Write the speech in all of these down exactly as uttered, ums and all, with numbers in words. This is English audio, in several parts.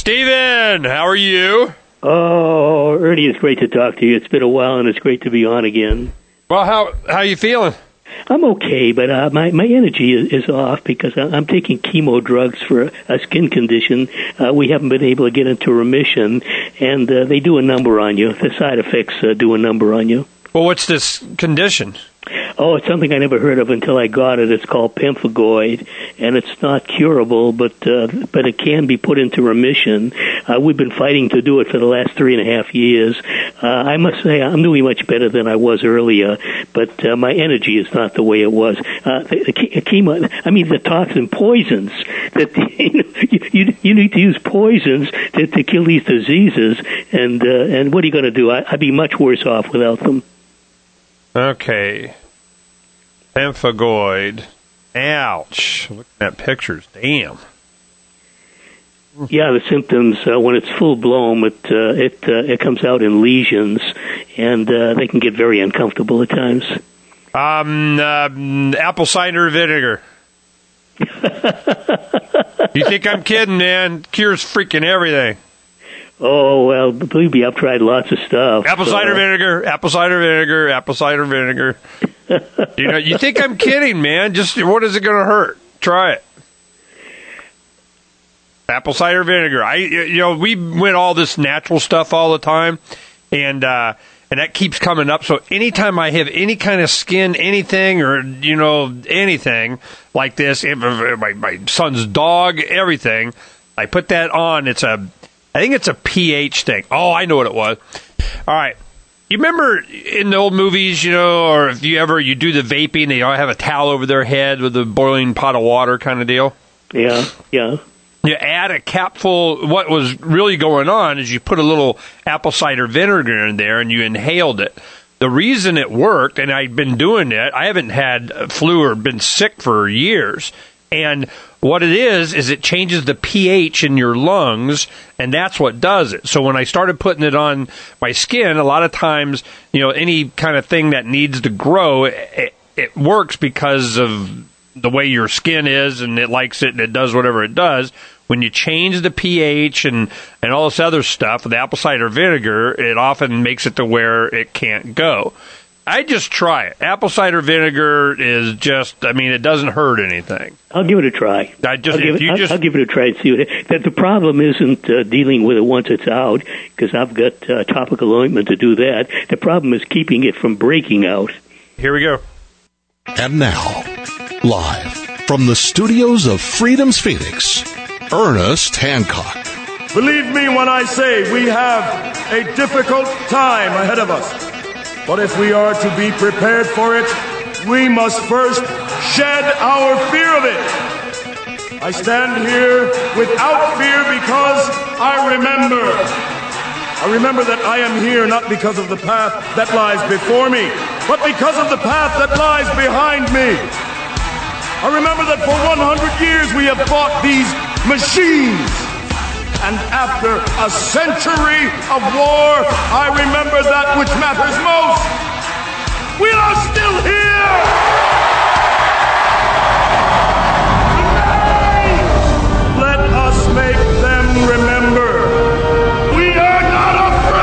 Stephen, how are you? Oh, Ernie, it's great to talk to you. It's been a while, and it's great to be on again. Well, how how you feeling? I'm okay, but uh, my my energy is, is off because I'm taking chemo drugs for a skin condition. Uh, we haven't been able to get into remission, and uh, they do a number on you. The side effects uh, do a number on you. Well, what's this condition? Oh, it's something I never heard of until I got it. It's called pemphigoid, and it's not curable, but uh, but it can be put into remission. Uh, we've been fighting to do it for the last three and a half years. Uh, I must say I'm doing much better than I was earlier, but uh, my energy is not the way it was. Uh, the, the chemo, I mean, the toxin poisons that you, know, you, you you need to use poisons to, to kill these diseases, and uh, and what are you going to do? I, I'd be much worse off without them. Okay. Pemphigoid. Ouch. Looking at pictures. Damn. Yeah, the symptoms, uh, when it's full blown, it uh, it uh, it comes out in lesions, and uh, they can get very uncomfortable at times. Um, uh, apple cider vinegar. You think I'm kidding, man? Cures freaking everything. Oh, well, believe me, I've tried lots of stuff. Apple cider uh, vinegar, apple cider vinegar, apple cider vinegar. You know, you think I'm kidding, man? Just what is it going to hurt? Try it. Apple cider vinegar. I, you know, we went all this natural stuff all the time, and uh, and that keeps coming up. So anytime I have any kind of skin, anything, or you know, anything like this, my my son's dog, everything, I put that on. It's a I think it's a pH thing. Oh, I know what it was. All right. You remember in the old movies, you know, or if you ever, you do the vaping, they all have a towel over their head with a boiling pot of water kind of deal? Yeah, yeah. You add a capful. What was really going on is you put a little apple cider vinegar in there and you inhaled it. The reason it worked, and I've been doing it, I haven't had flu or been sick for years. And what it is, is it changes the pH in your lungs, and that's what does it. So when I started putting it on my skin, a lot of times, you know, any kind of thing that needs to grow, it, it works because of the way your skin is, and it likes it, and it does whatever it does. When you change the pH and, and all this other stuff with apple cider vinegar, it often makes it to where it can't go. I just try it. Apple cider vinegar is just, I mean, it doesn't hurt anything. I'll give it a try. I just, I'll, give it, you I'll, just, I'll give it a try and see what it, that the problem isn't uh, dealing with it once it's out, because I've got uh, topical ointment to do that. The problem is keeping it from breaking out. Here we go. And now, live from the studios of Freedom's Phoenix, Ernest Hancock. Believe me when I say we have a difficult time ahead of us. But if we are to be prepared for it, we must first shed our fear of it. I stand here without fear because I remember. I remember that I am here not because of the path that lies before me, but because of the path that lies behind me. I remember that for one hundred years we have fought these machines. And after a century of war, I remember that which matters most. We are still here! Today, let us make them remember. We are not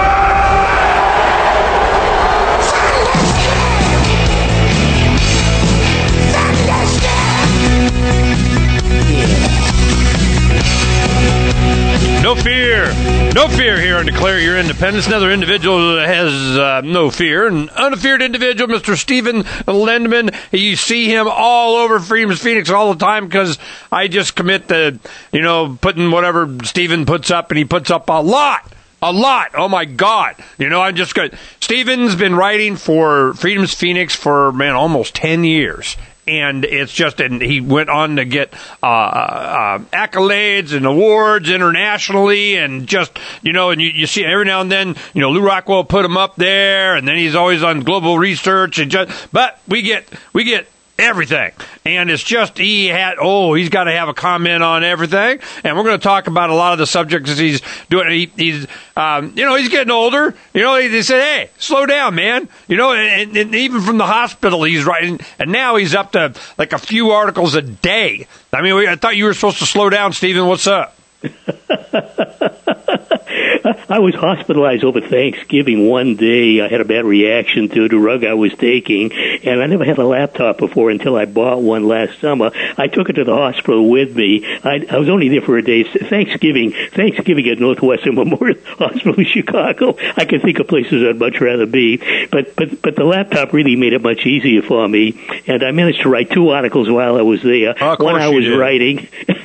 No fear. No fear here on Declare Your Independence. Another individual that has uh, no fear. An unafeared individual, Mister Stephen Lendman. You see him all over Freedom's Phoenix all the time because I just commit to, you know, putting whatever Stephen puts up, and he puts up a lot. A lot. Oh, my God. You know, I'm just good. Stephen's been writing for Freedom's Phoenix for, man, almost ten years. And it's just, and he went on to get uh, uh, accolades and awards internationally, and just, you know, and you, you see every now and then, you know, Lou Rockwell put him up there, and then he's always on Global Research, and just, but we get, we get everything. And it's just, he had, oh, he's got to have a comment on everything. And we're going to talk about a lot of the subjects he's doing. He, he's, um, you know, he's getting older. You know, they said, hey, slow down, man. You know, and, and even from the hospital, he's writing. And now he's up to like a few articles a day. I mean, I thought you were supposed to slow down, Stephen. What's up? I was hospitalized over Thanksgiving one day. I had a bad reaction to the drug I was taking, and I never had a laptop before until I bought one last summer. I took it to the hospital with me. I, I was only there for a day. Thanksgiving, Thanksgiving at Northwestern Memorial Hospital in Chicago. I can think of places I'd much rather be, but but but the laptop really made it much easier for me, and I managed to write two articles while I was there. Oh, one I was did. writing.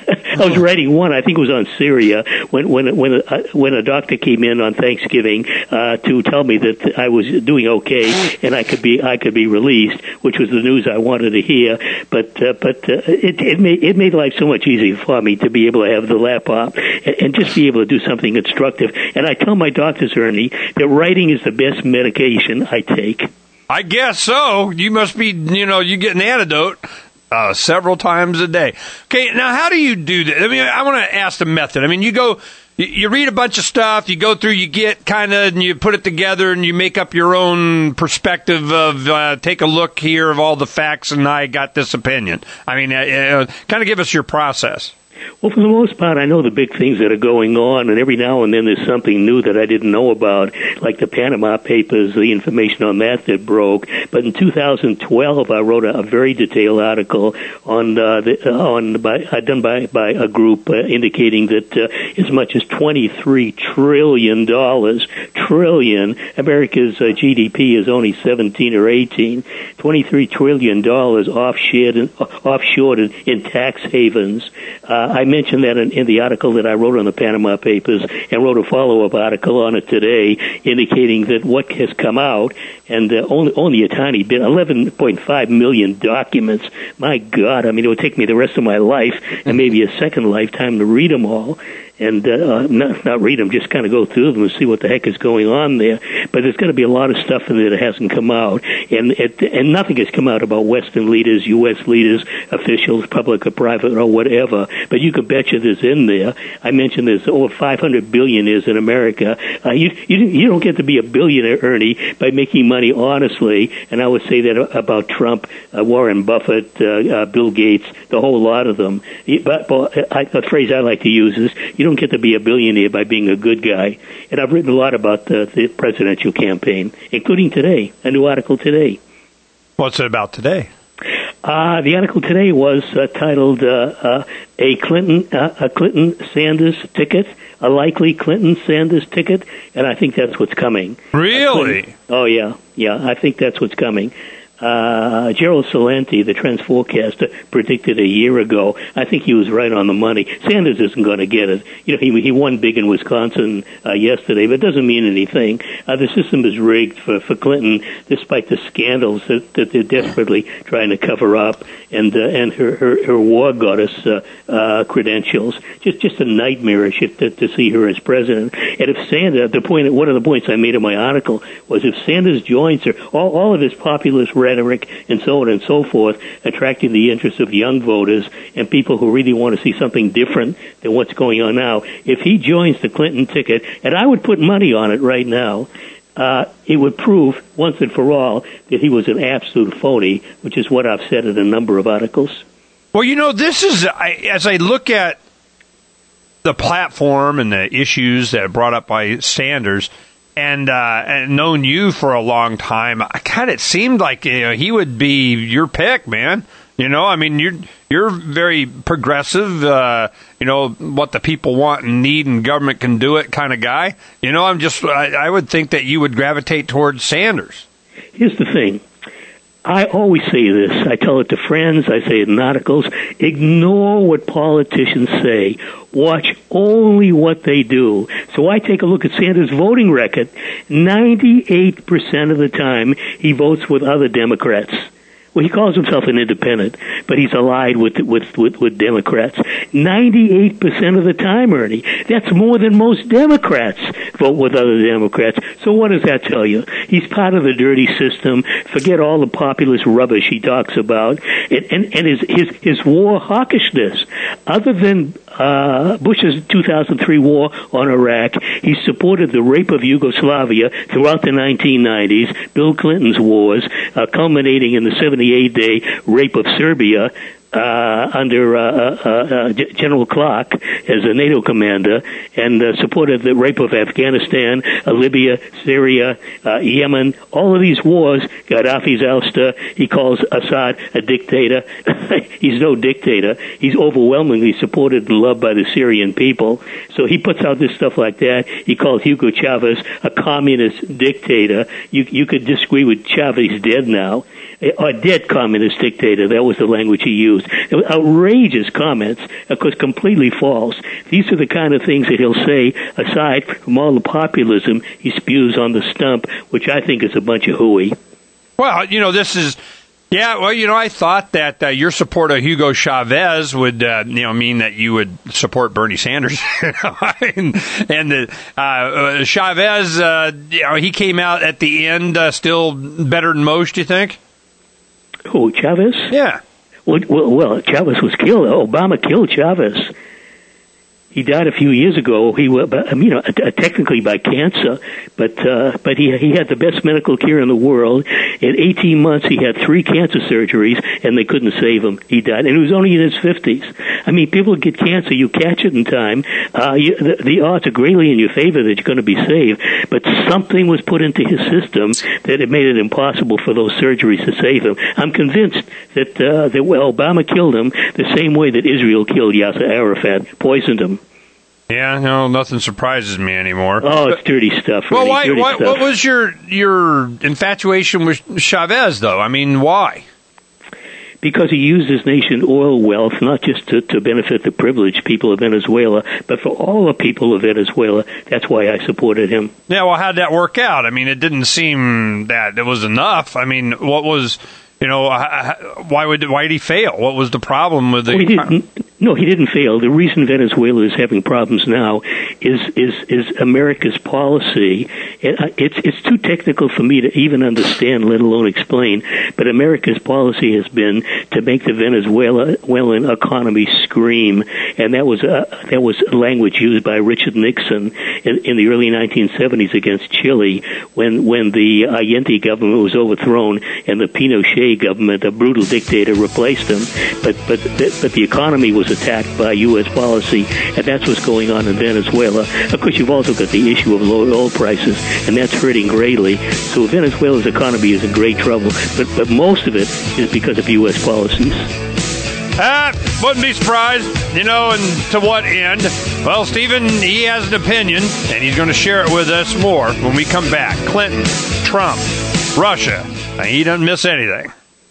I was writing one. I think it was on Syria when when when uh, when a doctor came in on Thanksgiving uh, to tell me that I was doing okay and I could be I could be released, which was the news I wanted to hear. But uh, but uh, it it made it made life so much easier for me to be able to have the laptop and, and just be able to do something constructive. And I tell my doctors, Ernie, that writing is the best medication I take. I guess so. You must be, you know, you get an antidote uh, several times a day. Okay, now how do you do that? I mean, I want to ask the method. I mean, you go, you, you read a bunch of stuff, you go through, you get kind of, and you put it together, and you make up your own perspective of, uh, take a look here of all the facts, and I got this opinion. I mean, uh, uh, kind of give us your process. Well, for the most part, I know the big things that are going on, and every now and then there's something new that I didn't know about, like the Panama Papers, the information on that that broke. But in two thousand twelve, I wrote a, a very detailed article on uh, the, uh, on by uh, done by by a group uh, indicating that uh, as much as twenty-three trillion dollars, trillion, America's uh, G D P is only seventeen or eighteen, twenty-three trillion dollars offshored in, offshored in, in tax havens. Uh, I mentioned that in, in the article that I wrote on the Panama Papers, and wrote a follow-up article on it today, indicating that what has come out, and uh, only only a tiny bit, eleven point five million documents. My God, I mean, it would take me the rest of my life and maybe a second lifetime to read them all. And uh, not not read them, just kind of go through them and see what the heck is going on there. But there's got to be a lot of stuff in there that hasn't come out, and it, and nothing has come out about Western leaders, U S leaders, officials, public or private or whatever. But you could betcha there's in there. I mentioned there's over five hundred billionaires in America. Uh, you, you you don't get to be a billionaire, Ernie, by making money honestly. And I would say that about Trump, uh, Warren Buffett, uh, uh, Bill Gates, the whole lot of them. But, but I, a phrase I like to use is, you don't get to be a billionaire by being a good guy. And I've written a lot about the, the presidential campaign, including today, a new article today. What's it about today? Uh, the article today was uh, titled uh, uh, "A Clinton uh, a Clinton Sanders Ticket," a likely Clinton Sanders ticket, and I think that's what's coming. Really? Oh yeah, yeah. I think that's what's coming. Uh, Gerald Celente, the trends forecaster, predicted a year ago. I think he was right on the money. Sanders isn't going to get it. You know, he he won big in Wisconsin uh, yesterday, but it doesn't mean anything. Uh, the system is rigged for, for Clinton, despite the scandals that, that they're desperately trying to cover up, and uh, and her, her her war goddess uh, uh, credentials. Just just a nightmarish to, to see her as president. And if Sanders, the point, one of the points I made in my article was, if Sanders joins her, all all of his populist rhetoric and so on and so forth, attracting the interest of young voters and people who really want to see something different than what's going on now. If he joins the Clinton ticket, and I would put money on it right now, uh, it would prove once and for all that he was an absolute phony, which is what I've said in a number of articles. Well, you know, this is, I, as I look at the platform and the issues that are brought up by Sanders, And, uh, and known you for a long time, I kind of seemed like, you know, he would be your pick, man. You know, I mean, you're you're very progressive. Uh, you know, what the people want and need, and government can do it, kind of guy. You know, I'm just, I, I would think that you would gravitate towards Sanders. Here's the thing. I always say this. I tell it to friends. I say it in articles. Ignore what politicians say. Watch only what they do. So I take a look at Sanders' voting record. ninety-eight percent of the time, he votes with other Democrats. Well, he calls himself an independent, but he's allied with with with, with Democrats. ninety-eight percent of the time, Ernie. That's more than most Democrats vote with other Democrats. So what does that tell you? He's part of the dirty system. Forget all the populist rubbish he talks about, and and, and his, his his war hawkishness. Other than uh, Bush's two thousand three war on Iraq, he supported the rape of Yugoslavia throughout the nineteen nineties, Bill Clinton's wars, uh, culminating in the seventy-eight day rape of Serbia. uh, under uh, uh, uh, General Clark as a NATO commander, and uh, supported the rape of Afghanistan, uh, Libya, Syria, uh, Yemen, all of these wars. Gaddafi's ouster. He calls Assad a dictator. He's no dictator. He's overwhelmingly supported and loved by the Syrian people. So he puts out this stuff like that. He calls Hugo Chavez a communist dictator. You you could disagree with Chavez. He's dead now. A dead communist dictator. That was the language he used. It was outrageous comments, of course, completely false. These are the kind of things that he'll say, aside from all the populism he spews on the stump, which I think is a bunch of hooey. Well, you know, this is... Yeah, well, you know, I thought that uh, your support of Hugo Chavez would, uh, you know, mean that you would support Bernie Sanders. You know? and and the, uh, uh, Chavez, uh, you know, he came out at the end uh, still better than most, you think? Who, Chavez? Yeah. Well, well, well, Chavez was killed. Obama killed Chavez. He died a few years ago. He, you know, technically by cancer, but uh, but he he had the best medical care in the world. In eighteen months, he had three cancer surgeries, and they couldn't save him. He died, and he was only in his fifties. I mean, people get cancer, you catch it in time. Uh, you, the, the odds are greatly in your favor that you're going to be saved. But something was put into his system that it made it impossible for those surgeries to save him. I'm convinced that uh, that well, Obama killed him the same way that Israel killed Yasser Arafat, poisoned him. Yeah, no, nothing surprises me anymore. Oh, it's dirty stuff. Really. Well, why, dirty why, stuff. What was your your infatuation with Chavez, though? I mean, why? Because he used his nation's oil wealth not just to, to benefit the privileged people of Venezuela, but for all the people of Venezuela. That's why I supported him. Yeah, well, how'd that work out? I mean, it didn't seem that it was enough. I mean, what was... You know, why would why did he fail? What was the problem with the? Oh, he didn't, no, he didn't fail. The reason Venezuela is having problems now is is is America's policy. It's it's too technical for me to even understand, let alone explain. But America's policy has been to make the Venezuelan economy scream, and that was a, that was a language used by Richard Nixon in, in the early nineteen seventies against Chile when when the Allende government was overthrown and the Pinochet government, a brutal dictator, replaced him. But but but the economy was attacked by U S policy, and that's what's going on in Venezuela. Of course, you've also got the issue of low oil prices, and that's hurting greatly. So Venezuela's economy is in great trouble. But but most of it is because of U S policies. Ah, wouldn't be surprised, you know, and to what end? Well, Stephen, he has an opinion, and he's going to share it with us more when we come back. Clinton, Trump, Russia. He doesn't miss anything.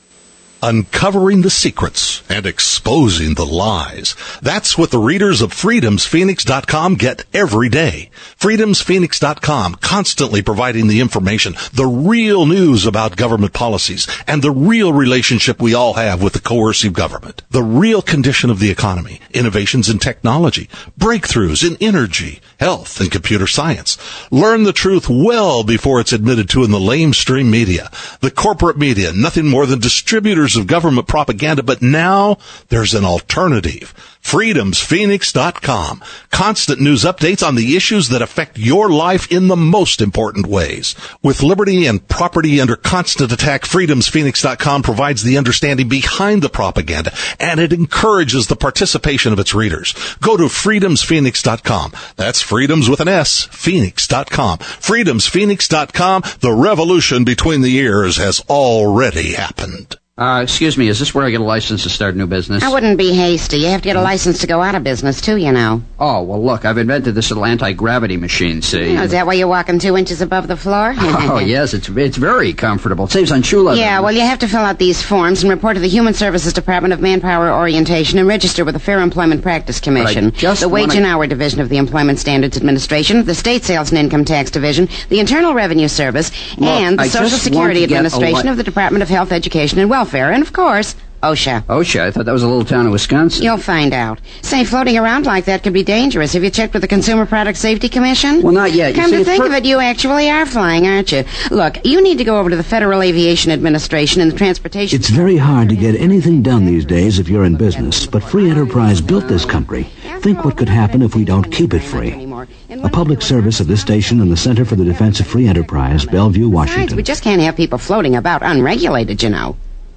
Uncovering the secrets and exposing the lies. That's what the readers of freedoms phoenix dot com get every day. freedoms phoenix dot com, constantly providing the information, the real news about government policies, and the real relationship we all have with the coercive government. The real condition of the economy, innovations in technology, breakthroughs in energy, health, and computer science. Learn the truth well before it's admitted to in the lamestream media. The corporate media, nothing more than distributors of government propaganda, but now there's an alternative. freedoms phoenix dot com. Constant news updates on the issues that affect your life in the most important ways. With liberty and property under constant attack, freedoms phoenix dot com provides the understanding behind the propaganda, and it encourages the participation of its readers. Go to freedoms phoenix dot com. That's freedoms with an S, phoenix dot com. freedoms phoenix dot com. The revolution between the ears has already happened. Uh, excuse me, is this where I get a license to start a new business? I wouldn't be hasty. You have to get a license to go out of business, too, you know. Oh, well, look, I've invented this little anti-gravity machine, see? Oh, is that why you're walking two inches above the floor? Oh, yes, it's it's very comfortable. It saves on shoe leather. Yeah, well, you have to fill out these forms and report to the Human Services Department of Manpower Orientation and register with the Fair Employment Practice Commission, the Wage wanna... and Hour Division of the Employment Standards Administration, the State Sales and Income Tax Division, the Internal Revenue Service, look, and the I Social Security Administration li- of the Department of Health, Education, and Welfare, and, of course, OSHA. OSHA? I thought that was a little town in Wisconsin. You'll find out. Say, floating around like that could be dangerous. Have you checked with the Consumer Product Safety Commission? Well, not yet. You Come see, to think per- of it, you actually are flying, aren't you? Look, you need to go over to the Federal Aviation Administration and the Transportation... It's very hard to get anything done these days if you're in business, but free enterprise built this country. Think what could happen if we don't keep it free. A public service of this station and the Center for the Defense of Free Enterprise, Bellevue, Washington. Besides, we just can't have people floating about unregulated, you know.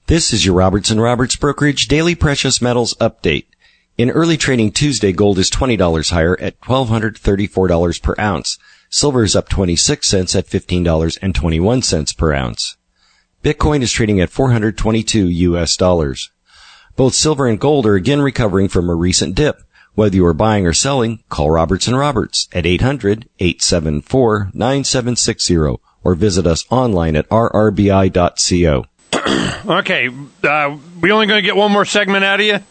This is your Robertson Roberts Brokerage Daily Precious Metals Update. In early trading Tuesday, gold is twenty dollars higher at one thousand two hundred thirty-four dollars per ounce. Silver is up twenty-six cents at fifteen dollars and twenty-one cents per ounce. Bitcoin is trading at four hundred twenty-two U S dollars. Both silver and gold are again recovering from a recent dip. Whether you are buying or selling, call Robertson Roberts at eight hundred, eight seven four, nine seven six zero or visit us online at r r b i dot co. Okay, uh, we only going to get one more segment out of you?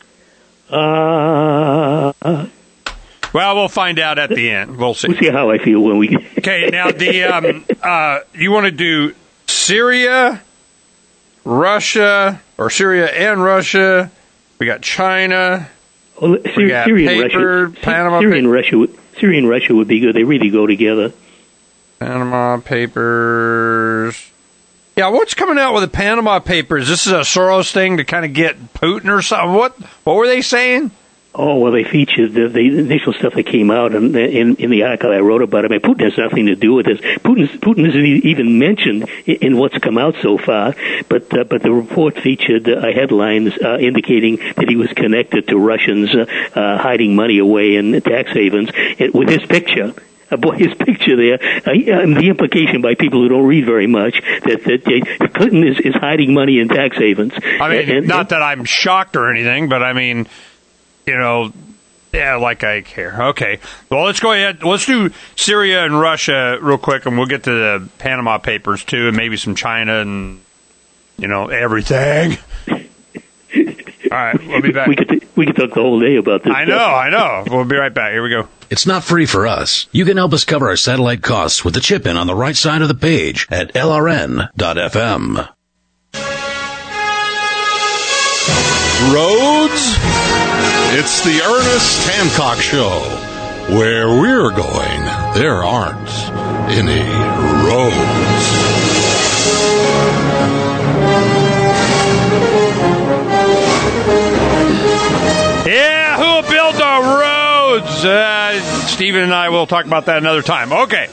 Uh, well, we'll find out at the end. We'll see. We'll see how I feel when we get... Okay, now, the um, uh, you want to do Syria, Russia, or Syria and Russia. We got China. Oh, Syria, we got Syria paper, and Russia. Panama Syria and Russia, would, Syria and Russia would be good. They really go together. Panama Papers. Yeah, what's coming out with the Panama Papers? This is a Soros thing to kind of get Putin or something. What What were they saying? Oh, well, they featured the, the initial stuff that came out in, in, in the article I wrote about it. I mean, Putin has nothing to do with this. Putin's, Putin isn't even mentioned in, in what's come out so far, but uh, but the report featured uh, headlines uh, indicating that he was connected to Russians uh, uh, hiding money away in tax havens it, with his picture. Uh, boy, his picture there, uh, the implication by people who don't read very much that, that uh, Clinton is, is hiding money in tax havens. I mean, and, not and, that I'm shocked or anything, but I mean... You know, yeah, like I care. Okay. Well, let's go ahead. Let's do Syria and Russia real quick, and we'll get to the Panama Papers, too, and maybe some China and, you know, everything. All right, we'll be back. We could, we could talk the whole day about this. I know, I know. We'll be right back. Here we go. It's not free for us. You can help us cover our satellite costs with the chip-in on the right side of the page at L R N dot F M. Roads? It's the Ernest Hancock Show. Where we're going, there aren't any roads. Yeah, who built the roads? Uh, Stephen and I will talk about that another time. Okay.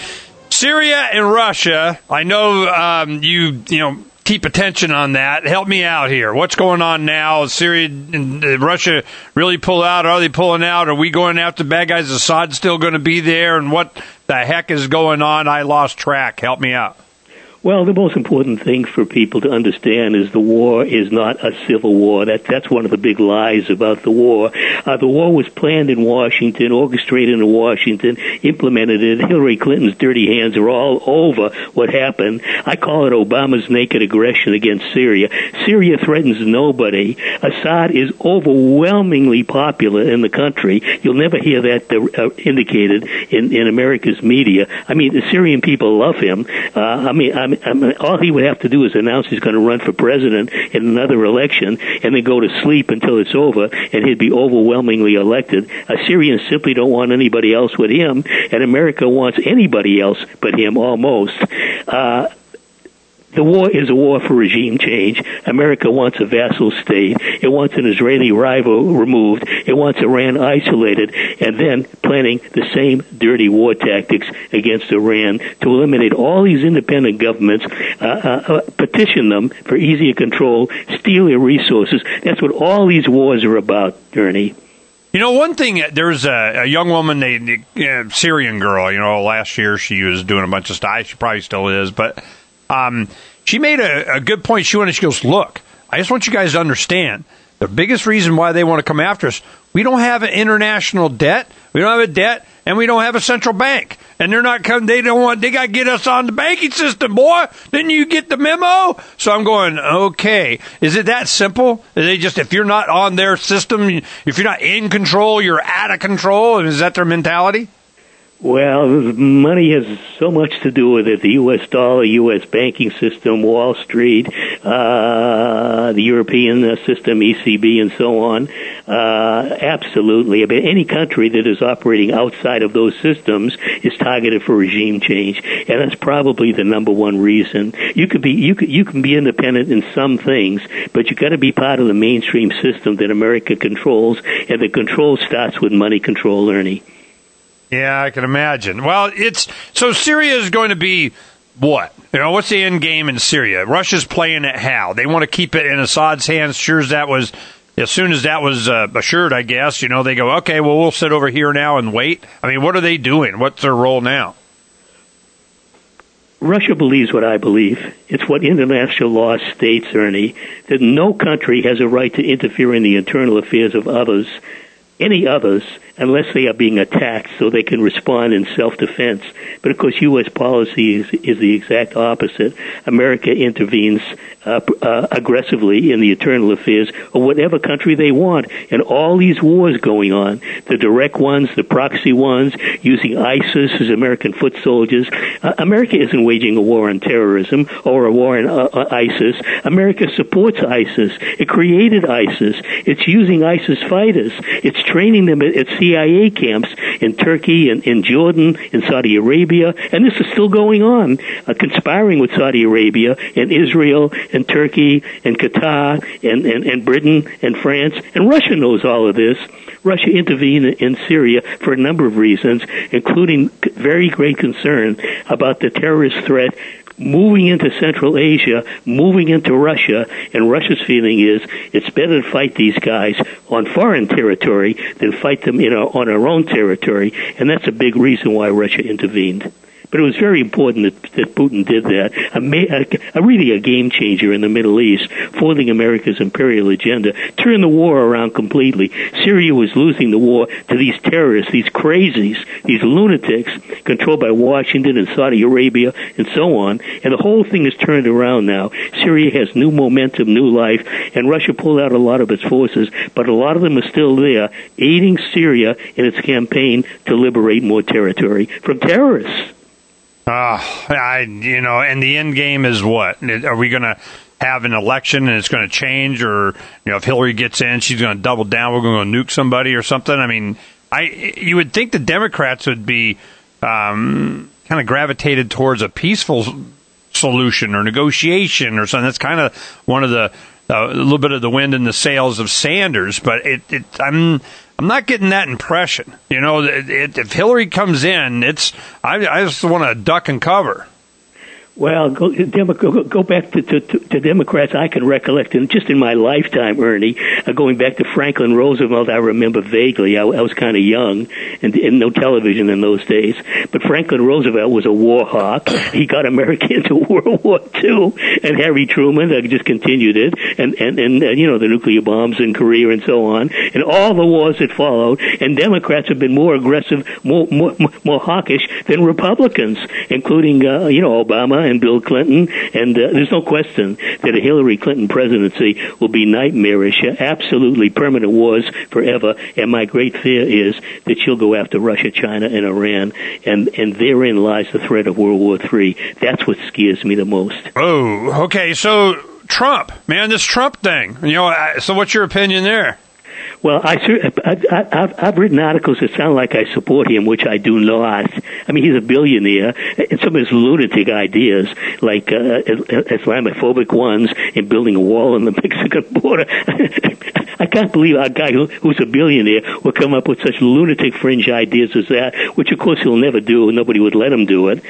Syria and Russia. I know um, you, you know, keep attention on that. Help me out here. What's going on now? Is Syria and Russia really pull out? Are they pulling out? Are we going after bad guys? Is Assad still going to be there? And what the heck is going on? I lost track. Help me out. Well, the most important thing for people to understand is the war is not a civil war. That That's one of the big lies about the war. Uh, the war was planned in Washington, orchestrated in Washington, implemented in Hillary Clinton's dirty hands are all over what happened. I call it Obama's naked aggression against Syria. Syria threatens nobody. Assad is overwhelmingly popular in the country. You'll never hear that uh, indicated in, in America's media. I mean, the Syrian people love him. Uh, I mean, I mean I mean, all he would have to do is announce he's going to run for president in another election and then go to sleep until it's over, and he'd be overwhelmingly elected. Syrians simply don't want anybody else with him, and America wants anybody else but him almost. Uh, The war is a war for regime change. America wants a vassal state. It wants an Israeli rival removed. It wants Iran isolated, and then planning the same dirty war tactics against Iran to eliminate all these independent governments, uh, uh, petition them for easier control, steal their resources. That's what all these wars are about, Ernie. You know, one thing, there's a, a young woman, a, a Syrian girl, you know, last year she was doing a bunch of stuff. She probably still is, but um, she made a, a good point. She went and she goes, look, I just want you guys to understand, the biggest reason why they want to come after us, we don't have an international debt, we don't have a debt, and we don't have a central bank. And they're not coming, they don't want, they got to get us on the banking system, boy. Didn't you get the memo? So I'm going, okay. Is it that simple? Are they just, if you're not on their system, if you're not in control, you're out of control? And is that their mentality? Well, money has so much to do with it. The U S dollar, U S banking system, Wall Street, uh, the European system, E C B, and so on. Uh, absolutely. I mean, any country that is operating outside of those systems is targeted for regime change, and that's probably the number one reason. You could be, you could, you can be independent in some things, but you got to be part of the mainstream system that America controls, and the control starts with money control, Ernie. Yeah, I can imagine. Well, it's so Syria is going to be what? You know, what's the end game in Syria? Russia's playing it how? They want to keep it in Assad's hands. Sure as that was, as soon as that was uh, assured, I guess, you know, they go, okay, well, we'll sit over here now and wait. I mean, what are they doing? What's their role now? Russia believes what I believe. It's what international law states, Ernie, that no country has a right to interfere in the internal affairs of others, any others, unless they are being attacked so they can respond in self-defense. But, of course, U S policy is, is the exact opposite. America intervenes uh, uh, aggressively in the internal affairs of whatever country they want. And all these wars going on, the direct ones, the proxy ones, using ISIS as American foot soldiers. Uh, America isn't waging a war on terrorism or a war on uh, ISIS. America supports ISIS. It created ISIS. It's using ISIS fighters. It's training them at, at C I A camps in Turkey and in Jordan, in Saudi Arabia, and this is still going on, uh, conspiring with Saudi Arabia and Israel and Turkey and Qatar and, and, and Britain and France, and Russia knows all of this. Russia intervened in Syria for a number of reasons, including very great concern about the terrorist threat moving into Central Asia, moving into Russia, and Russia's feeling is it's better to fight these guys on foreign territory than fight them in our, on our own territory, and that's a big reason why Russia intervened. But it was very important that, that Putin did that. A, a, a really a game changer in the Middle East, foiling America's imperial agenda, turned the war around completely. Syria was losing the war to these terrorists, these crazies, these lunatics, controlled by Washington and Saudi Arabia and so on. And the whole thing is turned around now. Syria has new momentum, new life, and Russia pulled out a lot of its forces, but a lot of them are still there, aiding Syria in its campaign to liberate more territory from terrorists. Uh, I, you know, and the end game is what? Are we going to have an election and it's going to change, or, you know, if Hillary gets in, she's going to double down, we're going to nuke somebody or something? I mean, I, you would think the Democrats would be um, kind of gravitated towards a peaceful solution or negotiation or something. That's kind of one of the, uh, a little bit of the wind in the sails of Sanders, but it, it I'm, I'm not getting that impression. You know, it, it, if Hillary comes in, it's I, I just want to duck and cover. Well, go, go, go back to, to, to Democrats I can recollect, and just in my lifetime, Ernie, uh, going back to Franklin Roosevelt, I remember vaguely. I, I was kind of young, and, and no television in those days. But Franklin Roosevelt was a war hawk. He got America into World War Two, and Harry Truman uh, just continued it, and, and, and uh, you know, the nuclear bombs in Korea and so on, and all the wars that followed. And Democrats have been more aggressive, more more, more hawkish than Republicans, including, uh, you know, Obama and Bill Clinton, and uh, there's no question that a Hillary Clinton presidency will be nightmarish, uh, absolutely permanent wars forever, and my great fear is that she'll go after Russia, China, and Iran, and, and therein lies the threat of World War Three. That's what scares me the most. Oh, okay, so Trump, man, this Trump thing, you know, so what's your opinion there? Well, I, I, I've, I've written articles that sound like I support him, which I do not. I mean, he's a billionaire, and some of his lunatic ideas, like uh, Islamophobic ones, and building a wall on the Mexican border. I can't believe a guy who, who's a billionaire will come up with such lunatic fringe ideas as that, which, of course, he'll never do, and nobody would let him do it,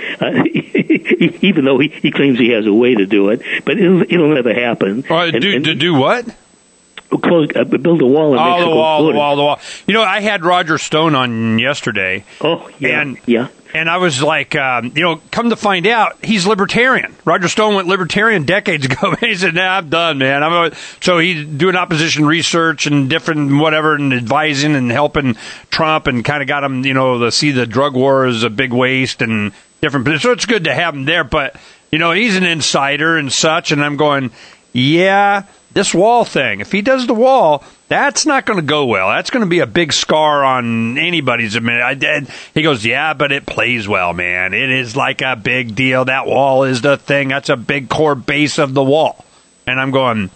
uh, even though he, he claims he has a way to do it. But it'll, it'll never happen. Uh, do, and, to do what? Close, uh, build a wall in oh, Mexico. the wall, border. the wall, the wall. You know, I had Roger Stone on yesterday. Oh, yeah, and, yeah. And I was like, um, you know, come to find out, he's libertarian. Roger Stone went libertarian decades ago. He said, nah, I'm done, man. I'm a, so he's doing opposition research and different whatever and advising and helping Trump and kind of got him, you know, to see the drug war as a big waste and different. So it's good to have him there. But, you know, he's an insider and such. And I'm going, yeah, this wall thing, if he does the wall, that's not going to go well. That's going to be a big scar on anybody's admin. He goes, yeah, but it plays well, man. It is like a big deal. That wall is the thing. That's a big core base of the wall. And I'm going,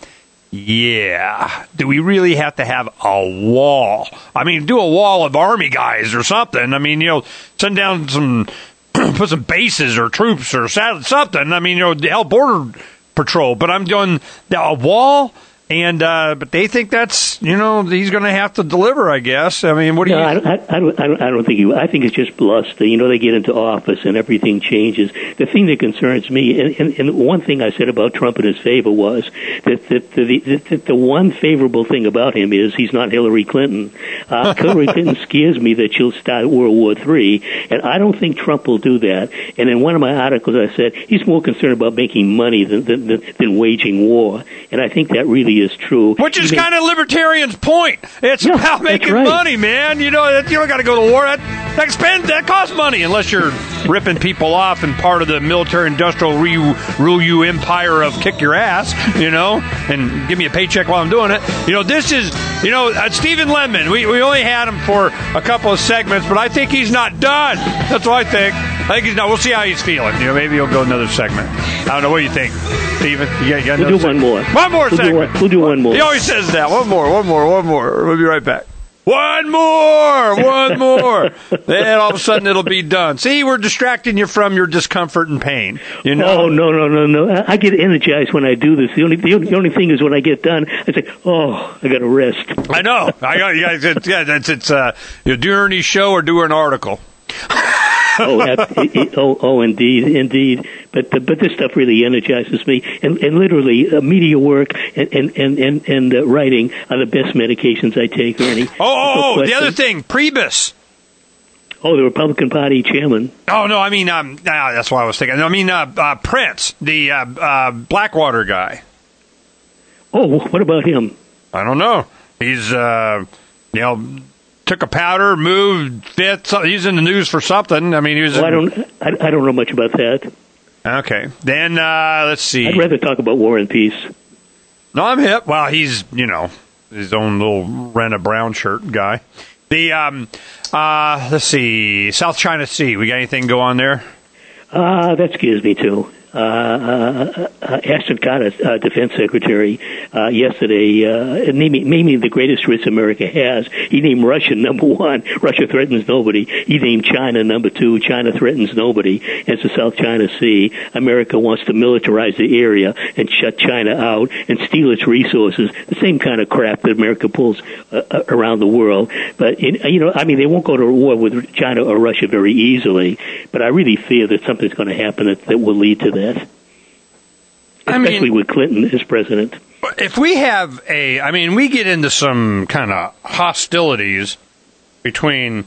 yeah, do we really have to have a wall? I mean, do a wall of army guys or something. I mean, you know, send down some, put some bases or troops or something. I mean, you know, hell, border patrol. But I'm doing a wall. And uh, but they think that's, you know, he's going to have to deliver, I guess. I mean, what do no, you... I, I, I, don't, I, don't, I don't think he... I think it's just bluster. You know, they get into office and everything changes. The thing that concerns me, and, and, and one thing I said about Trump in his favor was that, that the, the, the, the one favorable thing about him is he's not Hillary Clinton. Uh, Hillary Clinton scares me that she'll start World War Three, and I don't think Trump will do that. And in one of my articles I said he's more concerned about making money than, than, than, than waging war. And I think that really is true. Which is kind of libertarians' point. It's yeah, about making right. money, man. You know, you don't got to go to war. That that, spend, that costs money unless you're ripping people off and part of the military-industrial re- rule you empire of kick your ass, you know, and give me a paycheck while I'm doing it. You know, this is, you know, uh, Stephen Lemon. We we only had him for a couple of segments, but I think he's not done. That's what I think. I think he's not. We'll see how he's feeling. You know, maybe he'll go another segment. I don't know. What do you think, Stephen? You got, you got we'll do segment? one more. One more we'll segment. Do one, we'll do one more. He always says that. One more, one more, one more. We'll be right back. One more, one more. Then all of a sudden it'll be done. See, we're distracting you from your discomfort and pain. You know? Oh, no, no, no, no. I get energized when I do this. The only, the only, the only thing is when I get done, I say, oh, I got to rest. I know. I got. Yeah, it's, yeah, it's, it's uh, you do Ernie's show or do an article. oh, it, it, oh, oh, indeed, indeed. But uh, but this stuff really energizes me, and and literally, uh, media work and and and and, and uh, writing are the best medications I take, Ernie. Oh, oh, oh the other thing, Priebus. Oh, the Republican Party chairman. Oh no, I mean, um, nah, that's what I was thinking. I mean, uh, uh, Prince, the uh, uh, Blackwater guy. Oh, what about him? I don't know. He's, uh, you know. Took a powder, moved, fit. He's in the news for something. I mean, he was. Well, in... I don't. I, I don't know much about that. Okay, then uh, let's see. I'd rather talk about War and Peace. No, I'm hip. Well, he's you know his own little rent a brown shirt guy. The um, uh, let's see, South China Sea. We got anything go on there? Uh, that scares me too. Uh, uh, uh, Ashton Carter, uh, Defense Secretary, uh, yesterday, uh, naming, naming the greatest risk America has. He named Russia number one. Russia threatens nobody. He named China number two. China threatens nobody. It's the South China Sea. America wants to militarize the area and shut China out and steal its resources. The same kind of crap that America pulls uh, around the world. But, in, you know, I mean, they won't go to war with China or Russia very easily. But I really fear that something's going to happen that, that will lead to that. That. Especially I mean, with Clinton as president. If we have a, I mean, we get into some kind of hostilities between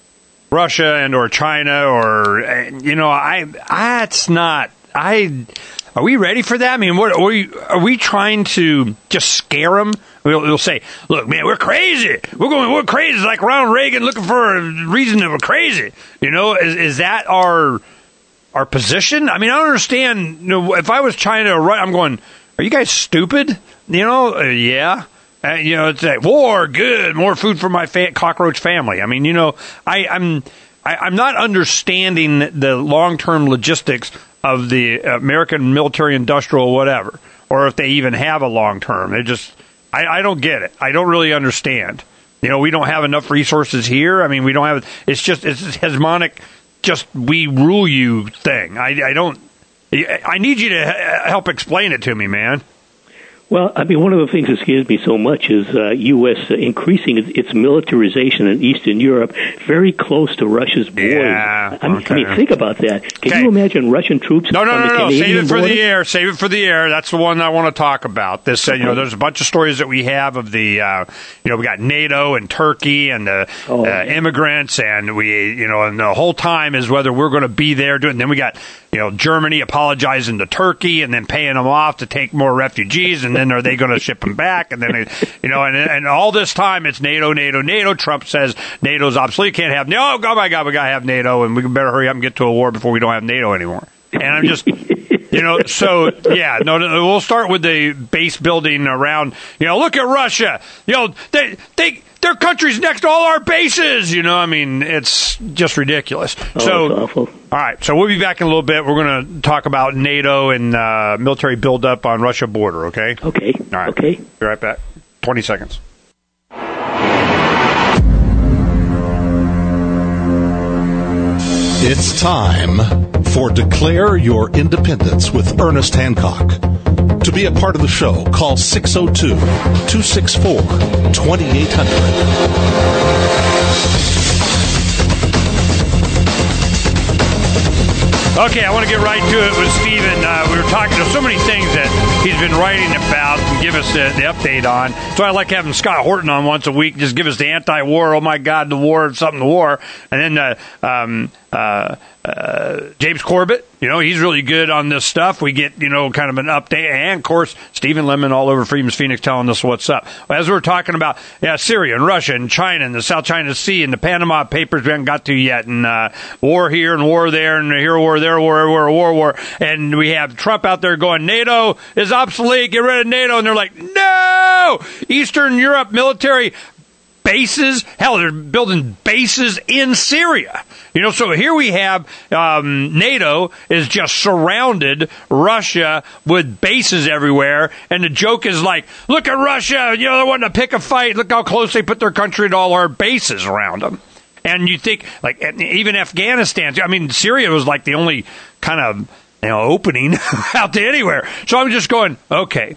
Russia and or China or, you know, I, that's not, I, are we ready for that? I mean, what, are we, are we trying to just scare them? We'll, we'll say, look, man, we're crazy. We're going, we're crazy. It's like Ronald Reagan looking for a reason that we're crazy. You know, is, is that our... Our position? I mean, I don't understand. You know, if I was China, I'm going, are you guys stupid? You know, uh, yeah. Uh, you know, it's like, war, good, more food for my fa- cockroach family. I mean, you know, I, I'm I, I'm not understanding the long-term logistics of the American military-industrial whatever, or if they even have a long-term. It just, I, I don't get it. I don't really understand. You know, we don't have enough resources here. I mean, we don't have, it's just, it's hegemonic, just we rule you thing. I, I don't, I need you to help explain it to me, man. Well, I mean, one of the things that scares me so much is uh, U S increasing its, its militarization in Eastern Europe very close to Russia's borders. Yeah, I, mean, okay. I mean, think about that. Can okay. you imagine Russian troops no, no, on no, the no, Canadian Save it for border? the air. Save it for the air. That's the one I want to talk about. This, uh, you know, there's a bunch of stories that we have of the, uh, you know, we got NATO and Turkey and the oh. uh, immigrants, and we, you know, and the whole time is whether we're going to be there doing. And then we got, you know, Germany apologizing to Turkey and then paying them off to take more refugees, and then are they going to ship them back? And then, they, you know, and and all this time it's NATO, NATO, NATO. Trump says NATO's obsolete. Can't have no. Oh my God, we got to have NATO, and we better hurry up and get to a war before we don't have NATO anymore. And I'm just, you know, so yeah, no, no, we'll start with the base building around. You know, look at Russia. You know, they they. Their country's next to all our bases, you know. I mean, it's just ridiculous. Oh, so, it's awful. All right, so we'll be back in a little bit. We're going to talk about NATO and uh, military buildup on Russia border. Okay. Okay. All right. Okay. Be right back. Twenty seconds. It's time for Declare Your Independence with Ernest Hancock. To To be a part of the show, call six oh two, two six four, two eight zero zero. Okay, I want to get right to it with Stephen. Uh, we were talking to so many things that he's been writing about and give us the, the update on. So I like having Scott Horton on once a week, just give us the anti-war, oh my God, the war, something the war. And then uh, um, uh, uh, James Corbett, you know, he's really good on this stuff. We get, you know, kind of an update. And, of course, Stephen Lemon all over Freedom's Phoenix telling us what's up. As we we're talking about yeah, Syria and Russia and China and the South China Sea and the Panama Papers we haven't got to yet, and uh, war here and war there and here war, there war, war, war, war. And we have Trump out there going, NATO is obsolete, get rid of NATO. And they're like, no! Eastern Europe military bases, hell, they're building bases in Syria. You know, so here we have um, NATO is just surrounded Russia with bases everywhere, and the joke is like, look at Russia, you know, they're wanting to pick a fight. Look how close they put their country to all our bases around them. And you think, like, even Afghanistan, I mean, Syria was like the only kind of, you know, opening out to anywhere. So I'm just going, okay,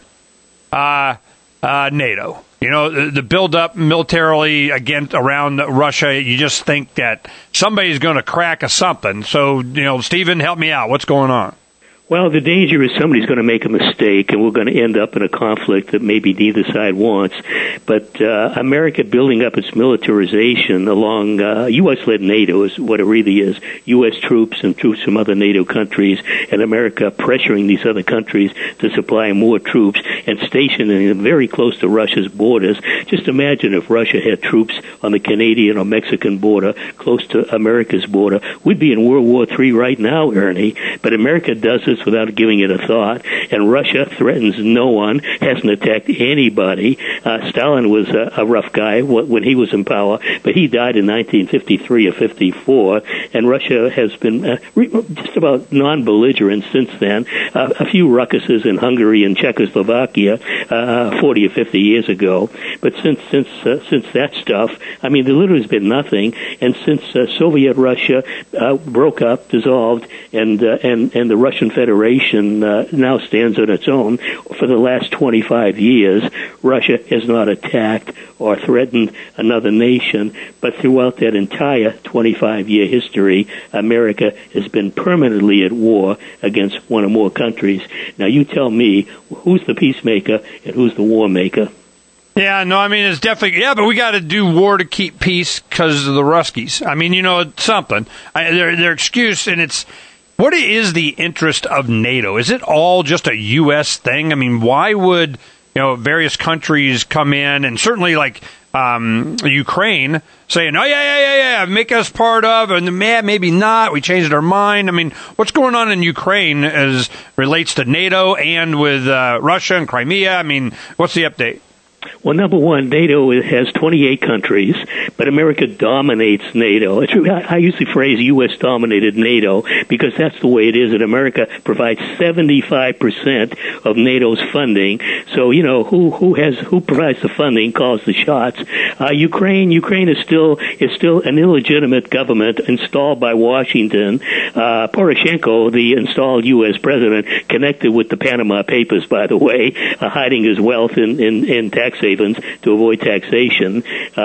uh, uh, NATO. You know, the, the build-up militarily against around Russia, you just think that somebody's going to crack a something. So, you know, Stephen, help me out. What's going on? Well, the danger is somebody's going to make a mistake, and we're going to end up in a conflict that maybe neither side wants. But uh, America building up its militarization along uh, U S-led NATO is what it really is. U S troops and troops from other NATO countries, and America pressuring these other countries to supply more troops and stationing them very close to Russia's borders. Just imagine if Russia had troops on the Canadian or Mexican border close to America's border. We'd be in World War Three right now, Ernie. But America does this without giving it a thought, and Russia threatens no one, hasn't attacked anybody. Uh, Stalin was a, a rough guy when he was in power, but he died in nineteen fifty-three or fifty-four, and Russia has been uh, re- just about non-belligerent since then. Uh, a few ruckuses in Hungary and Czechoslovakia uh, forty or fifty years ago, but since since uh, since that stuff, I mean, there literally has been nothing, and since uh, Soviet Russia uh, broke up, dissolved, and uh, and and the Russian Federation uh, now stands on its own. For the last twenty-five years, Russia has not attacked or threatened another nation, but throughout that entire twenty-five-year history, America has been permanently at war against one or more countries. Now, you tell me, who's the peacemaker and who's the war maker? Yeah, no, I mean, it's definitely, yeah, but we got to do war to keep peace because of the Ruskies. I mean, you know, it's something. I, their, their excuse, and it's, what is the interest of NATO? Is it all just a U S thing? I mean, why would, you know, various countries come in, and certainly like um, Ukraine saying, oh, yeah, yeah, yeah, yeah, make us part of, and man, maybe not, we changed our mind. I mean, what's going on in Ukraine as relates to NATO and with uh, Russia and Crimea? I mean, what's the update? Well, number one, NATO has twenty-eight countries, but America dominates NATO. It's, I use the phrase U S-dominated NATO because that's the way it is, and America provides seventy-five percent of NATO's funding. So, you know, who who has who provides the funding calls the shots. Uh, Ukraine, Ukraine is still is still an illegitimate government installed by Washington. Uh, Poroshenko, the installed U S president, connected with the Panama Papers, by the way, uh, hiding his wealth in in, in tax havens to avoid taxation, uh,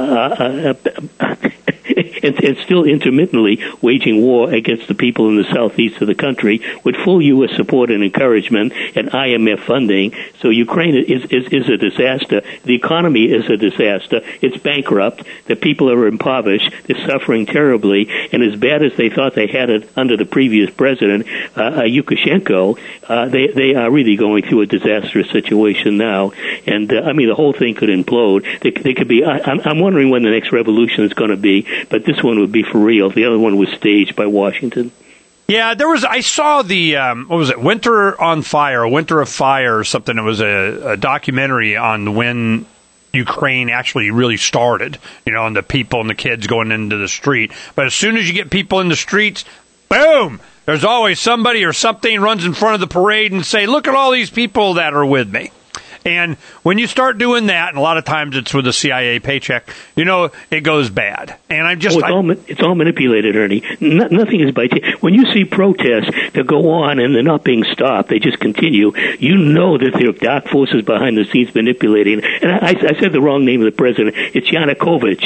uh, uh, and, and still intermittently waging war against the people in the southeast of the country with full U S support and encouragement and I M F funding. So Ukraine is, is, is a disaster. The economy is a disaster. It's bankrupt. The people are impoverished. They're suffering terribly. And as bad as they thought they had it under the previous president, uh, uh, Lukashenko, uh, they, they are really going through a disastrous situation now. And, uh, I mean, the whole thing could implode. They, they could be, I, I'm wondering when the next revolution is going to be, but this one would be for real. The other one was staged by Washington. Yeah, there was, I saw the, um, what was it, Winter on Fire, Winter of Fire or something. It was a, a documentary on when Ukraine actually really started, you know, and the people and the kids going into the street. But as soon as you get people in the streets, boom, there's always somebody or something runs in front of the parade and say, look at all these people that are with me. And when you start doing that, and a lot of times it's with a C I A paycheck, you know, it goes bad. And I'm just... Oh, it's, I, all, it's all manipulated, Ernie. No, nothing is by... T- when you see protests that go on and they're not being stopped, they just continue, you know that there are dark forces behind the scenes manipulating. And I, I said the wrong name of the president. It's Yanukovych.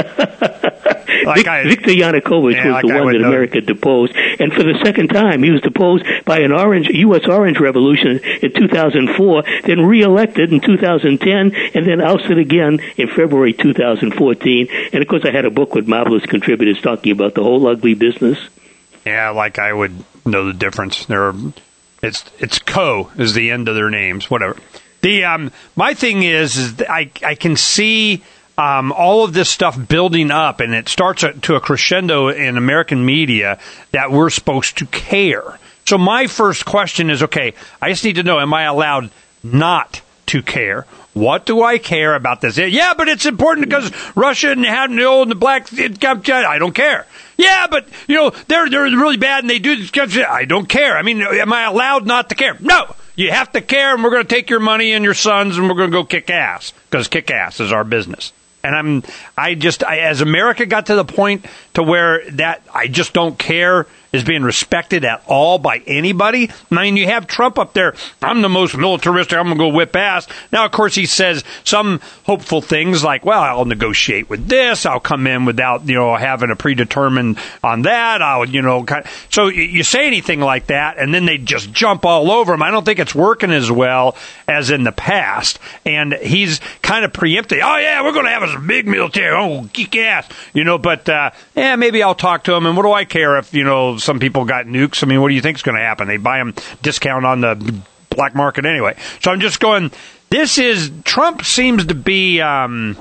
like I, Viktor Yanukovych yeah, was like the one that know. America deposed. And for the second time, he was deposed by an orange U S Orange Revolution in two thousand four, then reelected in two thousand ten, and then ousted again in February two thousand fourteen. And, of course, I had a book with marvelous contributors talking about the whole ugly business. Yeah, like I would know the difference. There, it's it's Co is the end of their names, whatever. The um, my thing is, is that I I can see um, all of this stuff building up, and it starts to a crescendo in American media that we're supposed to care. So my first question is, okay, I just need to know: am I allowed not to care? What do I care about this? Yeah, but it's important because Russia and had the old and the black. I don't care. Yeah, but you know they're they're really bad and they do this. I don't care. I mean, am I allowed not to care? No. You have to care, and we're going to take your money and your sons, and we're going to go kick ass because kick ass is our business. And I'm, I just, I, as America got to the point to where that I just don't care is being respected at all by anybody. I mean, you have Trump up there. I'm the most militaristic. I'm going to go whip ass. Now, of course, he says some hopeful things like, well, I'll negotiate with this. I'll come in without, you know, having a predetermined on that. I'll, you know, kind of, so you say anything like that, and then they just jump all over him. I don't think it's working as well as in the past. And he's kind of preempting. Oh, yeah, we're going to have a big military. Oh, kick ass. You know, but, uh, yeah, maybe I'll talk to him. And what do I care if, you know, some people got nukes? I mean, what do you think is going to happen? They buy them discount on the black market anyway. So I'm just going, this is, Trump seems to be, um,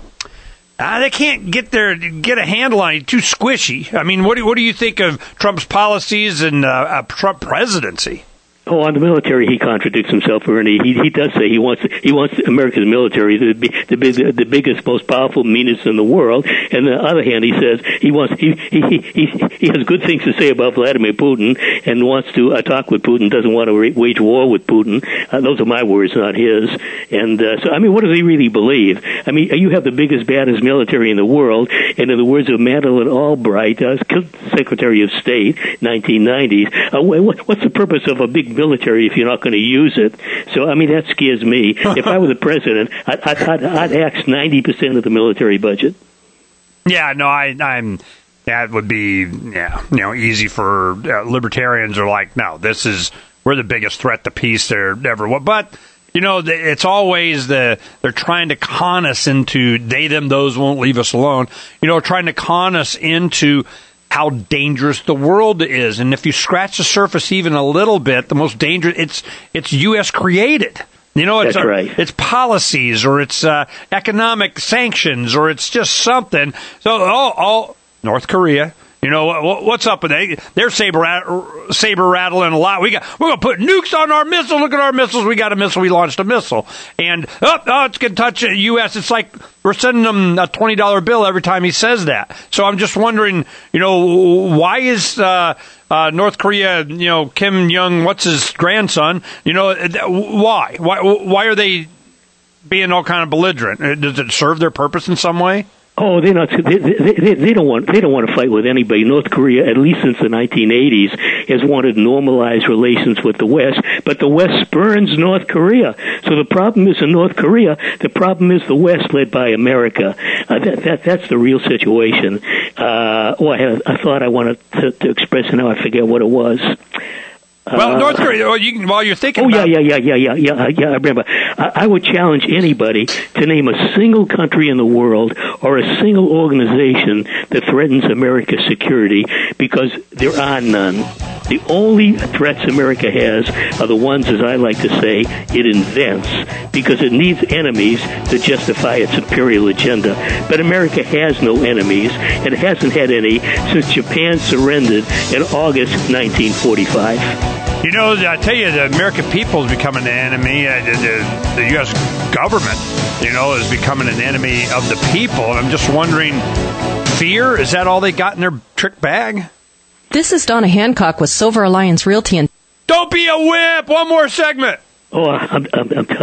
uh, they can't get their, get a handle on it. Too squishy. I mean, what do, what do you think of Trump's policies and uh, a Trump presidency? Oh, on the military, he contradicts himself, Ernie. He he does say he wants he wants America's military to be the big, the biggest, most powerful, meanest in the world. And on the other hand, he says he wants he he he, he has good things to say about Vladimir Putin and wants to uh, talk with Putin. Doesn't want to wage war with Putin. Uh, those are my words, not his. And uh, so, I mean, what does he really believe? I mean, you have the biggest, baddest military in the world, and in the words of Madeleine Albright, uh, Secretary of State, nineteen nineties, uh, what's the purpose of a big military if you're not going to use it? So, I mean, that scares me. If I were the president, I'd, I'd, I'd axe ninety percent of the military budget. Yeah, no, I, I'm. That would be, yeah, you know, easy for uh, libertarians are like, no, this is we're the biggest threat to peace there ever was. But you know, it's always the they're trying to con us into they, them, those won't leave us alone. You know, trying to con us into how dangerous the world is. And if you scratch the surface even a little bit, the most dangerous, it's it's U S created. You know, it's, That's right. it's policies or it's uh, economic sanctions or it's just something. So, oh, oh North Korea. You know, what's up with that? They're saber, saber rattling a lot. We got, we're going to put nukes on our missiles. Look at our missiles. We got a missile. We launched a missile. And, oh, oh it's going to touch the U S. It's like we're sending them a twenty dollar bill every time he says that. So I'm just wondering, you know, why is uh, uh, North Korea, you know, Kim Jong, what's his grandson? You know, why? Why, why are they being all kind of belligerent? Does it serve their purpose in some way? Oh, they're not. They, they, they don't want. They don't want to fight with anybody. North Korea, at least since the nineteen eighties, has wanted normalized relations with the West, but the West spurns North Korea. So the problem isn't North Korea. The problem is the West, led by America. Uh, that, that that's the real situation. Uh, oh, I had a thought I wanted to, to express, and now I forget what it was. Well, uh, North Korea, well, you, while you're thinking oh, about... yeah, yeah, yeah, yeah, yeah, yeah, yeah, I remember. I, I would challenge anybody to name a single country in the world or a single organization that threatens America's security, because there are none. The only threats America has are the ones, as I like to say, it invents, because it needs enemies to justify its imperial agenda. But America has no enemies, and it hasn't had any since Japan surrendered in August nineteen forty-five. You know, I tell you, the American people is becoming an enemy. Uh, the, the U S government, you know, is becoming an enemy of the people. And I'm just wondering, fear, is that all they got in their trick bag? This is Donna Hancock with Silver Alliance Realty. And don't be a whip! One more segment! Oh, I'm, I'm, I'm tired.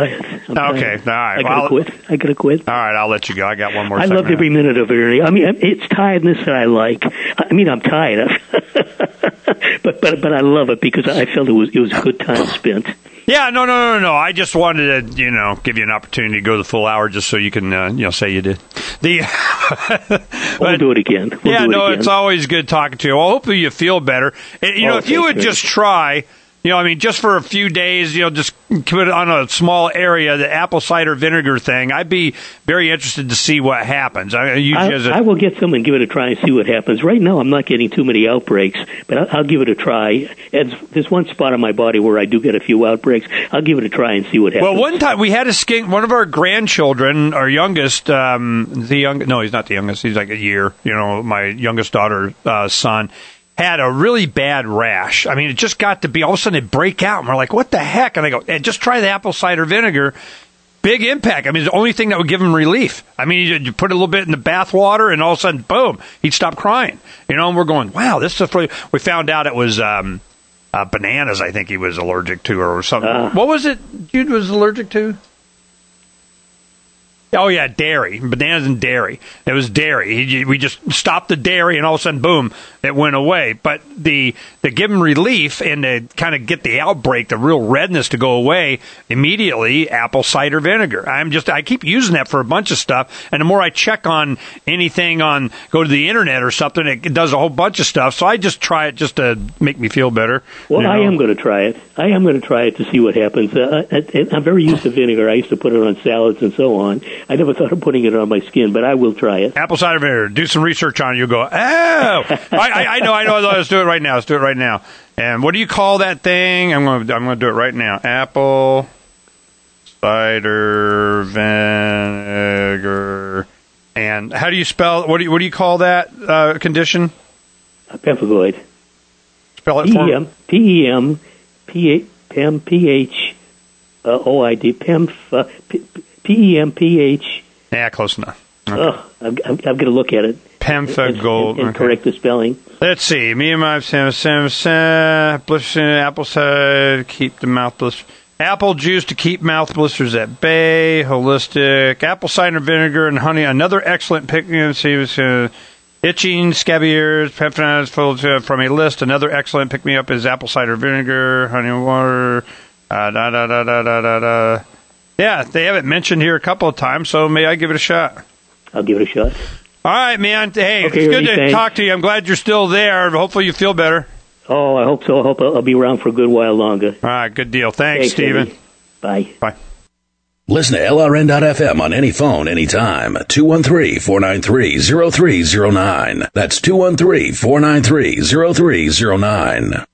I'm okay, tired. all right. I gotta well, quit. I gotta quit. All right, I'll let you go. I got one more. I loved every minute of it, Ernie. I mean, it's tiredness that I like. I mean, I'm tired, but but but I love it because I felt it was it was a good time spent. Yeah, no, no, no, no. I just wanted to, you know, give you an opportunity to go the full hour, just so you can, uh, you know, say you did. The but, we'll do it again. We'll yeah, do it no, again. It's always good talking to you. Well, hopefully you feel better. You know, oh, if you would just try. You know, I mean, just for a few days, you know, just put it on a small area, the apple cider vinegar thing. I'd be very interested to see what happens. I, you I, a, I will get some and give it a try and see what happens. Right now, I'm not getting too many outbreaks, but I'll, I'll give it a try. And there's one spot on my body where I do get a few outbreaks. I'll give it a try and see what happens. Well, one time we had a skink. One of our grandchildren, our youngest, um, the young, no, he's not the youngest. He's like a year. You know, my youngest daughter's uh, son. Had a really bad rash. I mean, it just got to be, all of a sudden it'd break out, and we're like, what the heck? And I go, hey, just try the apple cider vinegar. Big impact. I mean, it's the only thing that would give him relief. I mean, you, you put a little bit in the bath water, and all of a sudden, boom, he'd stop crying. You know, and we're going, wow, this is really, we found out it was um, uh, bananas, I think he was allergic to, or something. Uh, what was it Jude was allergic to? Oh, yeah, dairy. Bananas and dairy. It was dairy. He, we just stopped the dairy, and all of a sudden, boom, it went away. But the to give him relief and to kind of get the outbreak, the real redness to go away, immediately, apple cider vinegar. I'm just, I keep using that for a bunch of stuff, and the more I check on anything on, go to the internet or something, it does a whole bunch of stuff. So I just try it just to make me feel better. Well, you know? I am going to try it. I am going to try it to see what happens. Uh, I, I'm very used to vinegar. I used to put it on salads and so on. I never thought of putting it on my skin, but I will try it. Apple cider vinegar. Do some research on it. You'll go, oh, I, I, I know, I know. Let's do it right now. Let's do it right now. And what do you call that thing? I'm going to, I'm going to do it right now. Apple cider vinegar. And how do you spell? What do you, what do you call that uh, condition? A pemphigoid. Spell it for me. P E M P M P H O I D. Pemph. P E M P H. Yeah, close enough. Okay. Oh, I'm, I'm, I'm going to look at it. Pemphigoid. And, and, and okay. correct the spelling. Let's see. Me and my Sam Sam Sam apple cider keep the mouth blisters. Apple juice to keep mouth blisters at bay. Holistic apple cider vinegar and honey. Another excellent pick. You know, see, uh, itching, scabby ears, pemphigoid from a list. Another excellent pick me up is apple cider vinegar, honey water. Uh, da da da da da da da. Yeah, they have it mentioned here a couple of times, so may I give it a shot? I'll give it a shot. All right, man. Hey, okay, it's good Ernie, to thanks. talk to you. I'm glad you're still there. Hopefully you feel better. Oh, I hope so. I hope I'll, I'll be around for a good while longer. All right, good deal. Thanks, Thanks Stephen. Ernie. Bye. Bye. Listen to L R N dot F M on any phone, anytime. two one three, four nine three, zero three zero nine. That's two one three, four nine three, zero three zero nine.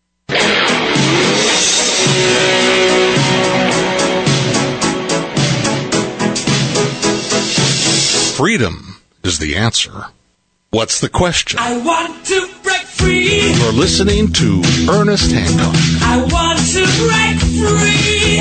Freedom is the answer. What's the question? I want to break free. You're listening to Ernest Hancock. I want to break free.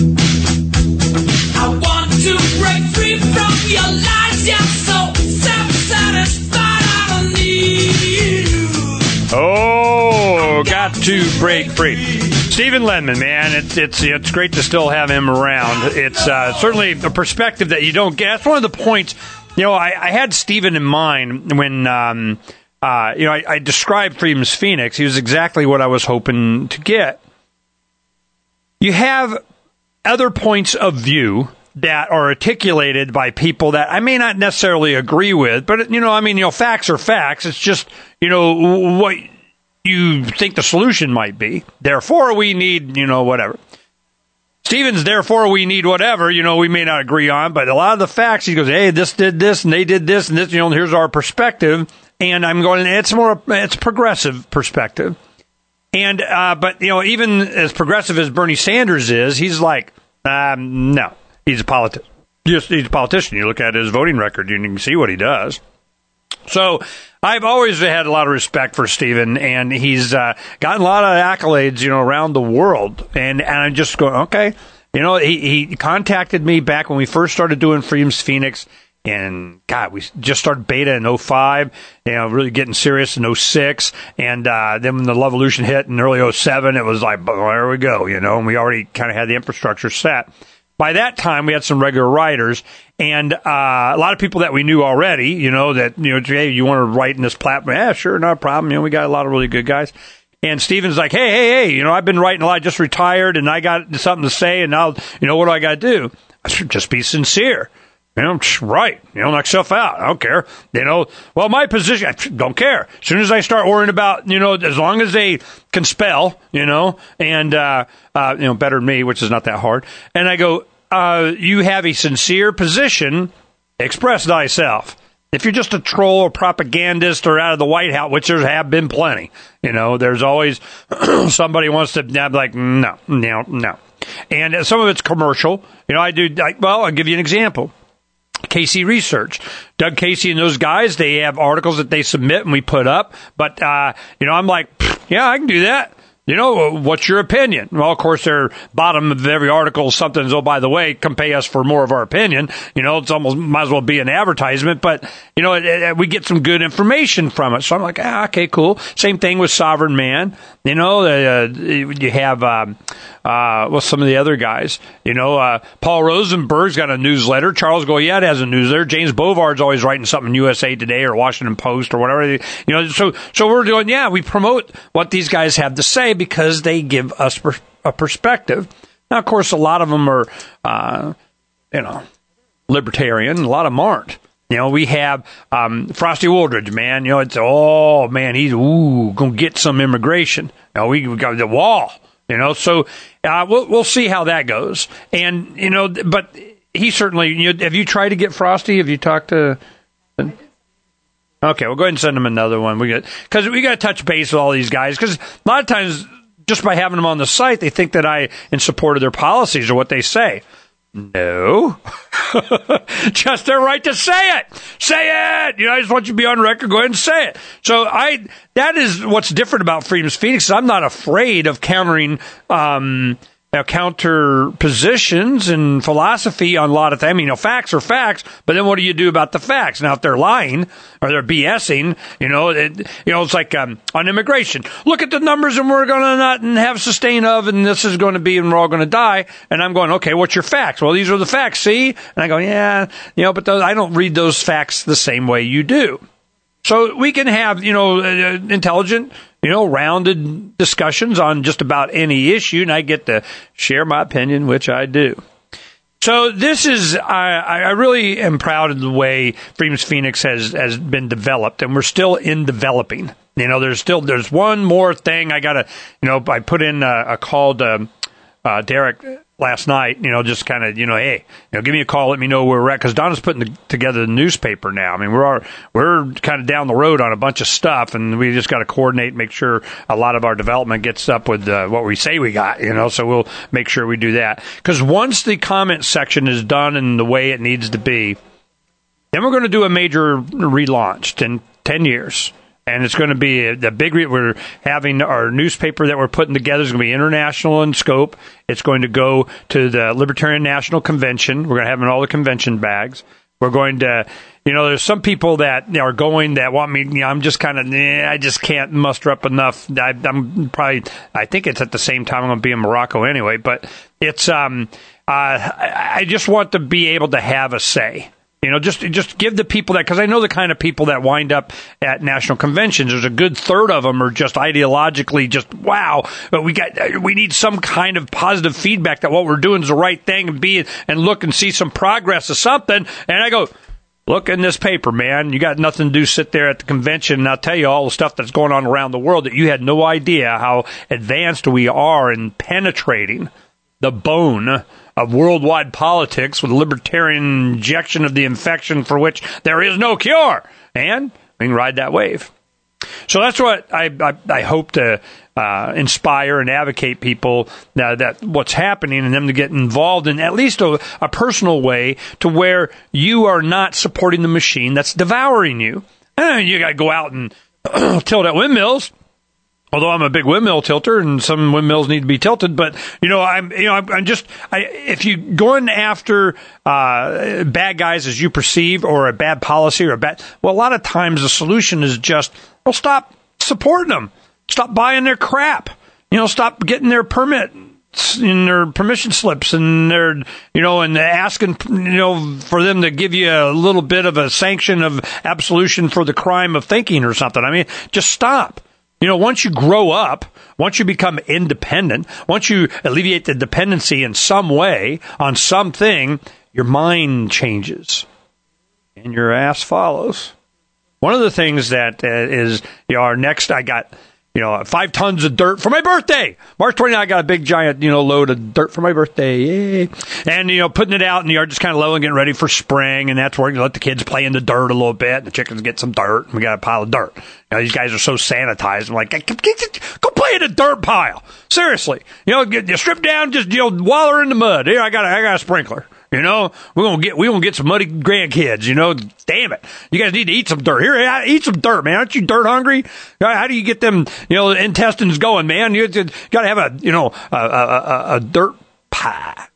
I want to break free from your lies. You're so self-satisfied. I don't need you. Oh, got to break free. Stephen Lendman, man, it's it's it's great to still have him around. It's uh, certainly a perspective that you don't get. That's one of the points. You know, I, I had Stephen in mind when, um, uh, you know, I, I described Freedom's Phoenix. He was exactly what I was hoping to get. You have other points of view that are articulated by people that I may not necessarily agree with, but, you know, I mean, you know, facts are facts. It's just, you know, what you think the solution might be. Therefore, we need, you know, whatever. Stevens, therefore, we need whatever, you know, we may not agree on, but a lot of the facts, he goes, hey, this did this, and they did this, and this, you know, here's our perspective. And I'm going, it's more, it's progressive perspective. And, uh, but, you know, even as progressive as Bernie Sanders is, he's like, um, no, he's a politician. Just, he's a politician. You look at his voting record, and you can see what he does. So I've always had a lot of respect for Stephen, and he's uh, gotten a lot of accolades, you know, around the world. And, and I'm just going, okay. You know, he, he contacted me back when we first started doing Freedom's Phoenix. And, God, we just started beta in oh five, you know, really getting serious in oh six. And uh, then when the Lovolution hit in early oh seven, it was like, well, there we go, you know, and we already kind of had the infrastructure set. by that time, we had some regular writers, and uh, a lot of people that we knew already, you know, that, you know, hey, you want to write in this platform? Yeah, sure, not a problem. You know, we got a lot of really good guys. And Steven's like, hey, hey, hey, you know, I've been writing a lot. I just retired, and I got something to say, and now, you know, what do I got to do? I should just be sincere. You know, right. You know, knock yourself out. I don't care. You know, well, my position, I don't care. As soon as I start worrying about, you know, as long as they can spell, you know, and, uh, uh, you know, better than me, which is not that hard. And I go, uh, you have a sincere position, express thyself. If you're just a troll or propagandist or out of the White House, which there have been plenty, you know, there's always somebody wants to, I'm like, no, no, no. And some of it's commercial. You know, I do, I, well, I'll give you an example. Casey Research. Doug Casey and those guys, they have articles that they submit and we put up. But, uh, you know, I'm like, yeah, I can do that. You know, what's your opinion? Well, of course, their bottom of every article is something as, oh, by the way, come pay us for more of our opinion. You know, it's almost might as well be an advertisement. But, you know, it, it, we get some good information from it. So I'm like, ah, okay, cool. Same thing with Sovereign Man. You know, uh, you have, um, uh, well, some of the other guys. You know, uh, Paul Rosenberg's got a newsletter. Charles Goyette has a newsletter. James Bovard's always writing something in U S A Today or Washington Post or whatever. You know, so so we're doing, yeah, we promote what these guys have to say, because they give us per- a perspective. Now, of course, a lot of them are, uh, you know, libertarian. A lot of them aren't. You know, we have um, Frosty Woolridge, man. You know, it's, oh, man, he's, ooh, going to get some immigration. You know, we, we got the wall, you know. So uh, we'll, we'll see how that goes. And, you know, but he certainly, you know, have you tried to get Frosty? Have you talked to... Okay, we'll go ahead and send him another one. We got because we got to touch base with all these guys, because a lot of times, just by having them on the site, they think that I in support of their policies or what they say. No, just their right to say it. Say it. You know, I just want you to be on record. Go ahead and say it. So I that is what's different about Freedom's Phoenix. I'm not afraid of countering. Um, Now, counter positions and philosophy on a lot of things. I mean, you know, facts are facts, but then what do you do about the facts? Now, if they're lying or they're BSing, you know, it, you know, it's like um, on immigration. Look at the numbers, and we're going to not have sustain of, and this is going to be, and we're all going to die. And I'm going, okay, what's your facts? Well, these are the facts, see? And I go, yeah, you know, but those, I don't read those facts the same way you do. So we can have, you know, uh, intelligent, you know, rounded discussions on just about any issue, and I get to share my opinion, which I do. So this is, I, I really am proud of the way Freedom's Phoenix has, has been developed, and we're still in developing. You know, there's still, there's one more thing I got to, you know, I put in a, a call to uh, Derek last night, you know, just kind of, you know, hey, you know, give me a call, let me know where we're at, because Donna's putting the, together the newspaper now. I mean, we're we're kind of down the road on a bunch of stuff, and we just got to coordinate, make sure a lot of our development gets up with uh, what we say we got, you know, so we'll make sure we do that. Because once the comment section is done in the way it needs to be, then we're going to do a major relaunch in ten years. And it's going to be the big, re- we're having our newspaper that we're putting together is going to be international in scope. It's going to go to the Libertarian National Convention. We're going to have it in all the convention bags. We're going to, you know, there's some people that are going that want me, you know, I'm just kind of, eh, I just can't muster up enough. I, I'm probably, I think it's at the same time I'm going to be in Morocco anyway, but it's, um, uh, I, I just want to be able to have a say. You know, just just give the people that, because I know the kind of people that wind up at national conventions. There's a good third of them are just ideologically just, wow, but we got we need some kind of positive feedback that what we're doing is the right thing, and be and look and see some progress or something. And I go, look in this paper, man. You got nothing to do. Sit there at the convention, and I'll tell you all the stuff that's going on around the world that you had no idea how advanced we are in penetrating the bone of worldwide politics with libertarian injection of the infection for which there is no cure. And we can ride that wave. So that's what I, I, I hope to uh, inspire and advocate people uh, that what's happening, and them to get involved in at least a, a personal way to where you are not supporting the machine that's devouring you. And you got to go out and tilt at windmills. Although I'm a big windmill tilter, and some windmills need to be tilted, but you know, I'm you know, I'm, I'm just I, if you going after uh, bad guys as you perceive, or a bad policy, or a bad, well, a lot of times the solution is just, well, stop supporting them, stop buying their crap, you know, stop getting their permit in their permission slips and they're, you know, and asking, you know, for them to give you a little bit of a sanction of absolution for the crime of thinking or something. I mean, just stop. You know, once you grow up, once you become independent, once you alleviate the dependency in some way on something, your mind changes and your ass follows. One of the things that uh, is, you know, our next, I got, you know, five tons of dirt for my birthday. March twenty-ninth, I got a big, giant, you know, load of dirt for my birthday. Yay. And, you know, putting it out in the yard, just kind of low and getting ready for spring. And that's where you let the kids play in the dirt a little bit. And the chickens get some dirt. And we got a pile of dirt. You know, these guys are so sanitized. I'm like, go play in a dirt pile. Seriously. You know, get, you strip down, just, you know, waller in the mud. Here, I got a, I got a sprinkler. You know, we're gonna get we're gonna get some muddy grandkids. You know, damn it, you guys need to eat some dirt. Here, eat some dirt, man. Aren't you dirt hungry? How do you get them, you know, intestines going, man? You got to have a, you know, a, a, a, a dirt pie.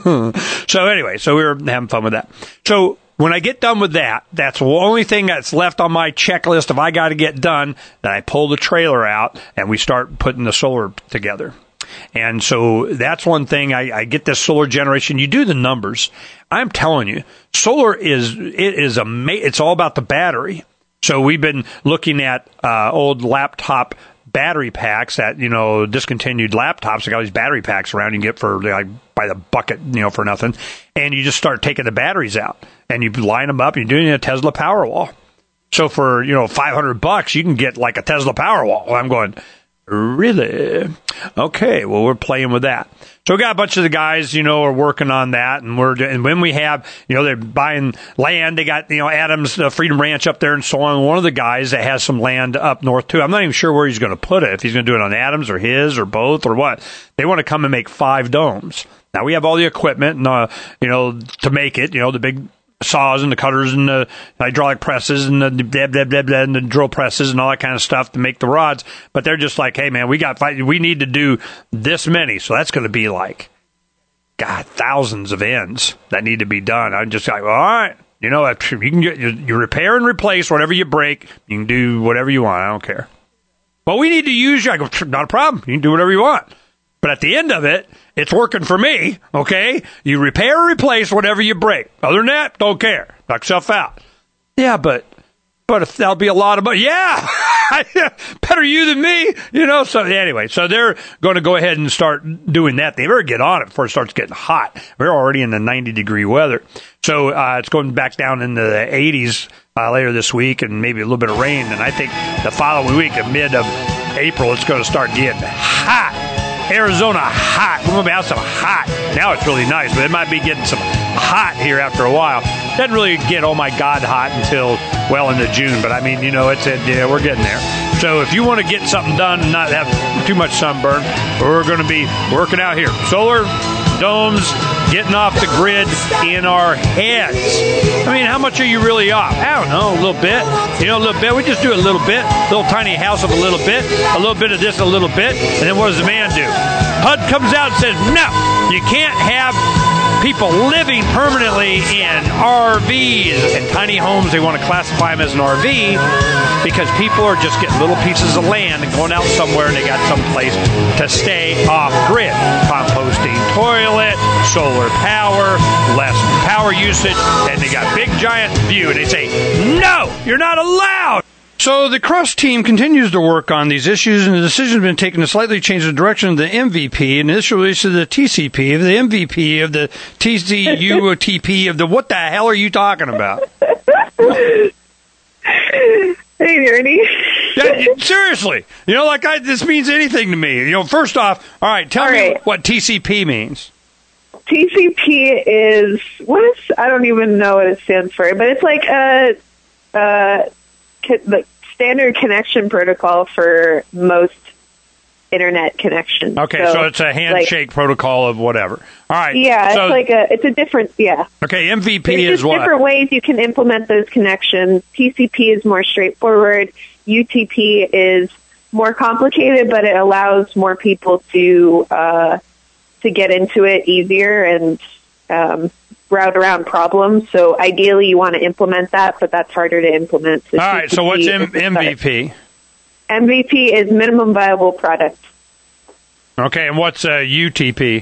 So anyway, so we were having fun with that. So when I get done with that, that's the only thing that's left on my checklist if I got to get done. Then I pull the trailer out and we start putting the solar together. And so that's one thing. I, I get this solar generation. You do the numbers. I'm telling you, solar is, it is ama- it's all about the battery. So we've been looking at uh, old laptop battery packs that, you know, discontinued laptops. They got these battery packs around you can get for like by the bucket, you know, for nothing. And you just start taking the batteries out and you line them up. And you're doing a Tesla Powerwall. So for, you know, five hundred bucks, you can get like a Tesla Powerwall. I'm going, really? Okay, well, we're playing with that. So we got a bunch of the guys, you know, are working on that, and we're and when we have, you know, they're buying land. They got, you know, Adams uh, Freedom Ranch up there and so on. One of the guys that has some land up north too. I'm not even sure where he's going to put it. If he's going to do it on Adams or his or both or what. They want to come and make five domes. Now we have all the equipment, and uh, you know, to make it. You know, the big saws and the cutters and the hydraulic presses and the blah, blah, blah, blah, and the drill presses and all that kind of stuff to make the rods. But they're just like, hey, man, we got we need to do this many. So that's going to be like, God, thousands of ends that need to be done. I'm just like, all right, you know, you can get, you repair and replace whatever you break. You can do whatever you want. I don't care. But we need to use you. I go, not a problem. You can do whatever you want. But at the end of it, it's working for me, okay? You repair or replace whatever you break. Other than that, don't care. Knock yourself out. Yeah, but but if that'll be a lot of money. Yeah! Better you than me, you know? So anyway, so they're going to go ahead and start doing that. They better get on it before it starts getting hot. We're already in the ninety-degree weather. So uh, it's going back down into the eighties uh, later this week and maybe a little bit of rain. And I think the following week, in mid of April, it's going to start getting hot. Arizona hot. We're going to be out some hot. Now it's really nice, but it might be getting some hot here after a while. Doesn't really get, oh my God, hot until well into June. But I mean, you know, it's a, yeah, we're getting there. So if you want to get something done and not have too much sunburn, we're going to be working out here. Solar domes, getting off the grid in our heads. I mean, how much are you really off? I don't know, a little bit. You know, a little bit. We just do a little bit. Little tiny house of a little bit. A little bit of this, a little bit. And then what does the man do? H U D comes out and says, no, you can't have people living permanently in R Vs and tiny homes. They want to classify them as an R V because people are just getting little pieces of land and going out somewhere and they got some place to stay off grid. Composting toilet, solar power, less power usage, and they got big giant view and they say, no, you're not allowed. So the Crust team continues to work on these issues, and the decision has been taken to slightly change the direction of the M V P, and initial release of the T C P, of the M V P, of the T C U T P, of the what the hell are you talking about? Hey, Ernie. Yeah, seriously. You know, like I, this means anything to me. You know, first off, all right, tell all me right. what T C P means. T C P is, what is, I don't even know what it stands for, but it's like a, a the standard connection protocol for most internet connections. Okay, so, so it's a handshake like, protocol of whatever. All right. Yeah, so, it's like a, it's a different, yeah. Okay, M V P There's is what? different ways you can implement those connections. T C P is more straightforward. U T P is more complicated, but it allows more people to, uh, to get into it easier and, um, route around problems. So ideally you want to implement that, but that's harder to implement. So all right, so what's M- MVP? M V P is minimum viable product. Okay, and what's uh, U T P?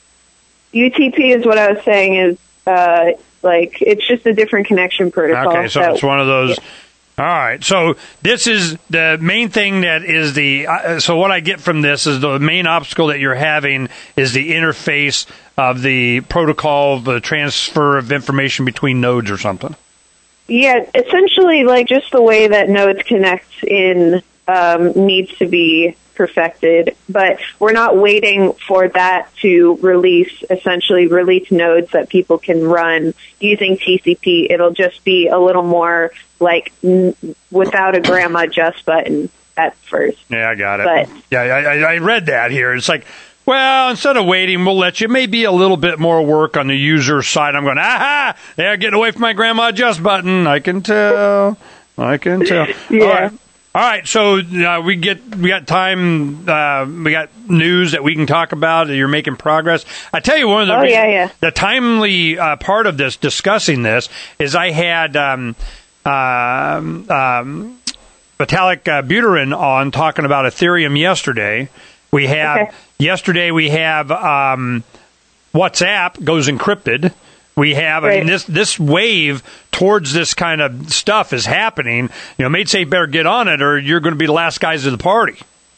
U T P is what I was saying is, uh, like, it's just a different connection protocol. Okay, so that, it's one of those... Yeah. All right, so this is the main thing that is the... Uh, so what I get from this is the main obstacle that you're having is the interface of the protocol, the transfer of information between nodes or something. Yeah, essentially, like, just the way that nodes connect in um, needs to be perfected, but we're not waiting for that to release, essentially release nodes that people can run using T C P. It'll just be a little more like n- without a grandma just button at first. Yeah, I got it. But, yeah, I, I read that here. It's like, well, instead of waiting, we'll let you. Maybe a little bit more work on the user side. I'm going, aha, they're getting away from my grandma just button. I can tell. I can tell. Yeah. All right. All right, so uh, we get we got time, uh, we got news that we can talk about. You're making progress. I tell you, one of the oh, yeah, yeah. the timely uh, part of this, discussing this, is I had um, um, um, Vitalik uh, Buterin on talking about Ethereum yesterday. We have okay. yesterday we have um, WhatsApp goes encrypted. We have, right. I mean, this this wave towards this kind of stuff is happening. You know, MaidSafe better get on it, or you're going to be the last guys at the party.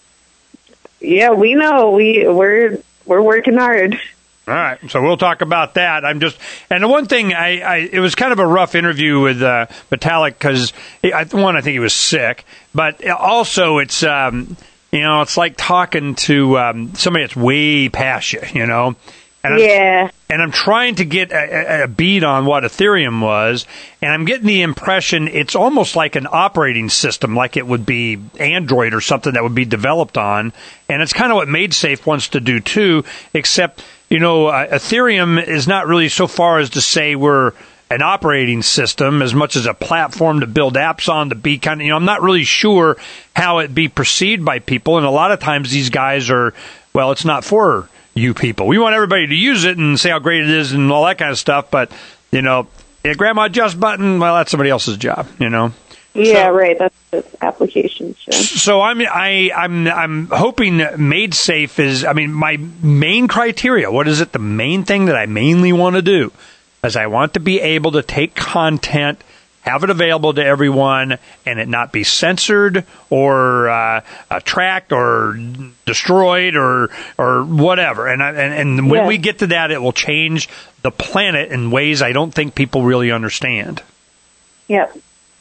Yeah, we know. We we're we're working hard. All right, so we'll talk about that. I'm just, and the one thing I, I it was kind of a rough interview with uh, Vitalik because one, I think he was sick, but also it's um, you know, it's like talking to um, somebody that's way past you, you know. And yeah. I'm, and I'm trying to get a, a beat on what Ethereum was, and I'm getting the impression it's almost like an operating system, like it would be Android or something that would be developed on. And it's kind of what MaidSafe wants to do too, except, you know, uh, Ethereum is not really so far as to say we're an operating system as much as a platform to build apps on, to be kind of, you know, I'm not really sure how it be perceived by people. And a lot of times these guys are, well, it's not for you people. We want everybody to use it and say how great it is and all that kind of stuff. But, you know, a grandma just button, well, that's somebody else's job, you know. Yeah, so, right. That's the application. Sure. So I'm I I'm I'm hoping MaidSafe is. I mean, my main criteria. What is it? The main thing that I mainly want to do is I want to be able to take content, have it available to everyone, and it not be censored or uh, uh, tracked or destroyed or or whatever. And I, and, and when yeah. we get to that, it will change the planet in ways I don't think people really understand. Yep.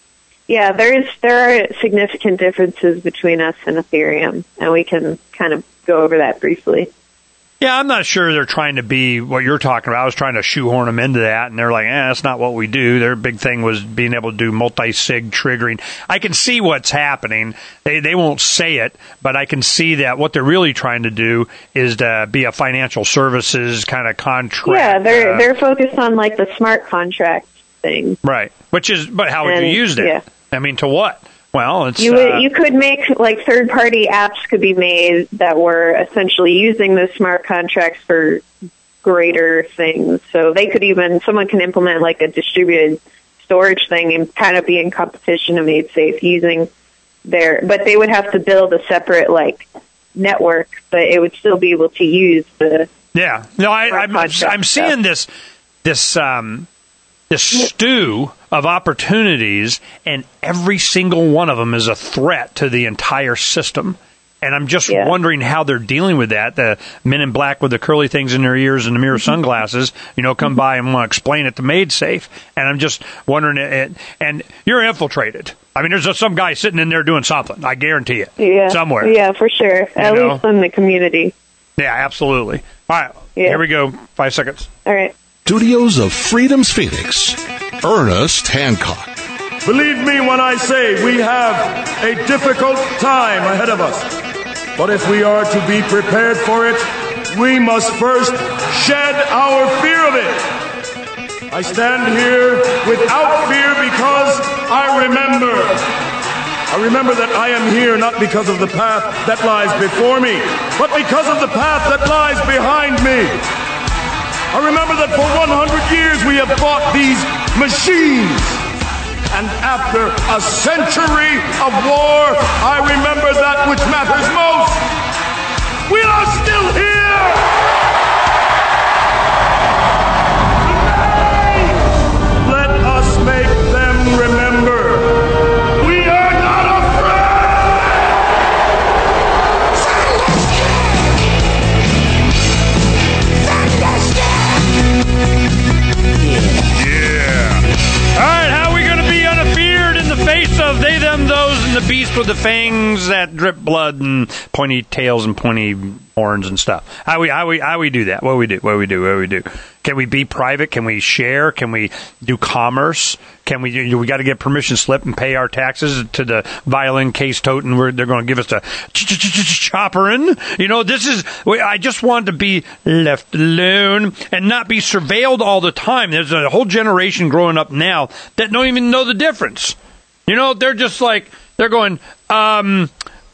Yeah, there is there are significant differences between us and Ethereum, and we can kind of go over that briefly. Yeah, I'm not sure they're trying to be what you're talking about. I was trying to shoehorn them into that, and they're like, eh, that's not what we do. Their big thing was being able to do multi-sig triggering. I can see what's happening. They they won't say it, but I can see that what they're really trying to do is to be a financial services kind of contract. Yeah, they're uh, they're focused on like the smart contract thing. Right. Which is, but how would and, you use that? Yeah. I mean, to what? Well, it's you uh, you could make like third party apps could be made that were essentially using those smart contracts for greater things. So they could even someone can implement like a distributed storage thing and kind of be in competition to MaidSafe using their, but they would have to build a separate like network, but it would still be able to use the yeah. No, I, I'm I'm seeing this this um this stew of opportunities, and every single one of them is a threat to the entire system. And I'm just yeah. wondering how they're dealing with that. The men in black with the curly things in their ears and the mirror sunglasses, you know, come by and want to explain it to MaidSafe. And I'm just wondering, it, and you're infiltrated. I mean, there's just some guy sitting in there doing something. I guarantee it. Yeah. Somewhere. Yeah, for sure. At you least know? In the community. Yeah, absolutely. All right. Yeah. Here we go. Five seconds. All right. Studios of Freedom's Phoenix, Ernest Hancock. Believe me when I say we have a difficult time ahead of us. But if we are to be prepared for it, we must first shed our fear of it. I stand here without fear because I remember. I remember that I am here not because of the path that lies before me, but because of the path that lies behind me. I remember that for one hundred years we have fought these machines. And after a century of war, I remember that which matters most. We are still with the fangs that drip blood and pointy tails and pointy horns and stuff. How we how we how we do that? What do we do? What do we do? What do we do? Can we be private? Can we share? Can we do commerce? Can we? Do we got to get permission slip and pay our taxes to the violin case toting? Where they're going to give us a chopperin? You know, this is. I just want to be left alone and not be surveilled all the time. There's a whole generation growing up now that don't even know the difference. You know, they're just like they're going. Um,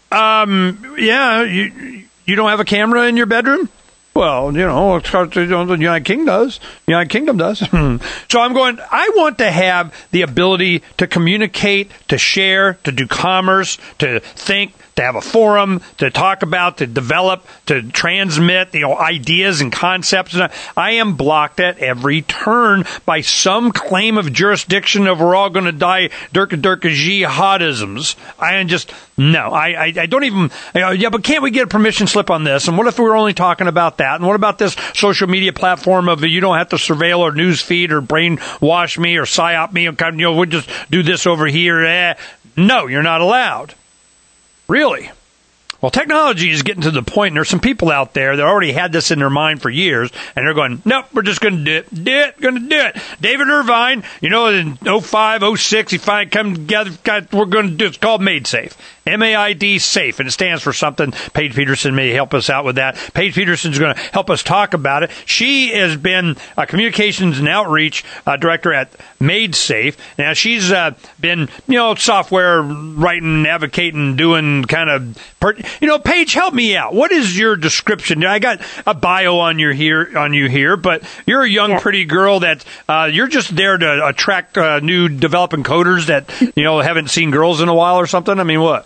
um, yeah, you you don't have a camera in your bedroom? Well, you know, the United Kingdom does. The United Kingdom does. So I'm going, I want to have the ability to communicate, to share, to do commerce, to think, to have a forum, to talk about, to develop, to transmit, you know, ideas and concepts. I am blocked at every turn by some claim of jurisdiction of we're all going to die Durka Durka jihadisms. I am just, no, I, I, I don't even, you know, yeah, but can't we get a permission slip on this? And what if we were only talking about that? And what about this social media platform of you don't have to surveil or news feed or brainwash me or psyop me? And, you know, we'll just do this over here. Eh. No, you're not allowed. Really? Well, technology is getting to the point, and there's some people out there that already had this in their mind for years, and they're going, nope, we're just going to do it, do it, going to do it. David Irvine, you know, in oh five, oh six, he finally come together, got, we're going to do it. It's called MaidSafe. M A I D SAFE, and it stands for something. Paige Peterson may help us out with that. Paige Peterson's going to help us talk about it. She has been a communications and outreach uh, director at MaidSafe. Now, she's uh, been, you know, software writing, advocating, doing kind of, per- you know, Paige, help me out. What is your description? I got a bio on your here on you here, but you're a young, yeah. pretty girl that uh, you're just there to attract uh, new developing coders that, you know, haven't seen girls in a while or something. I mean, what?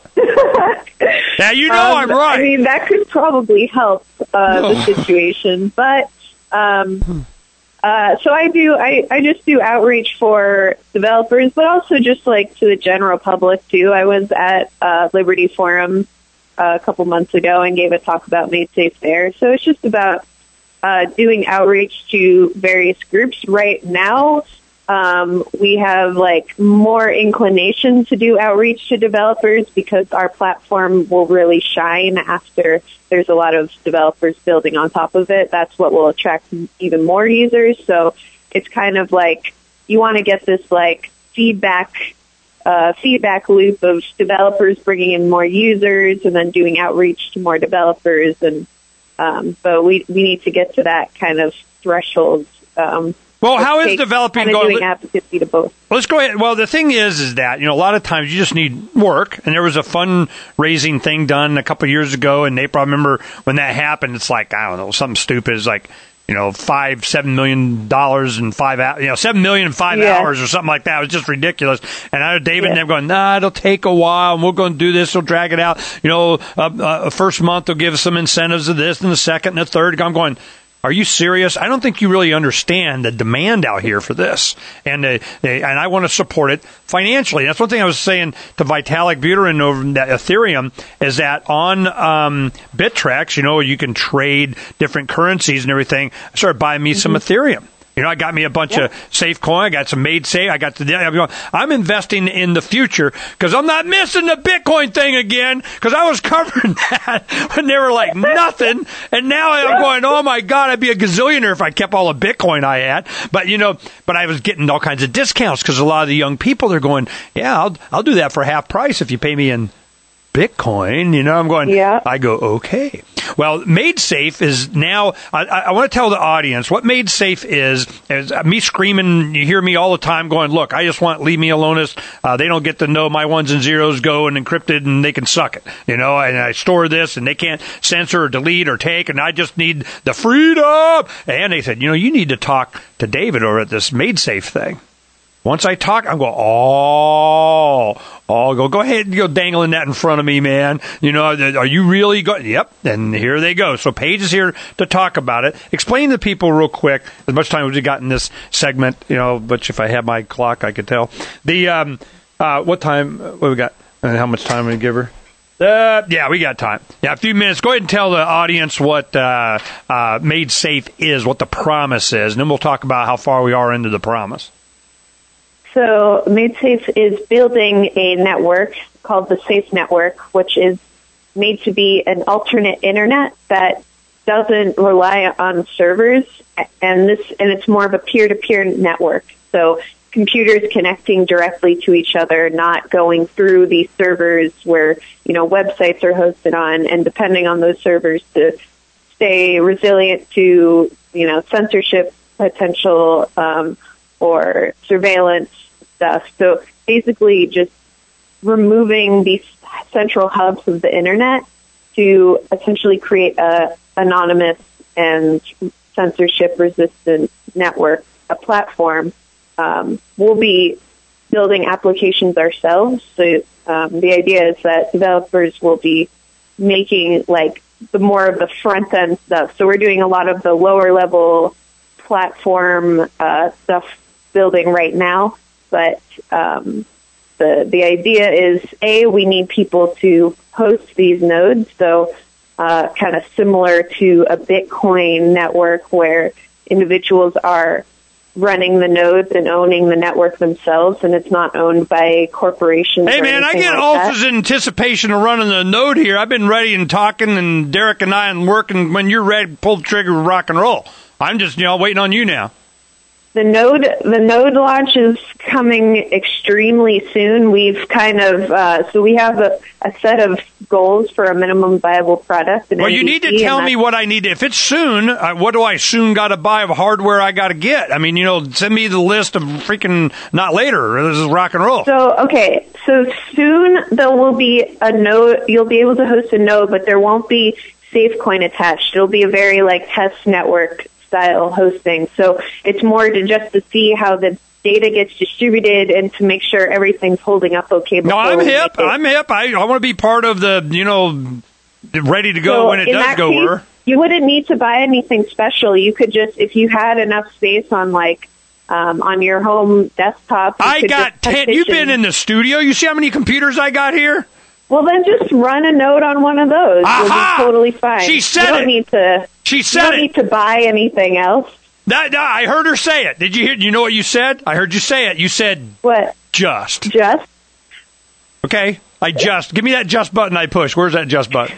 Now, you know um, I'm right. I mean, that could probably help uh, the situation. But, um, uh, so I do, I, I just do outreach for developers, but also just like to the general public, too. I was at uh, Liberty Forum uh, a couple months ago and gave a talk about MaidSafe there. So it's just about uh, doing outreach to various groups right now. Um, we have like more inclination to do outreach to developers because our platform will really shine after there's a lot of developers building on top of it. That's what will attract even more users. So it's kind of like you want to get this like feedback, uh, feedback loop of developers bringing in more users and then doing outreach to more developers. And, um, but we, we need to get to that kind of threshold, um, Well, how is developing kind of going? Doing advocacy to both. Let's go ahead. Well, the thing is, is that, you know, a lot of times you just need work. And there was a fundraising thing done a couple of years ago in April. I remember when that happened, it's like, I don't know, something stupid. It's like, you know, five, seven million dollars in five hours, you know, seven million in five yeah. hours or something like that. It was just ridiculous. And I know David yeah. and them going, nah, it'll take a while and we're going to do this. We'll drag it out. You know, uh, uh, first month they'll give us some incentives of this and the second and the third. I'm going, are you serious? I don't think you really understand the demand out here for this. And uh, and I want to support it financially. That's one thing I was saying to Vitalik Buterin over at Ethereum is that on um, Bittrex, you know, you can trade different currencies and everything. I started buying me mm-hmm. some Ethereum. You know, I got me a bunch yeah. of SafeCoin. I got some MaidSafe. I got the. I'm investing in the future because I'm not missing the Bitcoin thing again because I was covering that when they were like nothing, and now I'm going, oh my God, I'd be a gazillionaire if I kept all the Bitcoin I had. But you know, but I was getting all kinds of discounts because a lot of the young people they're going, yeah, I'll I'll do that for half price if you pay me in Bitcoin. You know, I'm going, yeah. I go, okay. Well, MaidSafe is now, I, I want to tell the audience what MaidSafe is, is me screaming, you hear me all the time going, look, I just want, leave me alone. Uh, they don't get to know my ones and zeros go and encrypted and they can suck it, you know, and I store this and they can't censor or delete or take and I just need the freedom. And they said, you know, you need to talk to David over at this MaidSafe thing. Once I talk, I'm going, oh, oh, go, go ahead and go dangling that in front of me, man. You know, are you really going? Yep. And here they go. So Paige is here to talk about it. Explain to people real quick, as much time as we got in this segment, you know, which if I had my clock, I could tell. The, um, uh, what time, what we got, and how much time we give her? Uh, yeah, we got time. Yeah, a few minutes. Go ahead and tell the audience what, uh, uh, MaidSafe is, what the promise is, and then we'll talk about how far we are into the promise. So MaidSafe is building a network called the Safe Network, which is made to be an alternate internet that doesn't rely on servers, and this and it's more of a peer-to-peer network. So computers connecting directly to each other, not going through these servers where, you know, websites are hosted on, and depending on those servers to stay resilient to, you know, censorship potential um, or surveillance stuff. So basically just removing these central hubs of the internet to essentially create a anonymous and censorship-resistant network, a platform. Um, we'll be building applications ourselves. So um, the idea is that developers will be making like the more of the front end stuff. So we're doing a lot of the lower level platform uh, stuff building right now. But um, the the idea is, A, we need people to host these nodes. So uh, kind of similar to a Bitcoin network where individuals are running the nodes and owning the network themselves, and it's not owned by corporations. Hey, or man, I get like ulcers that. in anticipation of running the node here. I've been ready and talking, and Derek and I and working. When you're ready, pull the trigger, rock and roll. I'm just, you know, waiting on you now. The node, the node launch is coming extremely soon. We've kind of, uh, so we have a, a set of goals for a minimum viable product. Well, you need to tell me what I need to, if it's soon, uh, what do I soon got to buy of hardware I got to get? I mean, you know, send me the list of freaking, not later. This is rock and roll. So, okay, so soon there will be a node, you'll be able to host a node, but there won't be SafeCoin attached. It'll be a very like test network style hosting. So it's more to just to see how the data gets distributed and to make sure everything's holding up okay. No, I'm hip. I'm hip. I, I want to be part of the, you know, ready to go so when it in does that go. Case, where. You wouldn't need to buy anything special. You could just, if you had enough space on like, um, on your home desktop. You I could got just ten. petition. You've been in the studio. You see how many computers I got here? Well, then just run a node on one of those. Aha! You'll be totally fine. She said you don't it. Need to, she said you don't it. need to buy anything else. That, that, I heard her say it. Did you hear? You know what you said? I heard you say it. You said what? Just. Just. Okay. I just. Give me that just button I push. Where's that just button?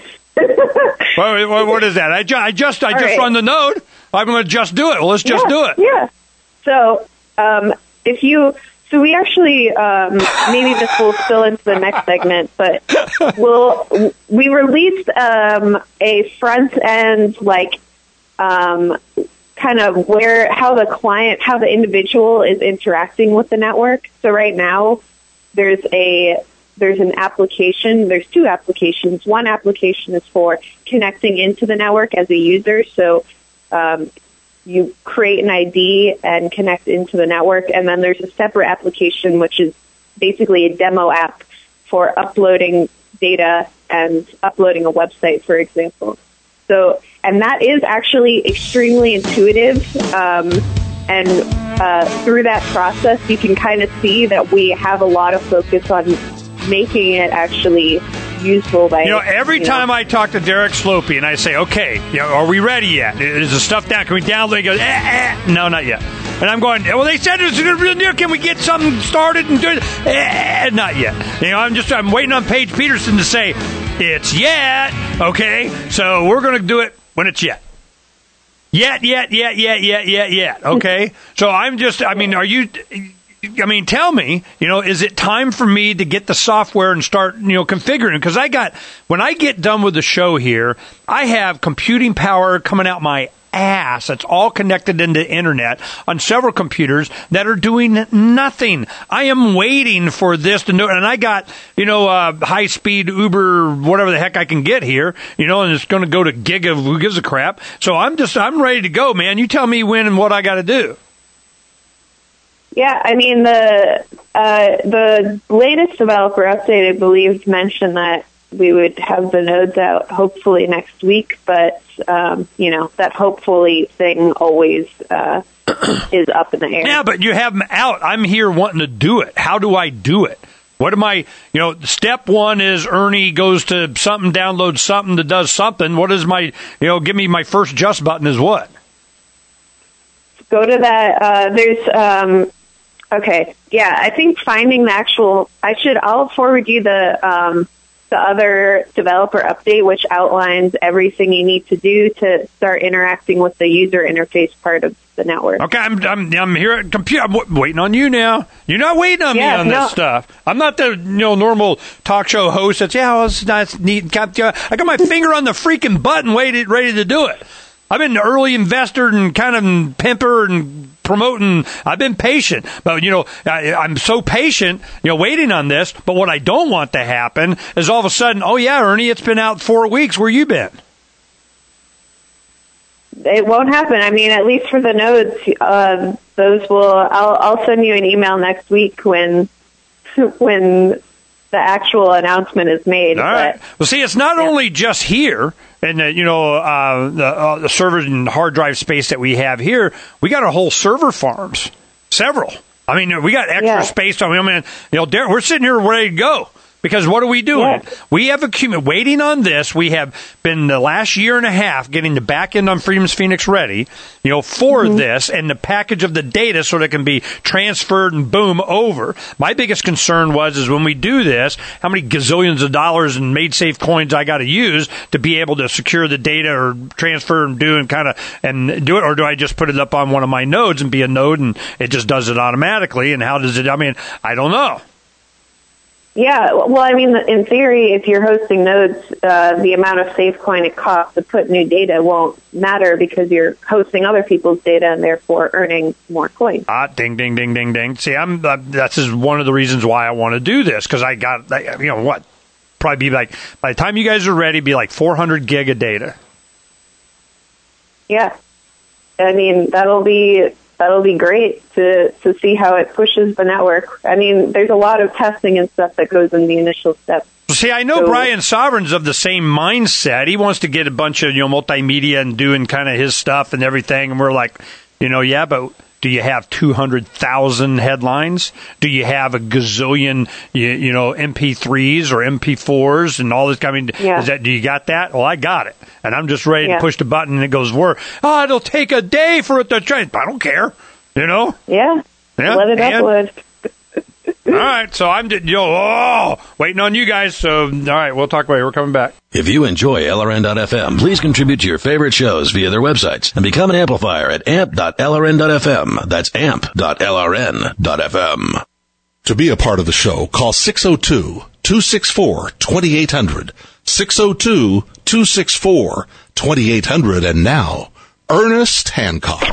what, what, what is that? I, ju- I just. I All just right. run the node. I'm going to just do it. Well, let's just yeah, do it. Yeah. So, um, if you. So we actually, um, maybe this will spill into the next segment, but we'll, we released um, a front end, like, um, kind of where, how the client, how the individual is interacting with the network. So right now, there's a, there's an application, there's two applications. One application is for connecting into the network as a user. So, um, you create an I D and connect into the network, and then there's a separate application which is basically a demo app for uploading data and uploading a website, for example. So, and that is actually extremely intuitive, um, and uh, through that process, you can kind of see that we have a lot of focus on making it actually useful by, you know, every you time know. I talk to Derek Slopey and I say, okay, you know, are we ready yet? Is the stuff down? Can we download? He goes, eh, eh. No, not yet. And I'm going, well, they said it's near. Can we get something started and do it? Eh, not yet. You know, I'm just, I'm waiting on Paige Peterson to say, it's yet. Okay. So we're going to do it when it's yet. Yet, yet, yet, yet, yet, yet, yet. Okay. So I'm just, I mean, are you, I mean, tell me, you know, is it time for me to get the software and start, you know, configuring? Because I got, when I get done with the show here, I have computing power coming out my ass. It's all connected into the internet on several computers that are doing nothing. I am waiting for this to know, and I got, you know, uh, high speed Uber, whatever the heck I can get here, you know, and it's going to go to gig of who gives a crap. So I'm just, I'm ready to go, man. You tell me when and what I got to do. Yeah, I mean, the uh, the latest developer update, I believe, mentioned that we would have the nodes out hopefully next week, but, um, you know, that hopefully thing always uh, is up in the air. Yeah, but you have them out. I'm here wanting to do it. How do I do it? What am I, you know, step one is Ernie goes to something, downloads something that does something. What is my, you know, give me my first just button is what? Go to that, uh, there's... Um, Okay. Yeah, I think finding the actual, I should, I'll forward you the, um, the other developer update, which outlines everything you need to do to start interacting with the user interface part of the network. Okay, I'm I'm, I'm here at computer. I'm w- waiting on you now. You're not waiting on Yeah, me on no. this stuff. I'm not the you know normal talk show host that's yeah, well, it's nice, neat. Got, uh, I got my finger on the freaking button, waited, ready to do it. I've been an early investor and kind of pimper and promoting. I've been patient, but you know, I, I'm so patient, you know, waiting on this. But what I don't want to happen is all of a sudden, oh yeah, Ernie, it's been out four weeks. Where you been? It won't happen. I mean, at least for the nodes, uh, those will. I'll, I'll send you an email next week when when the actual announcement is made. All right. Well, see, it's not yeah. only just here and uh, you know uh, the, uh, the servers and hard drive space that we have here. We got our whole server farms, several. I mean, we got extra yeah. space. I mean, I mean, you know, we're sitting here ready to go. Because what are we doing? Yeah. We have accumulated, waiting on this. We have been the last year and a half getting the back end on Freedom's Phoenix ready, you know, for mm-hmm. this and the package of the data so that it can be transferred and boom over. My biggest concern was is when we do this, how many gazillions of dollars in MaidSafe coins I got to use to be able to secure the data or transfer and do and kind of and do it, or do I just put it up on one of my nodes and be a node and it just does it automatically? And how does it? I mean, I don't know. Yeah, well, I mean, in theory, if you're hosting nodes, uh, the amount of SafeCoin it costs to put new data won't matter because you're hosting other people's data and therefore earning more coins. Ah, ding, ding, ding, ding, ding. See, I'm uh, that's just one of the reasons why I want to do this because I got, you know, what, probably be like by the time you guys are ready, be like four hundred gig of data. Yeah, I mean that'll be. That'll be great to, to see how it pushes the network. I mean, there's a lot of testing and stuff that goes in the initial steps. See, I know so, Brian Sovereign's of the same mindset. He wants to get a bunch of, you know, multimedia and doing kind of his stuff and everything. And we're like, you know, yeah, but do you have two hundred thousand headlines? Do you have a gazillion, you, you know, M P threes or M P fours and all this? I mean, yeah. is that, do you got that? Well, I got it. And I'm just ready yeah. to push the button and it goes, where? Oh, it'll take a day for it to change. I don't care. You know? Yeah. yeah. Let it and, upload. All right. So I'm, you know, oh, waiting on you guys. So, all right. We'll talk about it. We're coming back. If you enjoy L R N dot F M, please contribute to your favorite shows via their websites and become an amplifier at amp dot L R N dot F M. That's amp dot L R N dot F M. To be a part of the show, call six oh two, two six four, two eight hundred. six oh two, two six four, two eight hundred. And now, Ernest Hancock.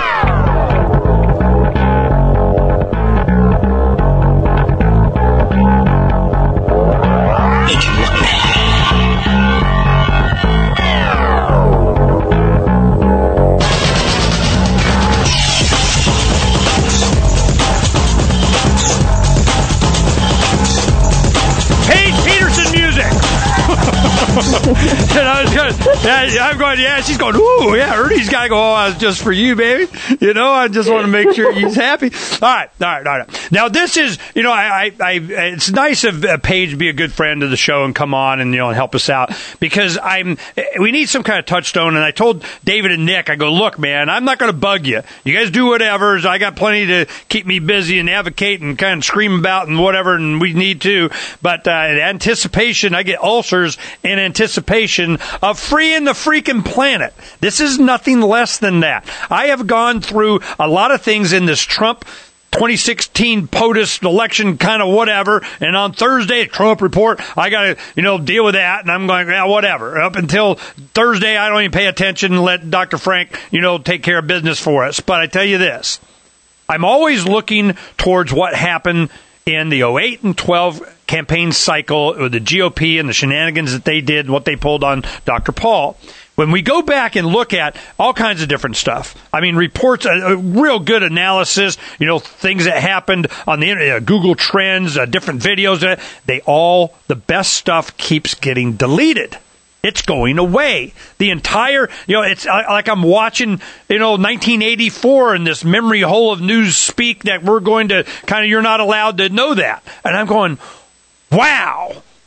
And I was going, yeah, I'm going, yeah, she's going, ooh, yeah, Ernie's got to go, oh, it's just for you, baby. You know, I just want to make sure he's happy. All right, all right, all right. Now, this is, you know, I, I, I it's nice of uh, Paige to be a good friend of the show and come on and, you know, and help us out because I'm, we need some kind of touchstone. And I told David and Nick, I go, look, man, I'm not going to bug you. You guys do whatever. I got plenty to keep me busy and advocate and kind of scream about and whatever, and we need to. But uh, in anticipation, I get ulcers in anticipation of freeing the freaking planet. This is nothing less than that. I have gone through a lot of things in this Trump twenty sixteen POTUS election kind of whatever, and on Thursday, Trump report, I got to, you know, deal with that, and I'm going, yeah, whatever. Up until Thursday, I don't even pay attention and let Doctor Frank, you know, take care of business for us. But I tell you this, I'm always looking towards what happened in the oh eight and twelve campaign cycle with the G O P and the shenanigans that they did, what they pulled on Doctor Paul. When we go back and look at all kinds of different stuff, I mean, reports, a, a real good analysis, you know, things that happened on the internet, uh, Google Trends, uh, different videos, uh, they all, the best stuff keeps getting deleted. It's going away. The entire, you know, it's like I'm watching, you know, nineteen eighty-four in this memory hole of news speak that we're going to kind of, you're not allowed to know that. And I'm going, wow,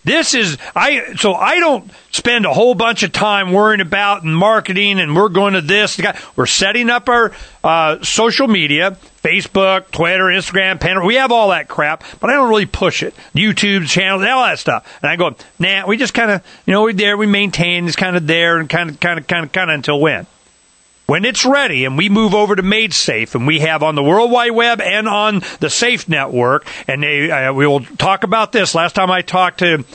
this is, I, so I don't spend a whole bunch of time worrying about marketing and we're going to this. We're setting up our uh, social media, Facebook, Twitter, Instagram, Pandora. We have all that crap, but I don't really push it. YouTube channels, all that stuff. And I go, nah, we just kind of, you know, we're there, we maintain, it's kind of there and kind of, kind of, kind of, kind of until when? When it's ready and we move over to MadeSafe and we have on the World Wide Web and on the Safe Network, and they, uh, we will talk about this. Last time I talked to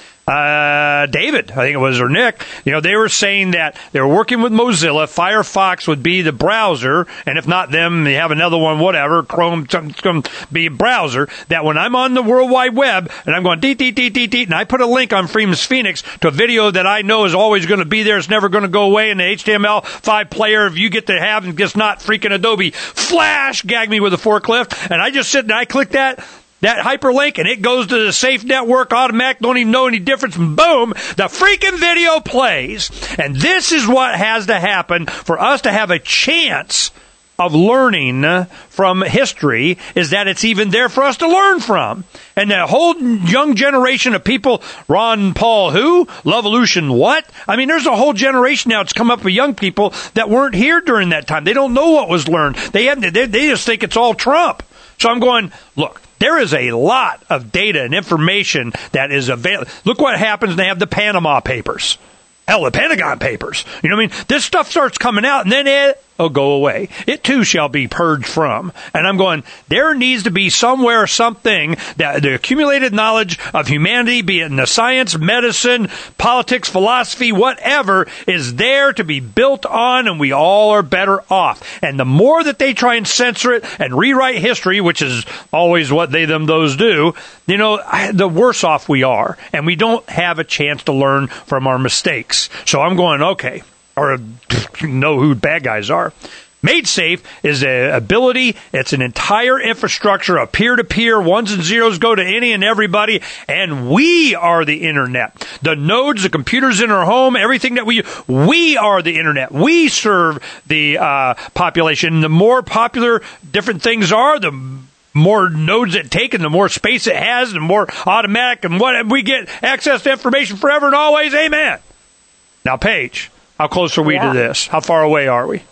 uh, David, I think it was, or Nick, you know, they were saying that they were working with Mozilla. Firefox would be the browser, and if not them, they have another one, whatever, Chrome, some, some, be a browser, that when I'm on the World Wide Web and I'm going deet, deet, deet, deet, deet, and I put a link on Freedom's Phoenix to a video that I know is always going to be there, it's never going to go away in the H T M L five player, if you get to have and just not freaking Adobe Flash gag me with a forklift, and I just sit and I click that, that hyperlink, and it goes to the Safe Network automatic, don't even know any difference, and boom, the freaking video plays. And this is what has to happen for us to have a chance of learning from history, is that it's even there for us to learn from. And the whole young generation of people, Ron Paul who? Lovolution what? I mean, there's a whole generation now that's come up with young people that weren't here during that time. They don't know what was learned. They haven't, they, they just think it's all Trump. So I'm going, look, there is a lot of data and information that is available. Look what happens when they have the Panama Papers. Hell, the Pentagon Papers. You know what I mean? This stuff starts coming out, and then it will go away. It, too, shall be purged from. And I'm going, there needs to be somewhere something that the accumulated knowledge of humanity, be it in the science, medicine, politics, philosophy, whatever, is there to be built on, and we all are better off. And the more that they try and censor it and rewrite history, which is always what they, them, those do, you know, the worse off we are. And we don't have a chance to learn from our mistakes. So I'm going, okay, or know who bad guys are. MadeSafe is an ability. It's an entire infrastructure of peer-to-peer. Ones and zeros go to any and everybody. And we are the internet. The nodes, the computers in our home, everything that we, we are the internet. We serve the uh, population. The more popular different things are, the more nodes it take and the more space it has, the more automatic, and what we get access to information forever and always. Amen. Now, Paige, how close are we yeah. to this? How far away are we?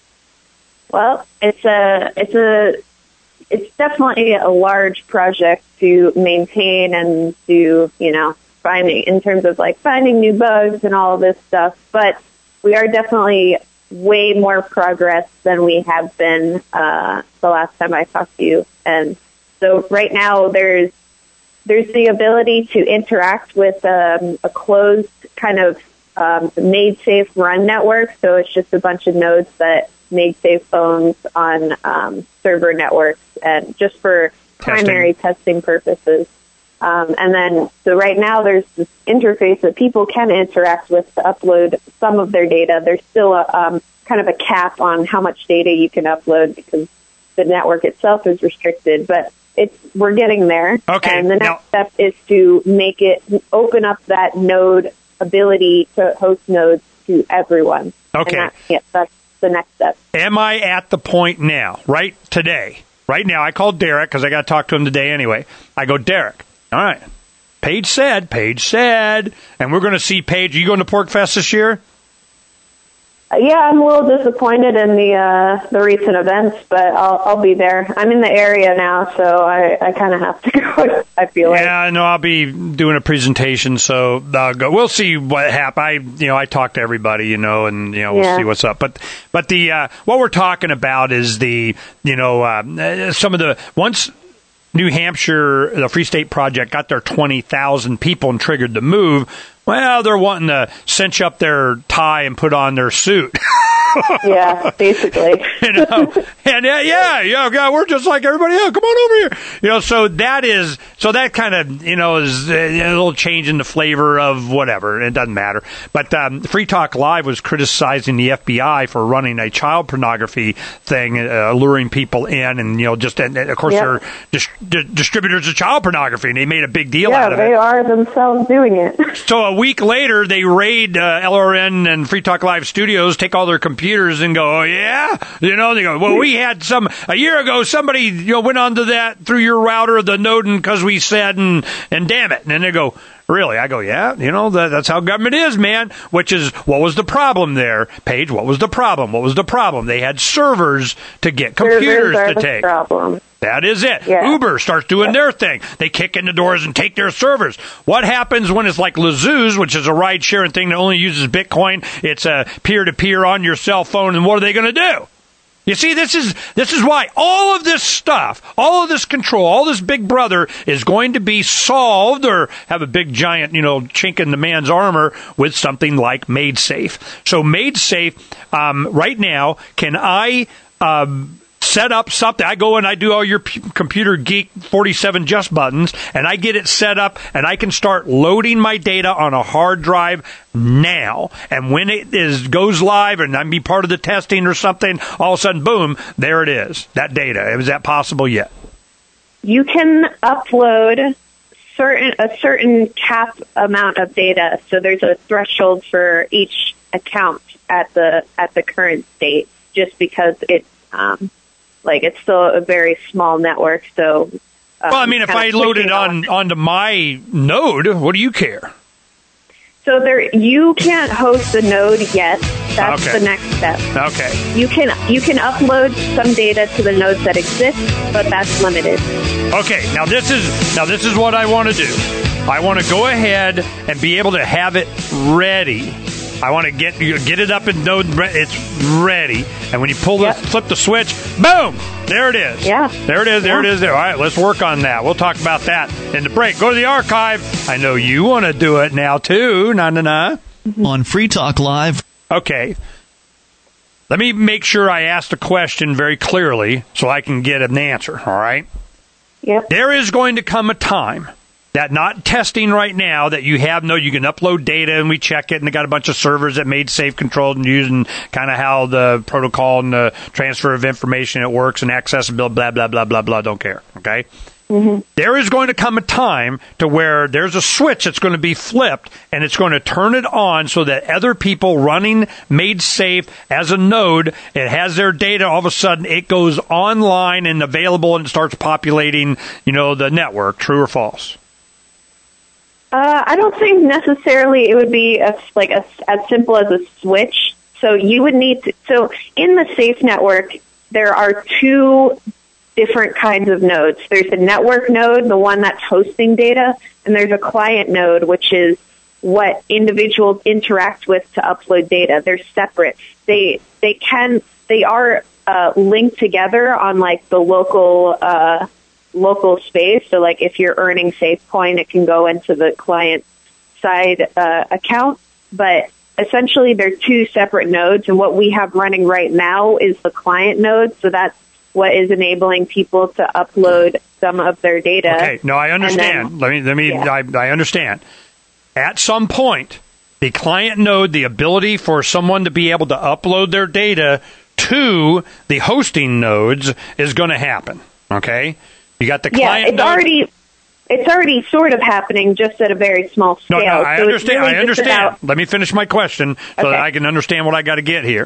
Well, it's a it's a it's definitely a large project to maintain and to, you know, finding in terms of like finding new bugs and all of this stuff. But we are definitely way more progress than we have been uh, the last time I talked to you. And so right now there's there's the ability to interact with um, a closed kind of um, MadeSafe run network. So it's just a bunch of nodes that MadeSafe owns on um, server networks, and just for testing. primary testing purposes. Um, and then, so right now there's this interface that people can interact with to upload some of their data. There's still a um, kind of a cap on how much data you can upload because the network itself is restricted, but it's, we're getting there. Okay. And the next now, step is to make it, open up that node ability to host nodes to everyone. Okay. And that, yeah, that's the next step. Am I at the point now, right today, right now, I called Derek because I got to talk to him today anyway. I go, Derek, all right, Paige said, Paige said, and we're going to see Paige. Are you going to Pork Fest this year? Uh, yeah, I'm a little disappointed in the uh, the recent events, but I'll I'll be there. I'm in the area now, so I, I kind of have to go, I feel like. Yeah, I know I'll be doing a presentation, so I'll go. We'll see what happens. I, you know, I talk to everybody, you know, and, you know, we'll yeah. see what's up. But but the uh, what we're talking about is the, you know, uh, some of the, once New Hampshire, the Free State Project, got their twenty thousand people and triggered the move, well, they're wanting to cinch up their tie and put on their suit. Yeah, basically. You know, and uh, yeah, yeah, yeah, we're just like everybody else. Come on over here. You know, so that is, so that kind of, you know, is a little change in the flavor of whatever. It doesn't matter. But um, Free Talk Live was criticizing the F B I for running a child pornography thing, uh, luring people in, and, you know, just, and, and of course, yep. they're dis- di- distributors of child pornography, and they made a big deal yeah, out of it. Yeah, they are themselves doing it. So a week later, they raid uh, L R N and Free Talk Live studios, take all their computers, computers and go, oh, yeah? You know, they go, well, we had some, a year ago, somebody, you know, went onto that through your router, the node, and because we said, and, and damn it. And then they go, really? I go, yeah, you know, that, that's how government is, man. Which is, what was the problem there, Paige? What was the problem? What was the problem? They had servers to get computers Servers are to the take. problem. That is it. Yeah. Uber starts doing Yeah. their thing. They kick in the doors and take their servers. What happens when it's like Lazooz, which is a ride-sharing thing that only uses Bitcoin? It's a peer-to-peer on your cell phone, and what are they going to do? You see, this is this is why all of this stuff, all of this control, all this Big Brother is going to be solved or have a big giant, you know, chink in the man's armor with something like MaidSafe. So MaidSafe, um, right now, can I um, set up something? I go and I do all your p- computer geek forty-seven just buttons, and I get it set up, and I can start loading my data on a hard drive now. And when it is goes live and I be part of the testing or something, all of a sudden, boom, there it is. That data. Is that possible yet? You can upload certain a certain cap amount of data. So there's a threshold for each account at the at the current state, just because it's um, like it's still a very small network. So, um, well, I mean, if I load it on onto my node, what do you care? So there, you can't host the node yet. That's Okay. the next step. Okay. You can you can upload some data to the nodes that exist, but that's limited. Okay, now this is now this is what I want to do. I want to go ahead and be able to have it ready. I want to get you get it up in Node. It's ready, and when you pull the Yep. flip the switch, boom! There it is. Yeah. There it is. There Yeah. it is. There. All right, let's work on that. We'll talk about that in the break. Go to the archive. I know you want to do it now too. Na na na. On Free Talk Live. Okay. Let me make sure I ask the question very clearly so I can get an answer. All right. Yep. There is going to come a time that not testing right now that you have no, you can upload data and we check it and they got a bunch of servers that made safe controlled and using kind of how the protocol and the transfer of information it works and accessibility, blah, blah, blah, blah, blah. Don't care. Okay. Mm-hmm. There is going to come a time to where there's a switch that's going to be flipped and it's going to turn it on so that other people running MaidSafe as a node, it has their data, all of a sudden it goes online and available and starts populating, you know, the network. True or false? Uh, I don't think necessarily it would be a, like a, as simple as a switch. So you would need to, so in the safe network, there are two different kinds of nodes. There's a network node, the one that's hosting data, and there's a client node, which is what individuals interact with to upload data. They're separate. They they can they are uh, linked together on like the local uh, local space. So like if you're earning SafeCoin, it can go into the client side uh, account. But essentially, they're two separate nodes, and what we have running right now is the client node. So that's what is enabling people to upload some of their data. Okay, no, I understand. Then, let me, let me, yeah. I, I understand. At some point, the client node, the ability for someone to be able to upload their data to the hosting nodes is going to happen. Okay, you got the yeah, client it's node. already it's already sort of happening, just at a very small scale. No, no, I So it's understand. really I just understand. about- Let me finish my question so Okay. that I can understand what I got to get here.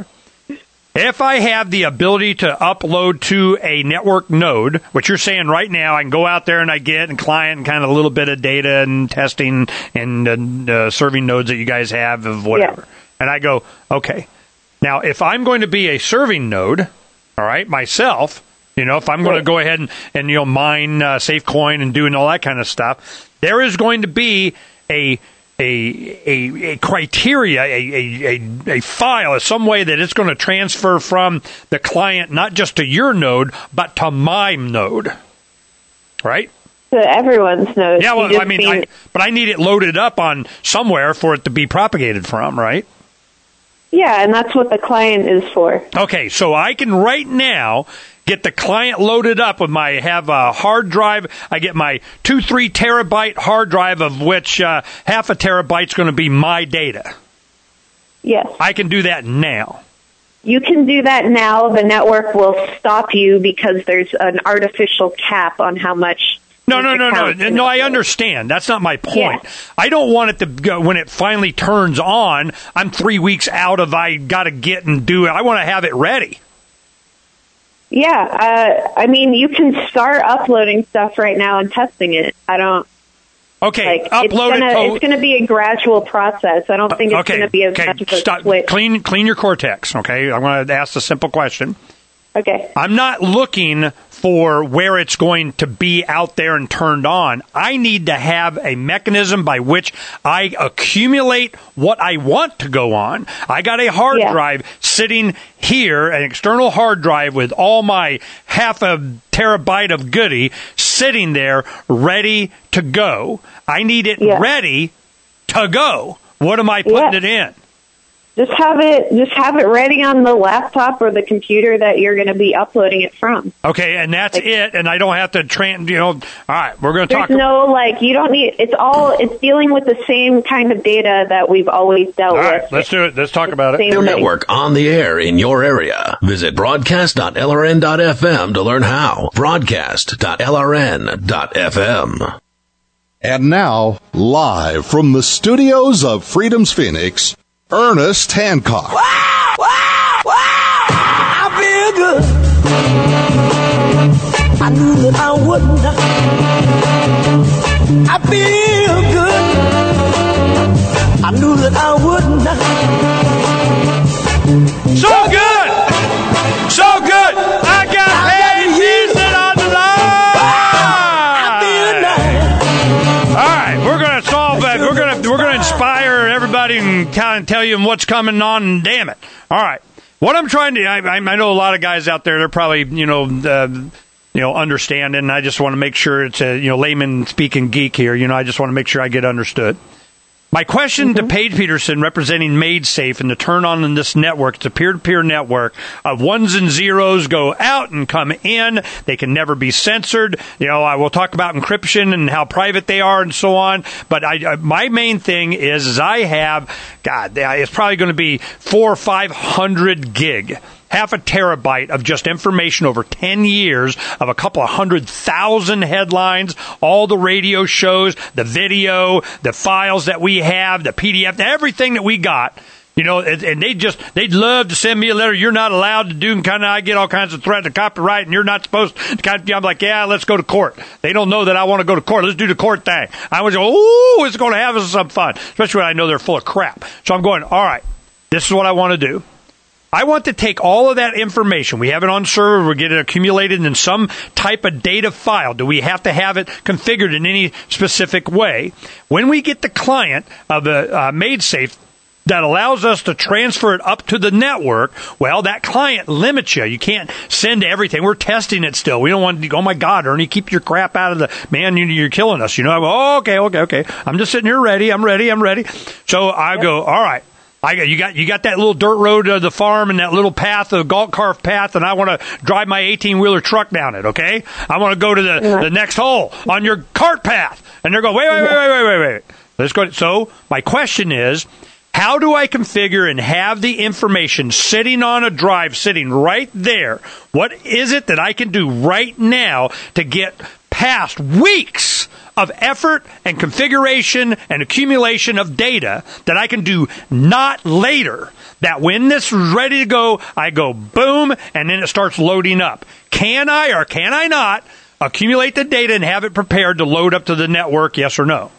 If I have the ability to upload to a network node, which you're saying right now, I can go out there and I get and client and kind of a little bit of data and testing and uh, serving nodes that you guys have of whatever. Yeah. And I go, okay. Now, if I'm going to be a serving node, all right, myself, you know, if I'm going to go ahead and, and you know, mine uh, SafeCoin and doing all that kind of stuff, there is going to be a A, a a criteria, a, a, a, a file, some way that it's going to transfer from the client not just to your node, but to my node, right? To everyone's node. Yeah, You well, just I mean, mean- I, but I need it loaded up on somewhere for it to be propagated from, right? yeah, and that's what the client is for. Okay, so I can right now get the client loaded up with my, have a hard drive. I get my two, three terabyte hard drive of which uh, half a terabyte's going to be my data. Yes. I can do that now. You can do that now. The network will stop you because there's an artificial cap on how much No, no, no, no, no. I understand. That's not my point. Yeah. I don't want it to go when it finally turns on. I'm three weeks out of I got to get and do it. I want to have it ready. Yeah, uh, I mean, you can start uploading stuff right now and testing it. I don't. Okay, like, upload it's gonna, it. To- it's going to be a gradual process. I don't think it's okay, going to be as okay. much of a Stop. switch. Clean, clean your cortex. Okay, I'm going to ask a simple question. Okay. I'm not looking for where it's going to be out there and turned on. I need to have a mechanism by which I accumulate what I want to go on. I got a hard Yeah. drive sitting here, an external hard drive with all my half a terabyte of goodie sitting there ready to go. I need it Yeah. ready to go. What am I putting Yeah. it in? Just have it. Just have it ready on the laptop or the computer that you're going to be uploading it from. Okay, and that's it, and I don't have to train, you know, all right, we're going to There's talk. no, like, you don't need, it's all, it's dealing with the same kind of data that we've always dealt All right, with. let's do it. Let's talk about it. Same Their thing. network on the air in your area. Visit broadcast dot L R N dot F M to learn how. broadcast dot L R N dot F M. And now, live from the studios of Freedom's Phoenix, Ernest Hancock. Wow, wow, wow. I feel good. I knew that I wouldn't. I feel good. I knew that I wouldn't. So good! So good! I got Patty Houston on the line! All right, we're going to solve that. We're going to we're going to inspire everybody and kind of tell you what's coming on, and damn it. All right. What I'm trying to, I, I know a lot of guys out there, they're probably, you know, uh, you know, understanding. And I just want to make sure it's a, you know, layman speaking geek here. You know, I just want to make sure I get understood. My question mm-hmm. to Paige Peterson, representing MaidSafe, and to turn on in this network, it's a peer-to-peer network of ones and zeros go out and come in. They can never be censored. You know, I will talk about encryption and how private they are and so on. But I, uh, my main thing is, is I have, God, it's probably going to be four or five hundred gig. Half a terabyte of just information over ten years of a couple of hundred thousand headlines, all the radio shows, the video, the files that we have, the P D F, everything that we got. You know, and, and they just, they'd love to send me a letter. You're not allowed to do, and kind of, I get all kinds of threats of copyright, and you're not supposed to, kind of, I'm like, yeah, let's go to court. They don't know that I want to go to court. Let's do the court thing. I was going, ooh, it's going to have us some fun, especially when I know they're full of crap. So I'm going, all right, this is what I want to do. I want to take all of that information. We have it on server. We get it accumulated in some type of data file. Do we have to have it configured in any specific way? When we get the client of the uh, MaidSafe that allows us to transfer it up to the network, well, that client limits you. You can't send everything. We're testing it still. We don't want to, oh, my God, Ernie, keep your crap out of the, man, you're killing us. You know, I go, oh, okay, okay, okay. I'm just sitting here ready. I'm ready. I'm ready. So I go, all right. I got you got you got that little dirt road to the farm and that little path, the golf cart path, and I want to drive my eighteen wheeler truck down it. Okay, I want to go to the, yeah. the next hole on your cart path, and they're going, wait, wait, wait, wait, wait, wait, wait. Let's go. So my question is, how do I configure and have the information sitting on a drive, sitting right there? What is it that I can do right now to get past weeks of effort and configuration and accumulation of data that I can do not later, that when this is ready to go, I go boom, and then it starts loading up? Can I or can I not accumulate the data and have it prepared to load up to the network, yes or no?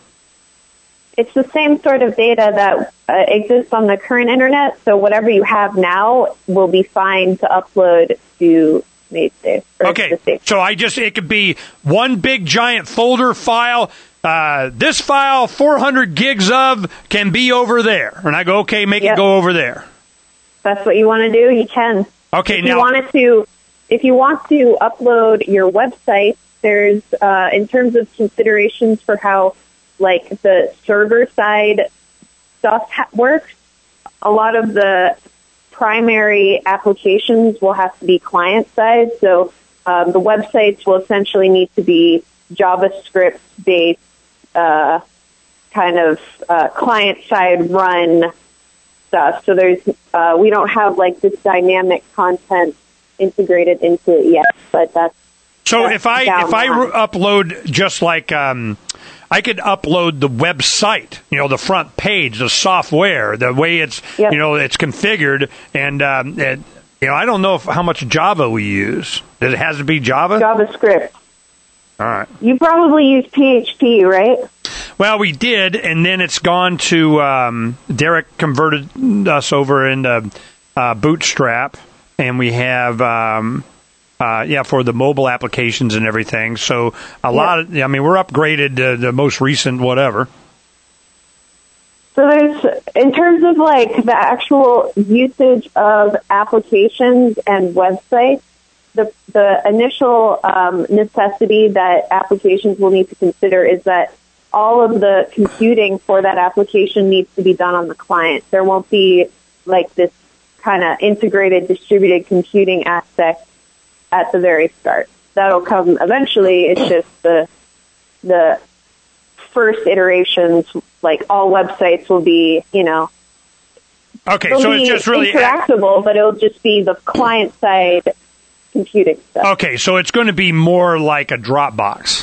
It's the same sort of data that uh, exists on the current internet, so whatever you have now will be fine to upload to MaidSafe. Okay, so I just, it could be one big giant folder file. Uh, this file, four hundred gigs of, can be over there. And I go, okay, make yep. it go over there. That's what you want to do, you can. Okay, if now. You wanted to, if you want to upload your website, there's, uh, in terms of considerations for how, like, the server side stuff ha- works, a lot of the primary applications will have to be client-side, so um, the websites will essentially need to be JavaScript-based, uh, kind of uh, client-side run stuff. So there's, uh, we don't have like this dynamic content integrated into it yet, but that's So if I if I re- upload just like um, I could upload the website, you know, the front page, the software, the way it's Yep. you know it's configured, and um, it, you know I don't know if, how much Java we use. Does it has to be Java? JavaScript. All right. You probably use P H P, right? Well, we did, and then it's gone to um, Derek converted us over into uh, Bootstrap, and we have. Um, Uh, yeah, for the mobile applications and everything. So a Yeah. lot of, I mean, we're upgraded to the most recent whatever. So there's, in terms of like the actual usage of applications and websites, the the initial um, necessity that applications will need to consider is that all of the computing for that application needs to be done on the client. There won't be like this kind of integrated distributed computing aspect at the very start. That'll come eventually. It's just the the first iterations, like all websites will be, you know, Okay, they'll so be it's just really interactable, but it'll just be the client side computing stuff. okay. So it's going to be more like a Dropbox.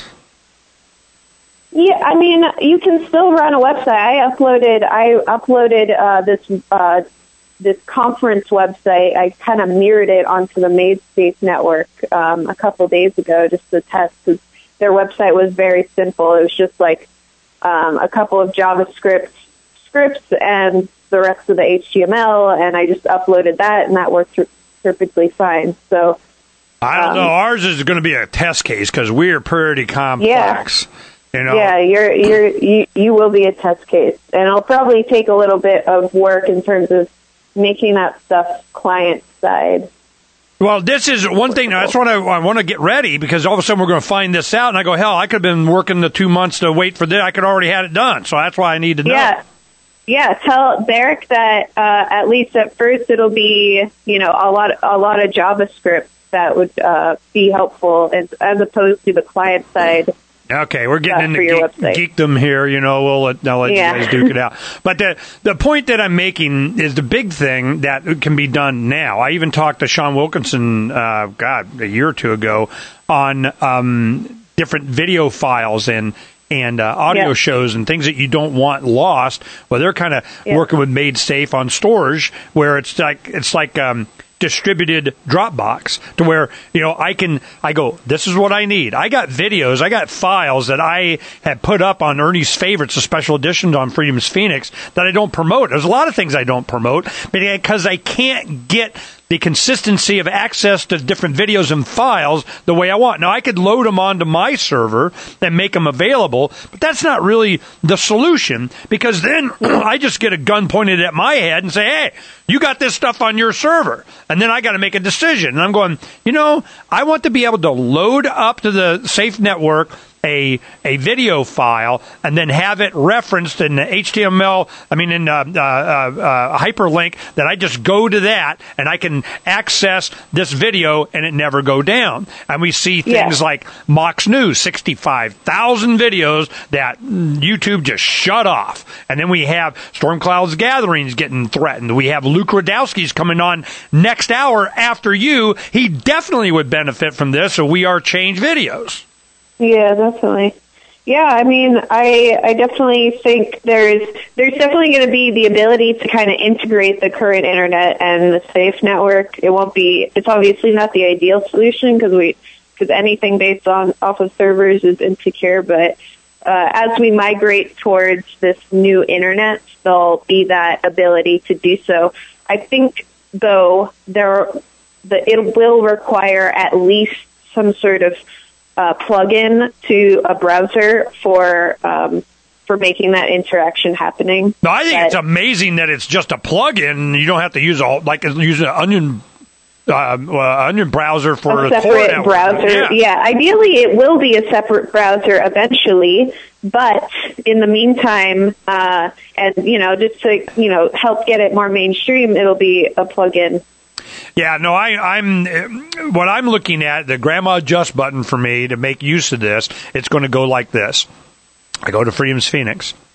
Yeah, I mean, you can still run a website. I uploaded, I uploaded uh, this uh, this conference website. I kind of mirrored it onto the MaidSpace network um, a couple days ago just to test. Cause their website was very simple. It was just like um, a couple of JavaScript scripts and the rest of the H T M L, and I just uploaded that, and that worked perfectly fine. So I don't um, know. Ours is going to be a test case because we're pretty complex. You know? Yeah, you're you're you you will be a test case, and it'll probably take a little bit of work in terms of making that stuff client side. Well, this is one thing. That's what I, I want to get ready because all of a sudden we're going to find this out, and I go, hell, I could have been working the two months to wait for this. I could already had it done, so that's why I need to know. Yeah, yeah. Tell Derek that uh, at least at first it'll be you know a lot a lot of JavaScript that would uh, be helpful as, as opposed to the client side. Okay, we're getting Uh, for into your geek, geekdom here. You know, we'll let, I'll let Yeah. you guys duke it out. But the the point that I'm making is the big thing that can be done now. I even talked to Sean Wilkinson, uh, God, a year or two ago, on um, different video files and and uh, audio Yeah. shows and things that you don't want lost. Well, they're kind of Yeah. working with MaidSafe on storage, where it's like it's like. Um, distributed Dropbox to where, you know, I can, I go, this is what I need. I got videos, I got files that I had put up on Ernie's Favorites, the special editions on Freedom's Phoenix that I don't promote. There's a lot of things I don't promote because I can't get the consistency of access to different videos and files the way I want. Now, I could load them onto my server and make them available, but that's not really the solution because then I just get a gun pointed at my head and say, hey, you got this stuff on your server. And then I got to make a decision. And I'm going, you know, I want to be able to load up to the Safe Network a a video file and then have it referenced in the H T M L, I mean in a uh, uh, uh, hyperlink that I just go to that and I can access this video and it never go down. And we see things Yeah. like Mox News, sixty-five thousand videos that YouTube just shut off. And then we have Storm Cloud's Gatherings getting threatened. We have Luke Radowski's coming on next hour after you. He definitely would benefit from this, so we are Change Videos. Yeah, definitely. Yeah, I mean, I I definitely think there's there's definitely going to be the ability to kind of integrate the current internet and the Safe Network. It won't be. It's obviously not the ideal solution because we because anything based on off of servers is insecure. But uh, as we migrate towards this new internet, there'll be that ability to do so. I think though there the it will require at least some sort of Uh, plug-in to a browser for um, for making that interaction happening. No, I think But- it's amazing that it's just a plug-in. You don't have to use a whole, like use an Onion uh, uh, Onion browser for a a Tor separate network. browser. Yeah. Yeah, ideally it will be a separate browser eventually, but in the meantime, uh, and you know, just to you know help get it more mainstream, it'll be a plug-in. Yeah, no, I, I'm what I'm looking at, the Grandma Just button for me to make use of this, it's going to go like this. I go to Freedom's Phoenix.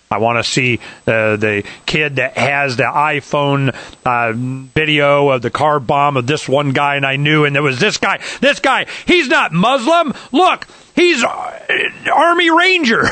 I want to see uh, the kid that has the iPhone uh, video of the car bomb of this one guy, and I knew, and there was this guy. This guy, he's not Muslim. Look, he's uh, Army Ranger,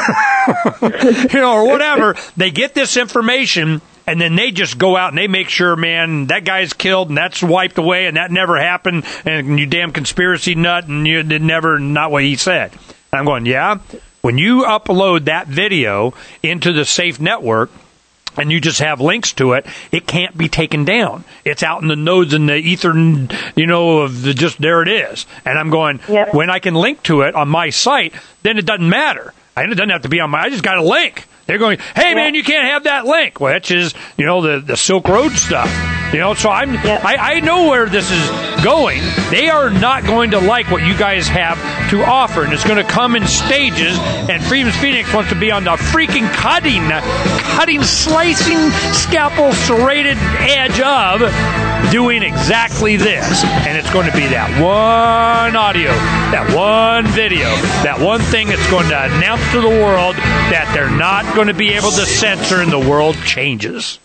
you know, or whatever. They get this information, and then they just go out and they make sure, man, that guy's killed, and that's wiped away, and that never happened, and you damn conspiracy nut, and you did never, not what he said. And I'm going, yeah. When you upload that video into the Safe Network and you just have links to it, it can't be taken down. It's out in the nodes and the ether, you know, of the, just there it is. And I'm going, yep. When I can link to it on my site, then it doesn't matter. It doesn't have to be on my, I just got a link. They're going, hey, yep. man, you can't have that link, which is, you know, the, the Silk Road stuff. You know, so I'm, yep. I, I know where this is going. They are not going to like what you guys have to offer, and it's going to come in stages, and Freedom's Phoenix wants to be on the freaking cutting, cutting, slicing, scalpel, serrated edge of doing exactly this. And it's going to be that one audio, that one video, that one thing that's going to announce to the world that they're not going to be able to censor, and the world changes.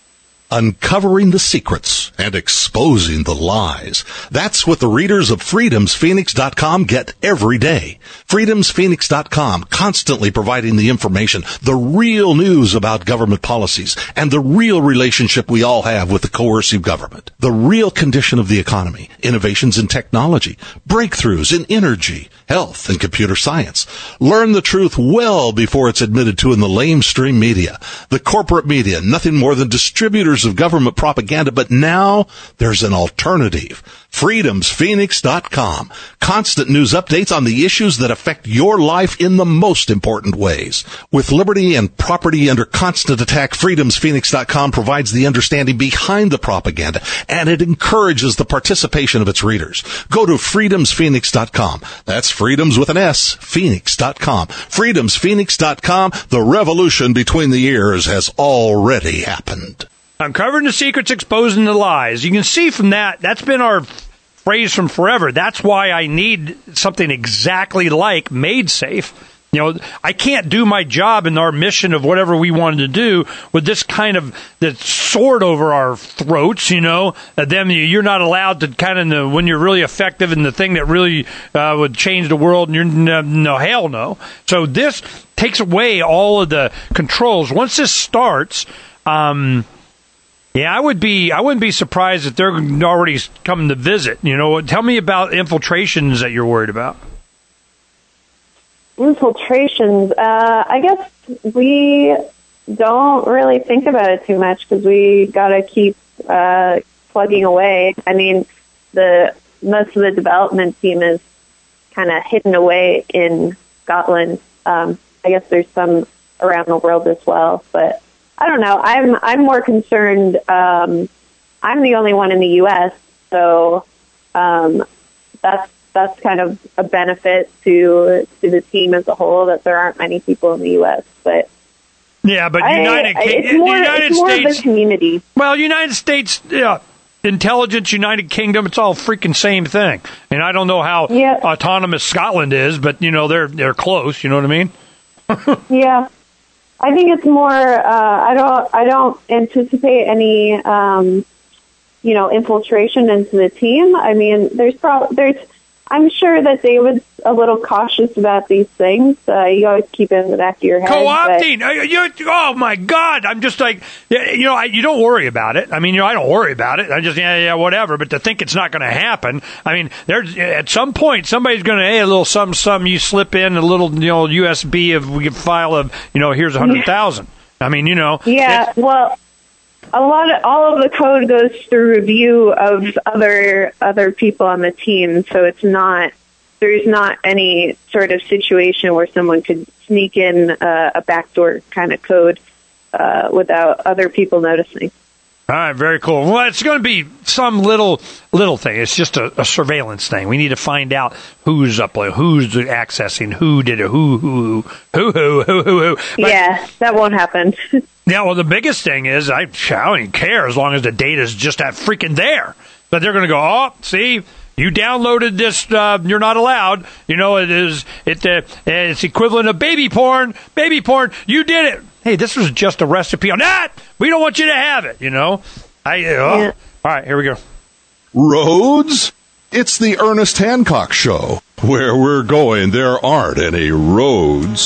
Uncovering the secrets and exposing the lies. That's what the readers of freedoms phoenix dot com get every day. freedoms phoenix dot com, constantly providing the information, the real news about government policies, and the real relationship we all have with the coercive government. The real condition of the economy, innovations in technology, breakthroughs in energy, health, and computer science. Learn the truth well before it's admitted to in the lamestream media. The corporate media, nothing more than distributors of government propaganda, but now there's an alternative. freedoms phoenix dot com. Constant news updates on the issues that affect your life in the most important ways. With liberty and property under constant attack, freedoms phoenix dot com provides the understanding behind the propaganda, and it encourages the participation of its readers. Go to freedoms phoenix dot com. That's freedoms with an S, phoenix dot com. freedoms phoenix dot com. The revolution between the ears has already happened. Uncovering the secrets, exposing the lies. You can see from that, that's been our phrase from forever. That's why I need something exactly like Made Safe. You know, I can't do my job in our mission of whatever we wanted to do with this kind of the sword over our throats, you know. Uh, them, you're not allowed to kind of, when you're really effective in the thing that really uh, would change the world, and you're, no, no, hell no. So this takes away all of the controls. Once this starts, um... Yeah, I would be. I wouldn't be surprised if they're already coming to visit. You know, tell me about infiltrations that you're worried about. Infiltrations. Uh, I guess we don't really think about it too much because we got to keep uh, plugging away. I mean, the most of the development team is kind of hidden away in Scotland. Um, I guess there's some around the world as well, but. I don't know. I'm I'm more concerned. Um, I'm the only one in the U S, so um, that's that's kind of a benefit to to the team as a whole that there aren't many people in the U S. But yeah, but United, I, I, it's more, United it's more States of a community. Well, United States, yeah, intelligence, United Kingdom, it's all freaking same thing. And I don't know how yeah. autonomous Scotland is, but you know they're they're close. You know what I mean? Yeah. I think it's more. Uh, I don't. I don't anticipate any, um, you know, infiltration into the team. I mean, there's probably there's. I'm sure that David's a little cautious about these things. Uh, you always keep it in the back of your head. Co-opting. But... You, oh my God! I'm just like, you know, I, you don't worry about it. I mean, you know, I don't worry about it. I just, yeah, yeah, whatever. But to think it's not going to happen. I mean, there's at some point somebody's going to, hey, a little some some. You slip in a little, you know, U S B of we file of, you know, here's a hundred thousand. I mean, you know. Yeah. Well. A lot of all of the code goes through review of other other people on the team, so it's not there's not any sort of situation where someone could sneak in uh, a backdoor kind of code uh, without other people noticing. All right, very cool. Well, it's going to be some little little thing. It's just a, a surveillance thing. We need to find out who's up there, who's accessing, who did it, who, who, who, who, who, who, who. But, yeah, that won't happen. Yeah, well, the biggest thing is I, I don't even care as long as the data's just that freaking there. But they're going to go, oh, see, you downloaded this. Uh, you're not allowed. You know, it is it. Uh, it's equivalent of baby porn. Baby porn. You did it. hey, this was just a recipe on that. We don't want you to have it, you know. I oh. Yeah. All right, here we go. Roads? It's the Ernest Hancock Show. Where we're going, there aren't any roads.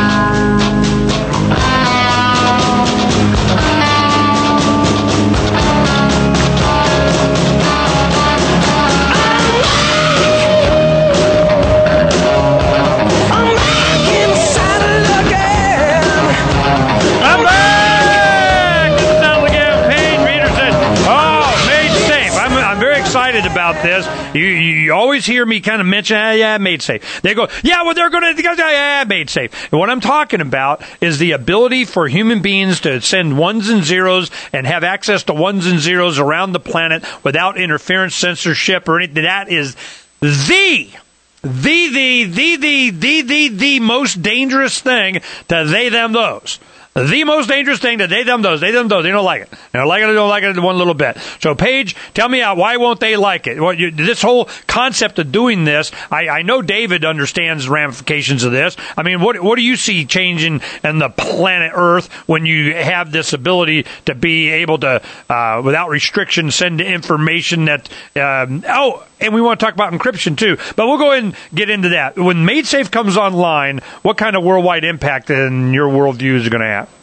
About this, you, you always hear me kind of mention, ah, yeah, made safe. They go, yeah, well, they're going to go, yeah, made safe. And what I'm talking about is the ability for human beings to send ones and zeros and have access to ones and zeros around the planet without interference, censorship, or anything. That is the, the, the, the, the, the, the, the most dangerous thing to they, them, those. The most dangerous thing to they, them, those. They, them, those. They don't like it. They don't like it. They don't like it one little bit. So, Paige, tell me out. Why won't they like it? Well, you, this whole concept of doing this, I, I know David understands the ramifications of this. I mean, what what do you see changing in the planet Earth when you have this ability to be able to, uh, without restriction, send information that, um, oh, and we want to talk about encryption too, but we'll go ahead and get into that. When MaidSafe comes online, what kind of worldwide impact in your worldview is it going to have?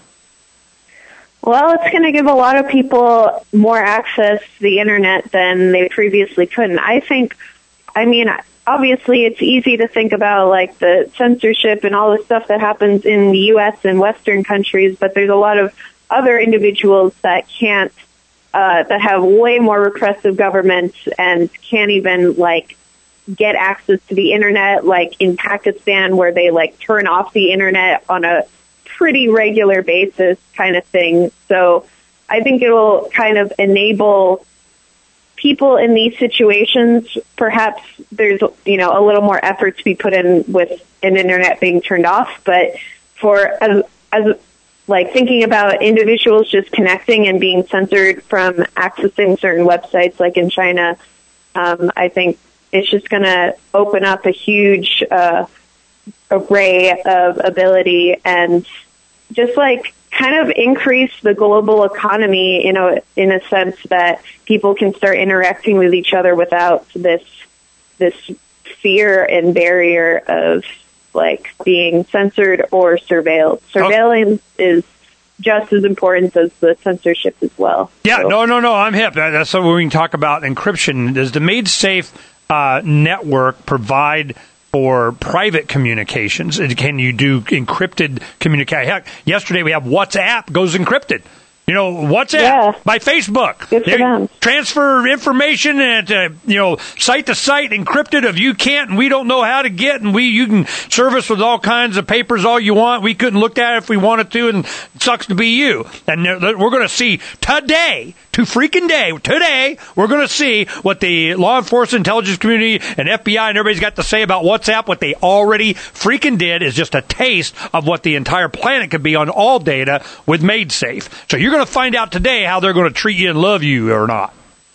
Well, it's going to give a lot of people more access to the internet than they previously couldn't. I think, I mean, obviously it's easy to think about like the censorship and all the stuff that happens in the U S and Western countries, but there's a lot of other individuals that can't, uh, that have way more repressive governments and can't even like get access to the internet, like in Pakistan where they like turn off the internet on a pretty regular basis kind of thing. So I think it will kind of enable people in these situations. Perhaps there's, you know, a little more effort to be put in with an internet being turned off. But for as, as like thinking about individuals just connecting and being censored from accessing certain websites, like in China, um, I think it's just going to open up a huge uh, array of ability and just like kind of increase the global economy, you know, in a sense that people can start interacting with each other without this this fear and barrier of like being censored or surveilled. Surveillance oh. is just as important as the censorship as well. Yeah, so. no, no, no, I'm hip. That's something we can talk about. Encryption. Does the MaidSafe uh, network provide for private communications? Can you do encrypted communication? Heck, yesterday we have WhatsApp goes encrypted. You know, WhatsApp yeah. by Facebook. Good for them. Transfer information and uh, you know, site to site encrypted. If you can't and we don't know how to get, and we you can serve us with all kinds of papers all you want. We couldn't look at it if we wanted to, and it sucks to be you. And we're going to see today, to freaking day, today we're going to see what the law enforcement, intelligence community, and F B I and everybody's got to say about WhatsApp. What they already freaking did is just a taste of what the entire planet could be on all data with MaidSafe. So you're going to find out today how they're going to treat you and love you or not.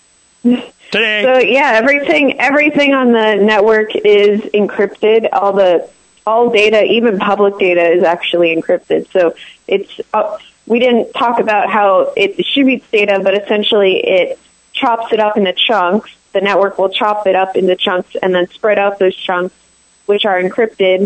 Today. So yeah, everything everything on the network is encrypted. All the all data, even public data, is actually encrypted. So it's uh, we didn't talk about how it distributes data, but essentially it chops it up into chunks. The network will chop it up into chunks and then spread out those chunks, which are encrypted,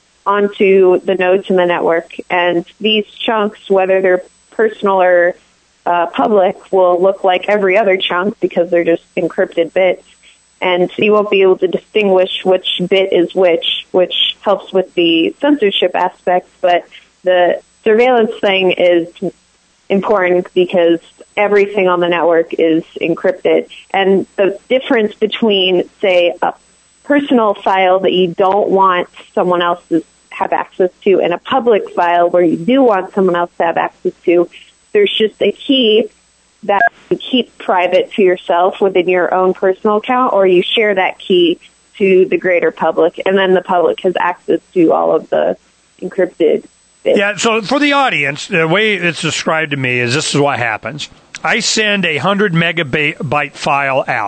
onto the nodes in the network. And these chunks, whether they're personal or uh, public, will look like every other chunk because they're just encrypted bits. And you won't be able to distinguish which bit is which, which helps with the censorship aspect. But the surveillance thing is important because everything on the network is encrypted. And the difference between, say, a personal file that you don't want someone else to have access to and a public file where you do want someone else to have access to, there's just a key that you keep private to yourself within your own personal account, or you share that key to the greater public, and then the public has access to all of the encrypted bits. Yeah, so for the audience, the way it's described to me is this is what happens. I send a one hundred megabyte file out.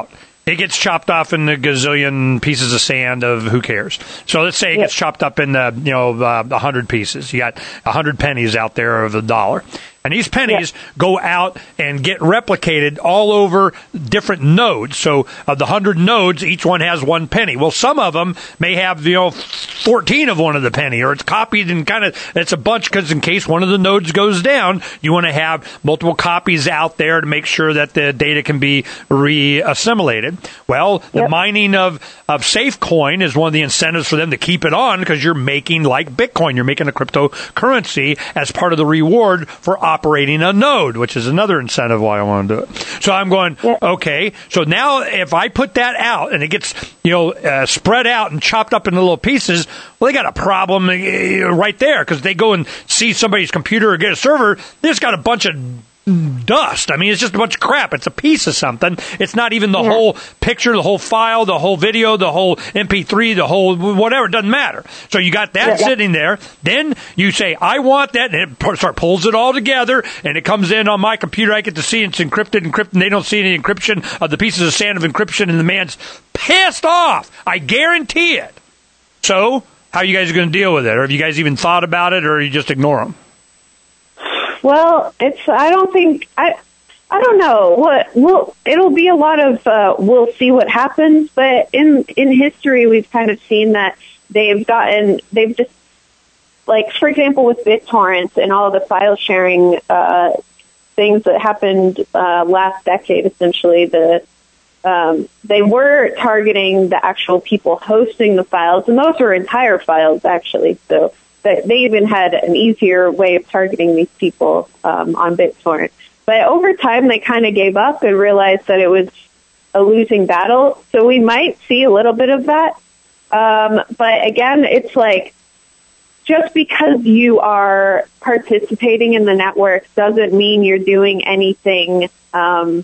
It gets chopped off in the gazillion pieces of sand of who cares. So let's say it Yep. gets chopped up in the, you know, uh, one hundred pieces. You got one hundred pennies out there of a dollar. And these pennies Yep. go out and get replicated all over different nodes. So of the one hundred nodes, each one has one penny. Well, some of them may have, you know, fourteen of one of the penny, or it's copied and kind of, it's a bunch because in case one of the nodes goes down, you want to have multiple copies out there to make sure that the data can be re-assimilated. Well, the Yep. mining of, of SafeCoin is one of the incentives for them to keep it on because you're making like Bitcoin. You're making a cryptocurrency as part of the reward for operating a node, which is another incentive why I want to do it. So I'm going, Yep. okay, so now if I put that out and it gets, you know, uh, spread out and chopped up into little pieces, well, they got a problem uh, right there because they go and see somebody's computer or get a server, they just got a bunch of dust. I mean, it's just a bunch of crap. It's a piece of something. It's not even the Yeah. whole picture, the whole file, the whole video, the whole M P three, the whole whatever. It doesn't matter. So you got that Yeah. sitting there. Then you say, I want that, and it p- start pulls it all together, and it comes in on my computer. I get to see it's encrypted, encrypted, and they don't see any encryption of the pieces of sand of encryption, and the man's pissed off. I guarantee it. So how are you guys going to deal with it? Or have you guys even thought about it, or you just ignore them? Well, it's. I don't think. I. I don't know what. Well, it'll be a lot of. Uh, we'll see what happens. But in in history, we've kind of seen that they've gotten. They've just, like, for example, with BitTorrent and all the file sharing uh, things that happened uh, last decade. Essentially, the um, they were targeting the actual people hosting the files, and those were entire files actually. So. They even had an easier way of targeting these people um, on BitTorrent. But over time, they kind of gave up and realized that it was a losing battle. So we might see a little bit of that. Um, but again, it's like just because you are participating in the network doesn't mean you're doing anything um,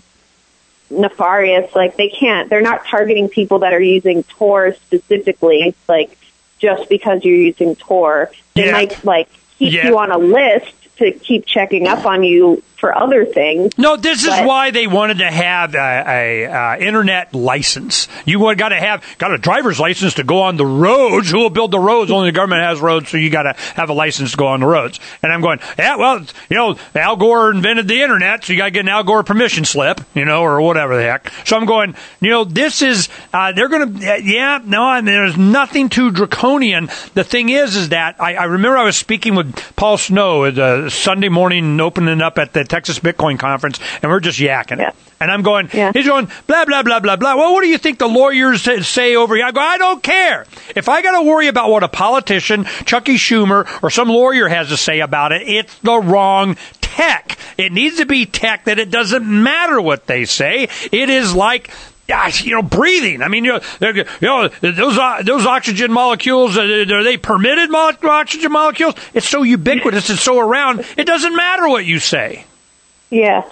nefarious. Like they can't, they're not targeting people that are using Tor specifically. It's like, just because you're using Tor, they Yeah. might like keep Yeah. you on a list to keep checking up on you for other things. No, this is But- why they wanted to have a, a, a internet license. You got to have got a driver's license to go on the roads. Who will build the roads? Only the government has roads, so you got to have a license to go on the roads. And I'm going, yeah, well, you know, Al Gore invented the internet, so you got to get an Al Gore permission slip, you know, or whatever the heck. So I'm going, you know, this is uh, they're going to, yeah, no, I mean, there's nothing too draconian. The thing is, is that I, I remember I was speaking with Paul Snow at uh, Sunday morning, opening up at the Texas Bitcoin Conference, and we're just yakking. Yeah. And I'm going, Yeah. he's going, blah, blah, blah, blah, blah. Well, what do you think the lawyers say over here? I go, I don't care. If I got to worry about what a politician, Chucky Schumer, or some lawyer has to say about it, it's the wrong tech. It needs to be tech that it doesn't matter what they say. It is like, gosh, you know, breathing. I mean, you know, they're- you know those uh, those oxygen molecules, uh, are they permitted mo- oxygen molecules? It's so ubiquitous, it's so around, it doesn't matter what you say. Yeah.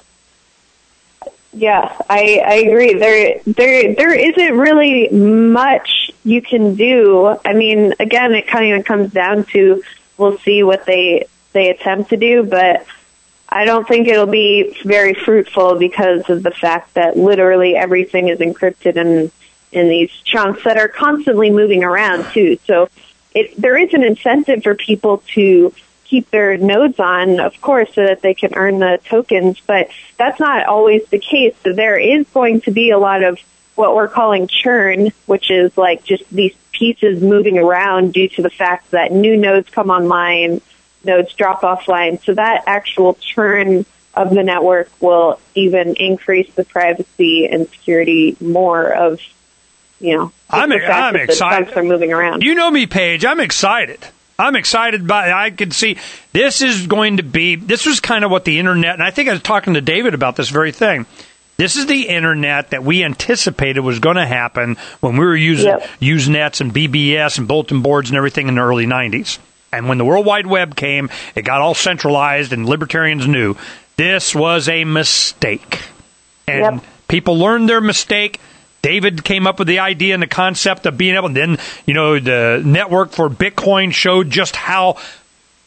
Yeah, I, I agree. There, there, there isn't really much you can do. I mean, again, it kind of comes down to we'll see what they they attempt to do, but I don't think it'll be very fruitful because of the fact that literally everything is encrypted in in these chunks that are constantly moving around too. So it, there is an incentive for people to keep their nodes on, of course, so that they can earn the tokens, but that's not always the case. So there is going to be a lot of what we're calling churn, which is like just these pieces moving around due to the fact that new nodes come online, nodes drop offline. So that actual churn of the network will even increase the privacy and security more of, you know, I'm, the fact I'm that the excited. chunks are moving around. You know me, Paige. I'm excited. I'm excited by I can see this is going to be, this was kind of what the internet, and I think I was talking to David about this very thing. This is the internet that we anticipated was going to happen when we were using Yep. Usenets and B B S and bulletin boards and everything in the early nineties. And when the World Wide Web came, it got all centralized and libertarians knew this was a mistake. And Yep. people learned their mistake. David came up with the idea and the concept of being able, and then, you know, the network for Bitcoin showed just how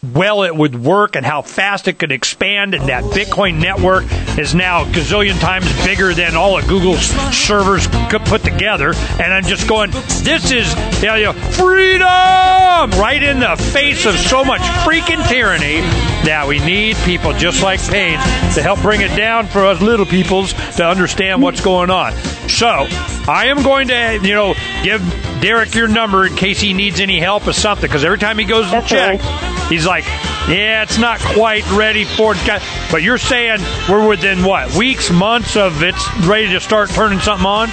well it would work and how fast it could expand, and that Bitcoin network is now a gazillion times bigger than all of Google's servers could put together. And I'm just going, this is you know, freedom right in the face of so much freaking tyranny that we need people just like Paige to help bring it down for us little peoples to understand what's going on. So I am going to, you know, give Derek your number in case he needs any help or something, because every time he goes to check, he's like, yeah, it's not quite ready for it. But you're saying we're within, what, weeks, months of it's ready to start turning something on?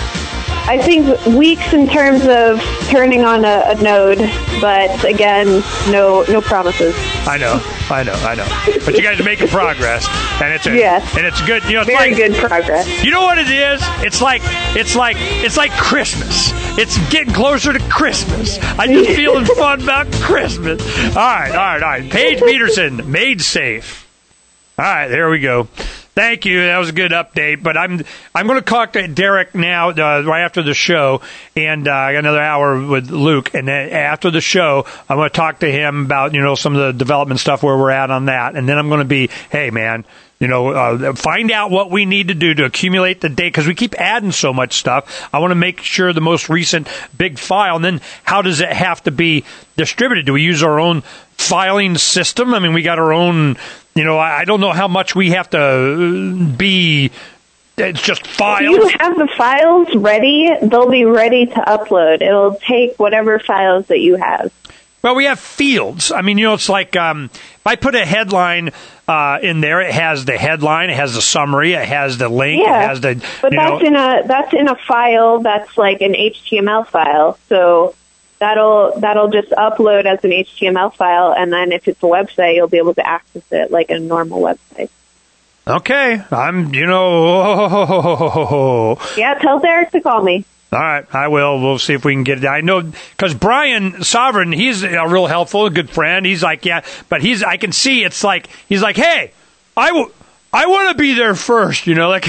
I think weeks in terms of turning on a, a node, but again, no no promises. I know, I know, I know. But you guys are making progress, and it's a, yes. and it's good. You know, it's very like, good progress. You know what it is? It's like it's like it's like Christmas. It's getting closer to Christmas. I'm just feeling fun about Christmas. All right, all right, all right. Paige Peterson, Made Safe. All right, there we go. Thank you. That was a good update. But I'm I'm going to talk to Derek now uh, right after the show, and uh, I got another hour with Luke. And then after the show, I'm going to talk to him about you know some of the development stuff where we're at on that. And then I'm going to be, hey man, you know, uh, find out what we need to do to accumulate the data, because we keep adding so much stuff. I want to make sure the most recent big file. And then how does it have to be distributed? Do we use our own filing system? I mean, we got our own. You know, I don't know how much we have to be. It's just files. If you have the files ready, they'll be ready to upload. It'll take whatever files that you have. Well, we have fields. I mean, you know, it's like um, if I put a headline uh, in there, it has the headline, it has the summary, it has the link, yeah, it has the. But you that's know, in a that's in a file that's like an H T M L file. So. That'll that'll just upload as an H T M L file, and then if it's a website, you'll be able to access it like a normal website. Okay, I'm, you know. Yeah, tell Derek to call me. All right, I will. We'll see if we can get it. I know, because Brian Sovereign, he's a real helpful, a good friend. He's like, yeah, but he's, I can see it's like, he's like, hey, I will. I want to be there first, you know, like,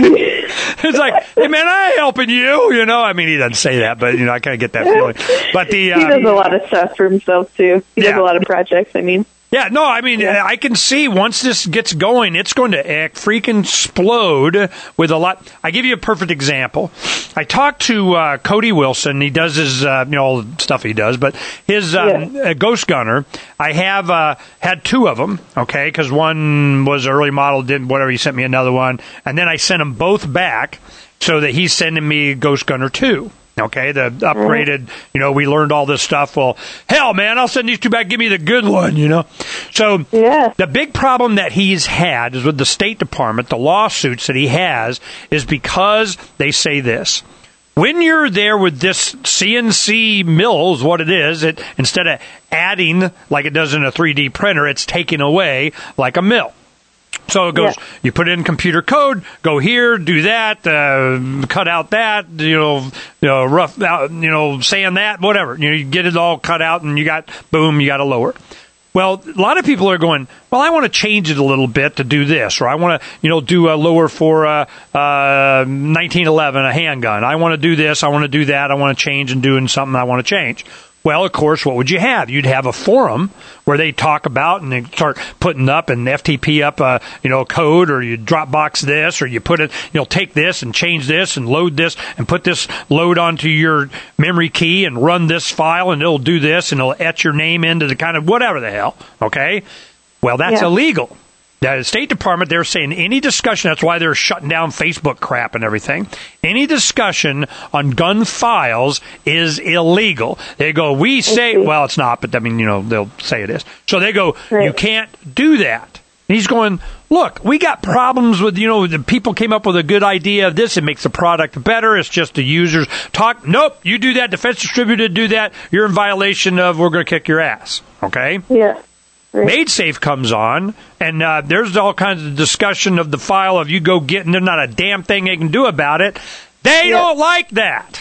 it's like, hey man, I'm helping you, you know, I mean, he doesn't say that, but, you know, I kind of get that feeling, but the, uh, he does a lot of stuff for himself, too. He yeah. does a lot of projects, I mean. Yeah, no, I mean, yeah. I can see once this gets going, it's going to freaking explode with a lot. I give you a perfect example. I talked to uh, Cody Wilson. He does his, uh, you know, all the stuff he does, but his um, yeah. uh, Ghost Gunner, I have uh, had two of them, okay, because one was an early model, did whatever, he sent me another one, and then I sent them both back so that he's sending me Ghost Gunner two. Okay, the upgraded, you know, we learned all this stuff. Well, hell, man, I'll send these two back. Give me the good one, you know. So yeah. The big problem that he's had is with the State Department, the lawsuits that he has, is because they say this. When you're there with this C N C mill is what it is, it instead of adding like it does in a three D printer, it's taking away like a mill. So it goes, yeah. You put in computer code, go here, do that, uh, cut out that, you know, you know, rough out, you know, sand that, whatever. You know, you get it all cut out and you got, boom, you got a lower. Well, a lot of people are going, well, I want to change it a little bit to do this, or I want to, you know, do a lower for uh, uh, nineteen eleven, a handgun. I want to do this, I want to do that, I want to change and doing something I want to change. Well, of course, what would you have? You'd have a forum where they talk about and they start putting up and F T P up a, you know, code, or you Dropbox this, or you put it, you know, take this and change this and load this and put this load onto your memory key and run this file and it'll do this and it'll etch your name into the kind of whatever the hell. Okay. Well, that's yeah. illegal. The State Department, they're saying any discussion, that's why they're shutting down Facebook crap and everything, any discussion on gun files is illegal. They go, we say, well, it's not, but I mean, you know, they'll say it is. So they go, right. You can't do that. And he's going, look, we got problems with, you know, the people came up with a good idea of this. It makes the product better. It's just the users talk. Nope, you do that. Defense Distributed do that. You're in violation of, we're going to kick your ass. Okay? Yeah. Right. MadeSafe comes on, and uh, there's all kinds of discussion of the file of you go get, and there's not a damn thing they can do about it. They yeah. don't like that.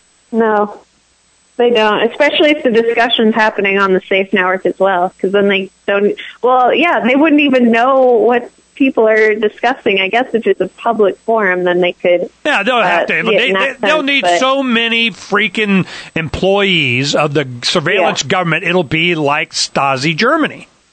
No, they don't, especially if the discussion's happening on the Safe Network as well, because then they don't, well, yeah, they wouldn't even know what people are discussing. I guess if it's a public forum, then they could. Yeah, they'll have uh, to. They, they, sense, they'll need but... so many freaking employees of the surveillance yeah. government. It'll be like Stasi Germany.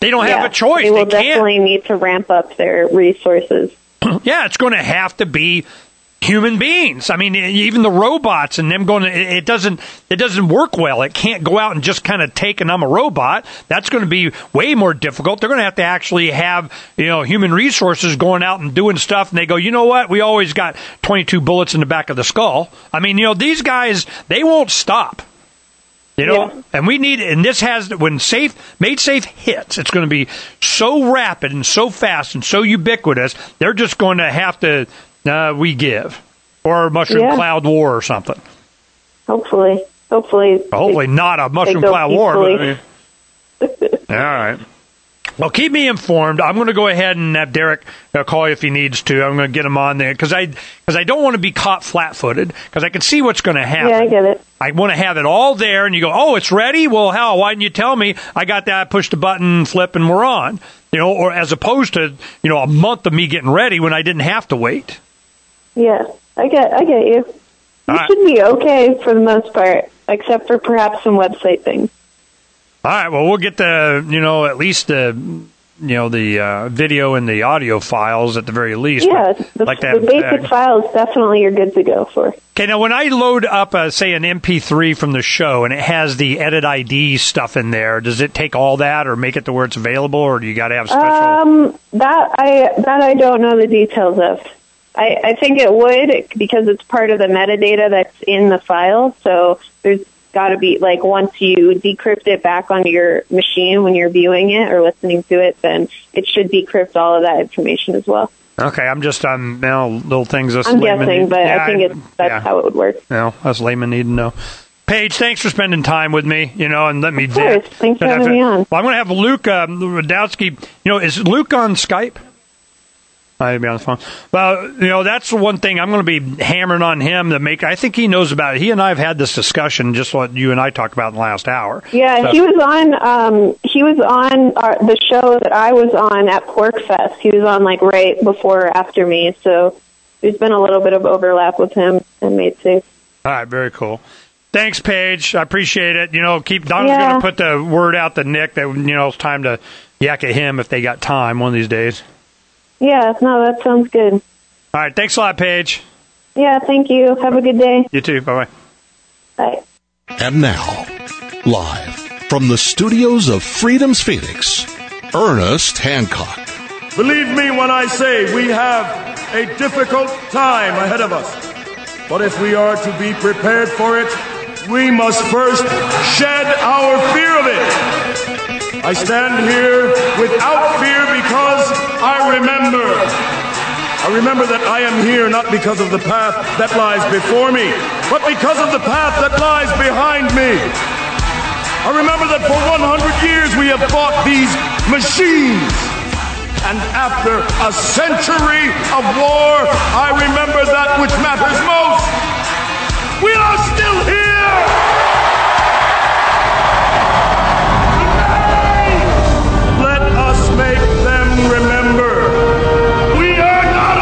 They don't yeah, have a choice. They will they definitely can't. need to ramp up their resources. Yeah, it's going to have to be human beings. I mean, even the robots and them going, it doesn't, it doesn't work well. It can't go out and just kind of take and I'm a robot. That's going to be way more difficult. They're going to have to actually have, you know, human resources going out and doing stuff. And they go, you know what? We always got twenty-two bullets in the back of the skull. I mean, you know, these guys, they won't stop. You know, yeah. And we need, and this has, when safe, Made Safe hits, it's going to be so rapid and so fast and so ubiquitous, they're just going to have to, uh, we give. Or Mushroom yeah. Cloud War or something. Hopefully. Hopefully. Well, hopefully they, not a Mushroom Cloud War. But, I mean, all right. Well, keep me informed. I'm going to go ahead and have Derek uh, call you if he needs to. I'm going to get him on there because I because I don't want to be caught flat-footed because I can see what's going to happen. Yeah, I get it. I want to have it all there, and you go, oh, it's ready? Well, hell, why didn't you tell me? I got that, push the button, flip, and we're on. You know, or as opposed to, you know, a month of me getting ready when I didn't have to wait. Yeah, I get, I get you. You right. should be okay for the most part, except for perhaps some website things. All right, well, we'll get the, you know, at least the, you know, the uh, video and the audio files at the very least. Yeah, the, like the basic uh, files definitely you're good to go for. Okay, now when I load up, uh, say, an M P three from the show and it has the edit I D stuff in there, does it take all that or make it to where it's available, or do you got to have special? Um, that I that I don't know the details of. I, I think it would because it's part of the metadata that's in the file. So there's got to be, like, once you decrypt it back onto your machine when you're viewing it or listening to it, then it should decrypt all of that information as well. Okay, I'm just, I'm, you know, little things us I'm laymen guessing, need. but yeah, I think it's, that's yeah. how it would work. You know, us laymen need to know. Paige, thanks for spending time with me, you know, and let me... Of course, thanks for having me on. Well, I'm going to have Luke uh, Rudkowski, you know, is Luke on Skype? I'd be on the phone. Well, you know, that's one thing I'm going to be hammering on him to make. I think he knows about it. He and I have had this discussion, just what you and I talked about in the last hour. Yeah, so. he was on. Um, he was on our, the show that I was on at PorkFest. He was on like right before or after me. So there's been a little bit of overlap with him and Made Safe. All right, very cool. Thanks, Paige. I appreciate it. You know, keep Donna's yeah. going to put the word out to Nick that, you know, it's time to yak at him if they got time one of these days. Yeah, no, that sounds good. All right, thanks a lot, Paige. Yeah, thank you. Have a good day. You too. Bye-bye. Bye. And now, live from the studios of Freedom's Phoenix, Ernest Hancock. Believe me when I say we have a difficult time ahead of us. But if we are to be prepared for it, we must first shed our fear of it. I stand here without fear because I remember. I remember that I am here not because of the path that lies before me, but because of the path that lies behind me. I remember that for one hundred years we have fought these machines. And after a century of war, I remember that which matters most. We are still here! Make them remember we are not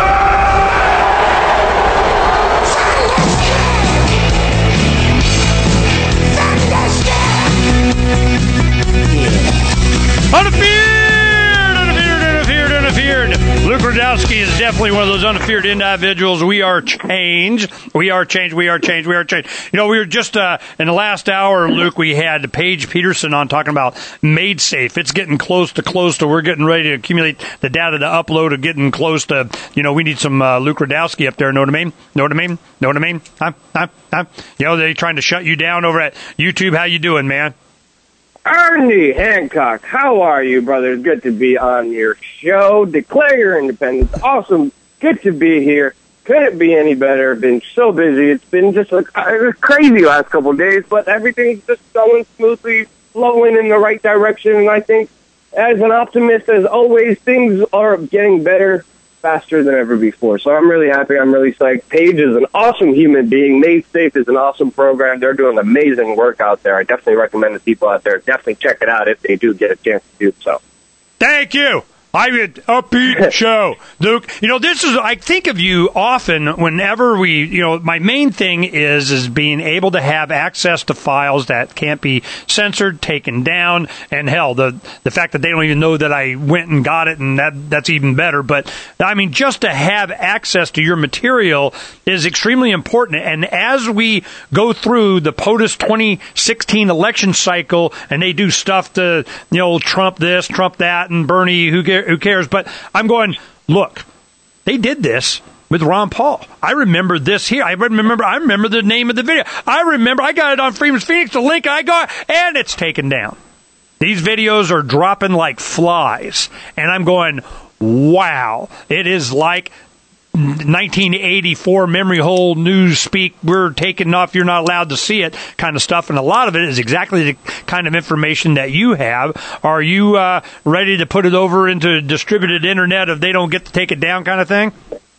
afraid. Unfeared, unfeared, unfeared, unfeared. Luke Rudkowski is definitely one of those unfeared individuals. We are change. We are change. We are change. We are change. You know, we were just uh, in the last hour, Luke, we had Paige Peterson on talking about Made Safe. It's getting close to close to, we're getting ready to accumulate the data to upload, of getting close to, you know, we need some uh, Luke Rudkowski up there. Know what I mean? Know what I mean? Know what I mean? Huh? Huh? Huh? You know, they're trying to shut you down over at YouTube. How you doing, man? Ernie Hancock, how are you, brother? It's good to be on your show. Declare your independence. Awesome. Good to be here. Couldn't be any better. Been so busy. It's been just a, a crazy last couple of days, but everything's just going smoothly, flowing in the right direction. And I think, as an optimist, as always, things are getting better faster than ever before. So I'm really happy. I'm really psyched. Paige is an awesome human being. Made Safe is an awesome program. They're doing amazing work out there. I definitely recommend the people out there definitely check it out if they do get a chance to do so. Thank you. I'm an upbeat show, Luke. You know, this is, I think of you often whenever we, you know, my main thing is, is being able to have access to files that can't be censored, taken down, and hell, the, the fact that they don't even know that I went and got it, and that, that's even better. But, I mean, just to have access to your material is extremely important. And as we go through the POTUS twenty sixteen election cycle, and they do stuff to, you know, Trump this, Trump that, and Bernie, who cares? Who cares? But I'm going, look, they did this with Ron Paul. I remember this here. I remember I remember the name of the video. I remember I got it on Freedom's Phoenix, the link I got, and it's taken down. These videos are dropping like flies. And I'm going, wow. It is like nineteen eighty-four memory hole news speak, we're taking off, you're not allowed to see it kind of stuff. And a lot of it is exactly the kind of information that you have. Are you uh, ready to put it over into distributed internet if they don't get to take it down kind of thing?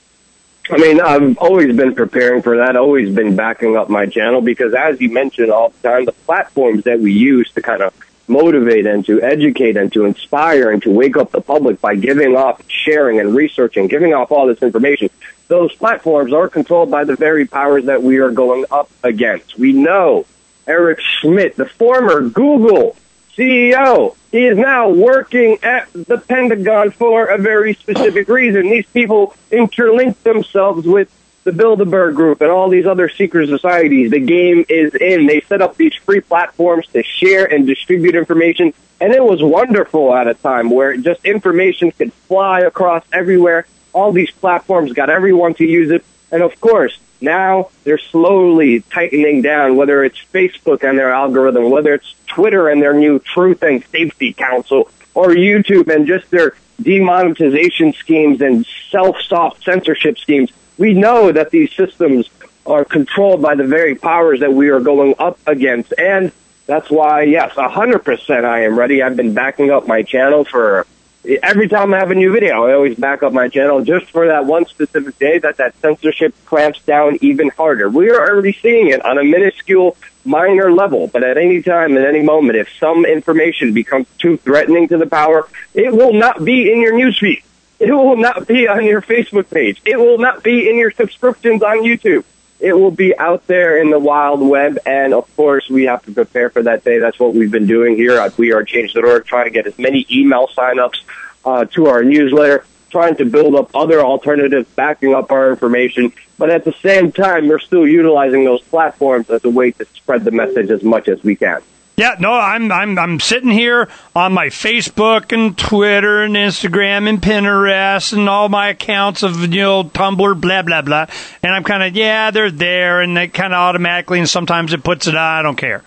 I mean, I've always been preparing for that, always been backing up my channel, because as you mentioned all the time, the platforms that we use to kind of motivate and to educate and to inspire and to wake up the public by giving off, sharing and researching, giving off all this information, those platforms are controlled by the very powers that we are going up against. We know Eric Schmidt, the former Google C E O, he is now working at the Pentagon for a very specific reason. These people interlink themselves with the Bilderberg Group and all these other secret societies. The game is in. They set up these free platforms to share and distribute information, and it was wonderful at a time where just information could fly across everywhere. All these platforms got everyone to use it, and of course, now they're slowly tightening down, whether it's Facebook and their algorithm, whether it's Twitter and their new Truth and Safety Council, or YouTube and just their demonetization schemes and self-soft censorship schemes. We know that these systems are controlled by the very powers that we are going up against. And that's why, yes, one hundred percent I am ready. I've been backing up my channel for every time I have a new video. I always back up my channel just for that one specific day that that censorship clamps down even harder. We are already seeing it on a minuscule, minor level. But at any time, at any moment, if some information becomes too threatening to the power, it will not be in your newsfeed. It will not be on your Facebook page. It will not be in your subscriptions on YouTube. It will be out there in the wild web, and of course, we have to prepare for that day. That's what we've been doing here at We Are Change dot org, trying to get as many email signups uh, to our newsletter, trying to build up other alternatives, backing up our information. But at the same time, we're still utilizing those platforms as a way to spread the message as much as we can. Yeah, no, I'm I'm I'm sitting here on my Facebook and Twitter and Instagram and Pinterest and all my accounts of, you know, Tumblr, blah, blah, blah. And I'm kind of, yeah, they're there, and they kind of automatically, and sometimes it puts it on, I don't care.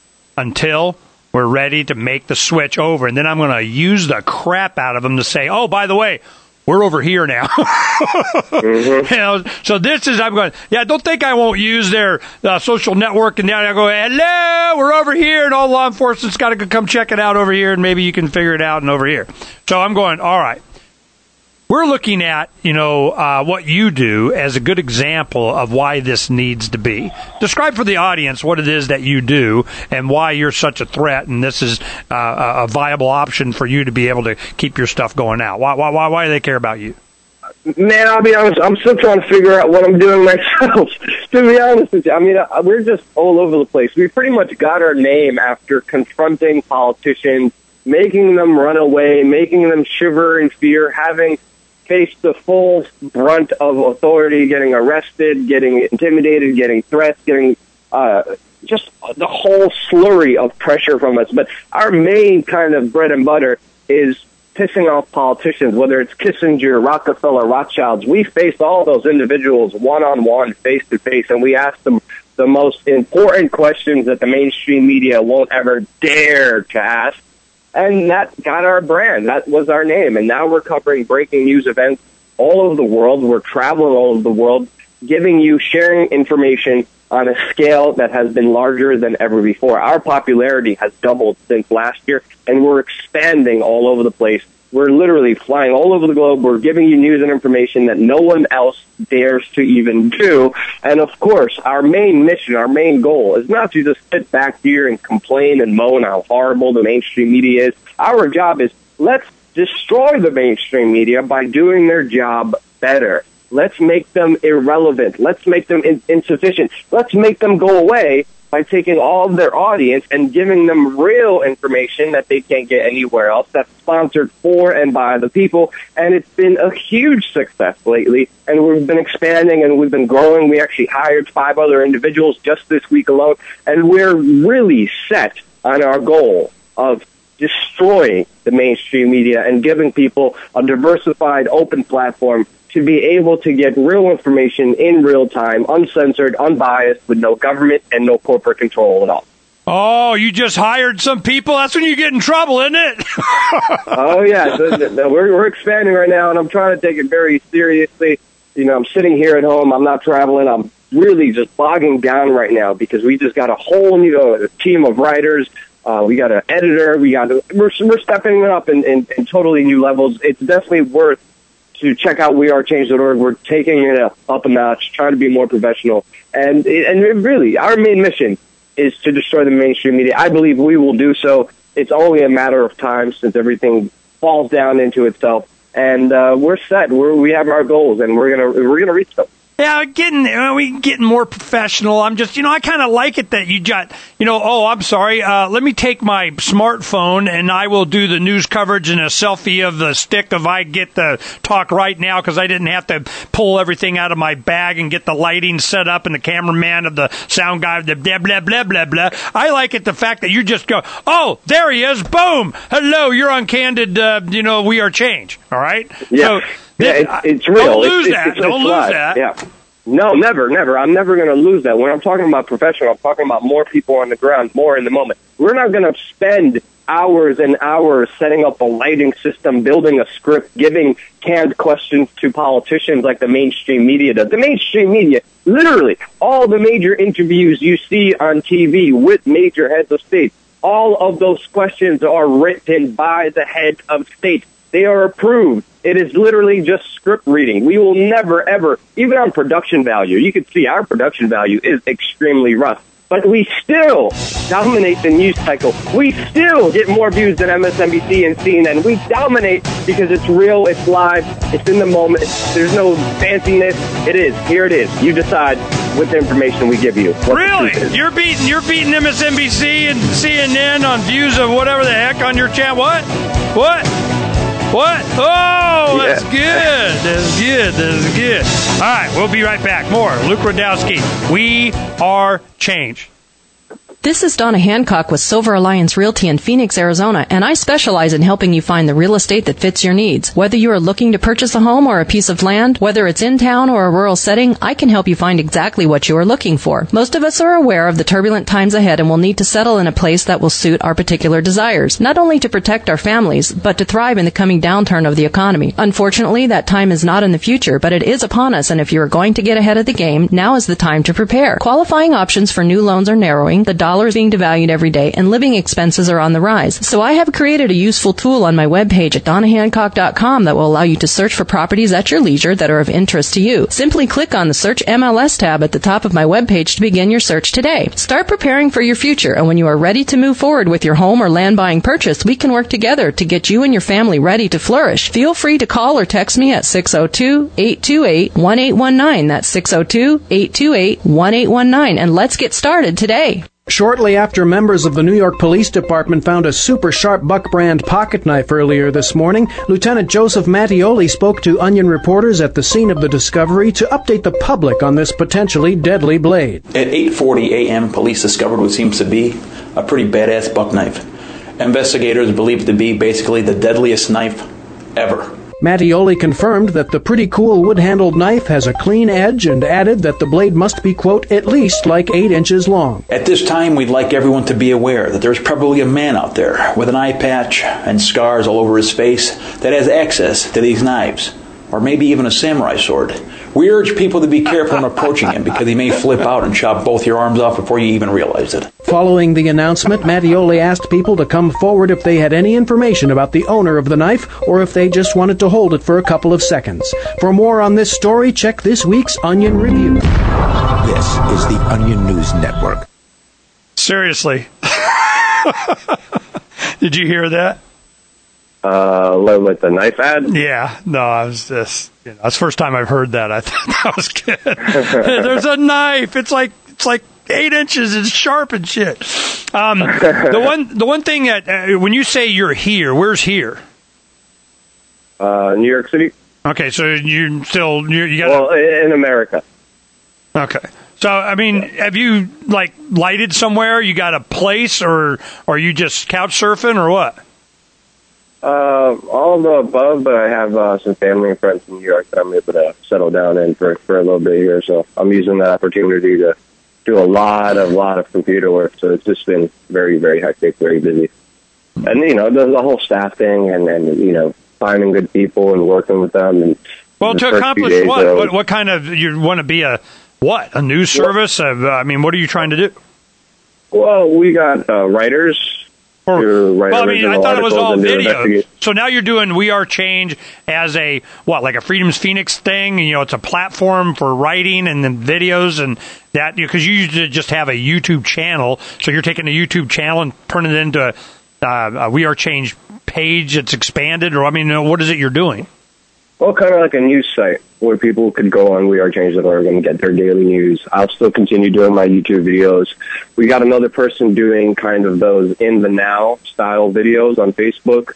Until we're ready to make the switch over. And then I'm going to use the crap out of them to say, oh, by the way, we're over here now. mm-hmm. You know, so this is, I'm going, yeah, don't think I won't use their uh, social network. And now I go, hello, we're over here. And all law enforcement's got to come check it out over here. And maybe you can figure it out and over here. So I'm going, all right. We're looking at, you know, uh, what you do as a good example of why this needs to be. Describe for the audience what it is that you do and why you're such a threat, and this is uh, a viable option for you to be able to keep your stuff going out. Why, why, why, why do they care about you? Man, I'll be honest, I'm still trying to figure out what I'm doing myself, to be honest with you. I mean, we're just all over the place. We pretty much got our name after confronting politicians, making them run away, making them shiver in fear, having faced the full brunt of authority, getting arrested, getting intimidated, getting threats, getting uh, just the whole slurry of pressure from us. But our main kind of bread and butter is pissing off politicians, whether it's Kissinger, Rockefeller, Rothschilds. We face all those individuals one-on-one, face-to-face, and we ask them the most important questions that the mainstream media won't ever dare to ask. And that got our brand. That was our name. And now we're covering breaking news events all over the world. We're traveling all over the world, giving you, sharing information on a scale that has been larger than ever before. Our popularity has doubled since last year, and we're expanding all over the place. We're literally flying all over the globe. We're giving you news and information that no one else dares to even do. And, of course, our main mission, our main goal is not to just sit back here and complain and moan how horrible the mainstream media is. Our job is let's destroy the mainstream media by doing their job better. Let's make them irrelevant. Let's make them in- insufficient. Let's make them go away by taking all of their audience and giving them real information that they can't get anywhere else, that's sponsored for and by the people. And it's been a huge success lately, and we've been expanding and we've been growing. We actually hired five other individuals just this week alone, and we're really set on our goal of destroying the mainstream media and giving people a diversified, open platform to be able to get real information in real time, uncensored, unbiased, with no government and no corporate control at all. Oh, you just hired some people? That's when you get in trouble, isn't it? Oh, yeah. So, no, we're, we're expanding right now, and I'm trying to take it very seriously. You know, I'm sitting here at home. I'm not traveling. I'm really just bogging down right now because we just got a whole new uh, team of writers. Uh, we got an editor. We got a, we're, we're stepping it up in, in, in totally new levels. It's definitely worth to check out we are change dot org. We're taking it up a notch, trying to be more professional. And and really, our main mission is to destroy the mainstream media. I believe we will do so. It's only a matter of time since everything falls down into itself. And uh, we're set. We're, we have our goals, and we're gonna we're gonna reach them. Yeah, getting uh, we getting more professional. I'm just, you know, I kind of like it that you got, you know, oh, I'm sorry. Uh, let me take my smartphone and I will do the news coverage and a selfie of the stick if I get the talk right now because I didn't have to pull everything out of my bag and get the lighting set up and the cameraman of the sound guy, the blah, blah, blah, blah, blah. I like it, the fact that you just go, oh, there he is. Boom. Hello, you're on Candid, uh, you know, We Are Change. All right? Yeah. So, Yeah, it's, it's real. Don't lose it's, that. It's, it's, don't it's lose live. that. Yeah. No, never, never. I'm never going to lose that. When I'm talking about professional, I'm talking about more people on the ground, more in the moment. We're not going to spend hours and hours setting up a lighting system, building a script, giving canned questions to politicians like the mainstream media does. The mainstream media, literally, all the major interviews you see on T V with major heads of state, all of those questions are written by the head of state. They are approved. It is literally just script reading. We will never, ever, even on production value, you can see our production value is extremely rough. But we still dominate the news cycle. We still get more views than M S N B C and C N N. We dominate because it's real, it's live, it's in the moment. There's no fanciness. It is. Here it is. You decide with the information we give you. Really? You're beating you're beating M S N B C and C N N on views of whatever the heck on your channel. What? What? What? Oh, that's yeah. good. That's good. That's good. All right, we'll be right back. More Luke Rudkowski. We are change. This is Donna Hancock with Silver Alliance Realty in Phoenix, Arizona, and I specialize in helping you find the real estate that fits your needs. Whether you are looking to purchase a home or a piece of land, whether it's in town or a rural setting, I can help you find exactly what you are looking for. Most of us are aware of the turbulent times ahead and will need to settle in a place that will suit our particular desires, not only to protect our families, but to thrive in the coming downturn of the economy. Unfortunately, that time is not in the future, but it is upon us, and if you are going to get ahead of the game, now is the time to prepare. Qualifying options for new loans are narrowing, the dollar is being devalued every day, and living expenses are on the rise. So I have created a useful tool on my webpage at donna hancock dot com that will allow you to search for properties at your leisure that are of interest to you. Simply click on the Search M L S tab at the top of my webpage to begin your search today. Start preparing for your future, and when you are ready to move forward with your home or land buying purchase, we can work together to get you and your family ready to flourish. Feel free to call or text me at six oh two, eight two eight, one eight one nine. That's six oh two, eight two eight, one eight one nine, and let's get started today. Shortly after members of the New York Police Department found a super sharp Buck brand pocket knife earlier this morning, Lieutenant Joseph Mattioli spoke to Onion reporters at the scene of the discovery to update the public on this potentially deadly blade. At eight forty a.m., police discovered what seems to be a pretty badass buck knife. Investigators believe it to be basically the deadliest knife ever. Mattioli confirmed that the pretty cool wood-handled knife has a clean edge and added that the blade must be, quote, at least like eight inches long. At this time, we'd like everyone to be aware that there's probably a man out there with an eye patch and scars all over his face that has access to these knives, or maybe even a samurai sword. We urge people to be careful in approaching him because he may flip out and chop both your arms off before you even realize it. Following the announcement, Mattioli asked people to come forward if they had any information about the owner of the knife or if they just wanted to hold it for a couple of seconds. For more on this story, check this week's Onion Review. This is the Onion News Network. Seriously. Did you hear that? Uh, with the knife ad? Yeah, no, I was just, you know, that's the first time I've heard that. I thought that was good. There's a knife. It's like, it's like eight inches. It's sharp and shit. Um, the one, the one thing that, uh, when you say you're here, where's here? Uh, New York City. Okay, so you still, you, you got Well, in America. Okay. So, I mean, yeah. have you, like, lighted somewhere? You got a place, or, or are you just couch surfing, or what? Uh, all of the above, but I have uh, some family and friends in New York that I'm able to settle down in for, for a little bit here. So I'm using that opportunity to do a lot of lot of computer work. So it's just been very, very hectic, very busy. And, you know, the, the whole staff thing and, and, you know, finding good people and working with them. And well, to accomplish what? Was, what? What kind of, you want to be a, what? A news service? Well, I mean, what are you trying to do? Well, we got uh, writers. Or, well, I mean, I thought it was all video. So now you're doing We Are Change as a, what, like a Freedom's Phoenix thing? You know, it's a platform for writing and then videos and that, because you, know, you used to just have a YouTube channel. So you're taking a YouTube channel and turning it into a, uh, a We Are Change page that's expanded? Or, I mean, what is it you're doing? Well, kind of like a news site where people could go on we are change dot org and get their daily news. I'll still continue doing my YouTube videos. We got another person doing kind of those in the now style videos on Facebook.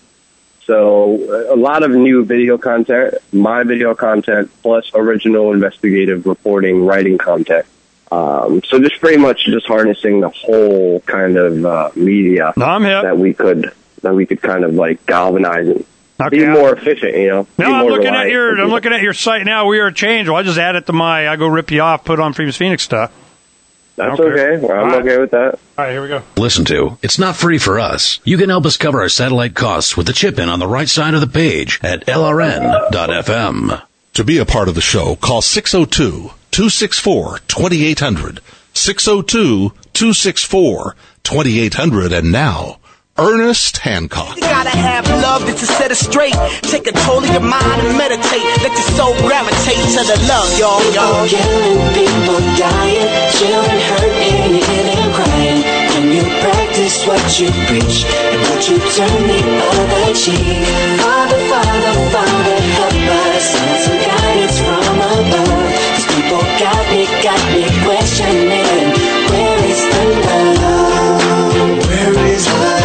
So a lot of new video content, my video content, plus original investigative reporting, writing content. Um, so just pretty much just harnessing the whole kind of uh, media no, I'm hip. that we could that we could kind of like galvanize and Okay. be more efficient, you know. No, I'm looking at your I'm looking at your site now. We Are Change. Well, I just add it to my. I go rip you off. Put on Freedom's Phoenix stuff. That's okay. okay. Well, I'm right. okay with that. All right, here we go. Listen to. It's not free for us. You can help us cover our satellite costs with the chip in on the right side of the page at L R N dot F M. To be a part of the show, call six oh two, two six four, two eight hundred. six oh two, two six four, two eight hundred. And now, Ernest Hancock. You gotta have love to set it straight. Take control of your mind and meditate. Let your soul gravitate to the love, y'all. Y'all killing, people dying, children hurt, and you hear them crying. When you practice what you preach, and what you turn the other cheek. Father, Father, Father, help us. Send some guidance from above. These people got me, got me questioning. Where is the love? Where is the love?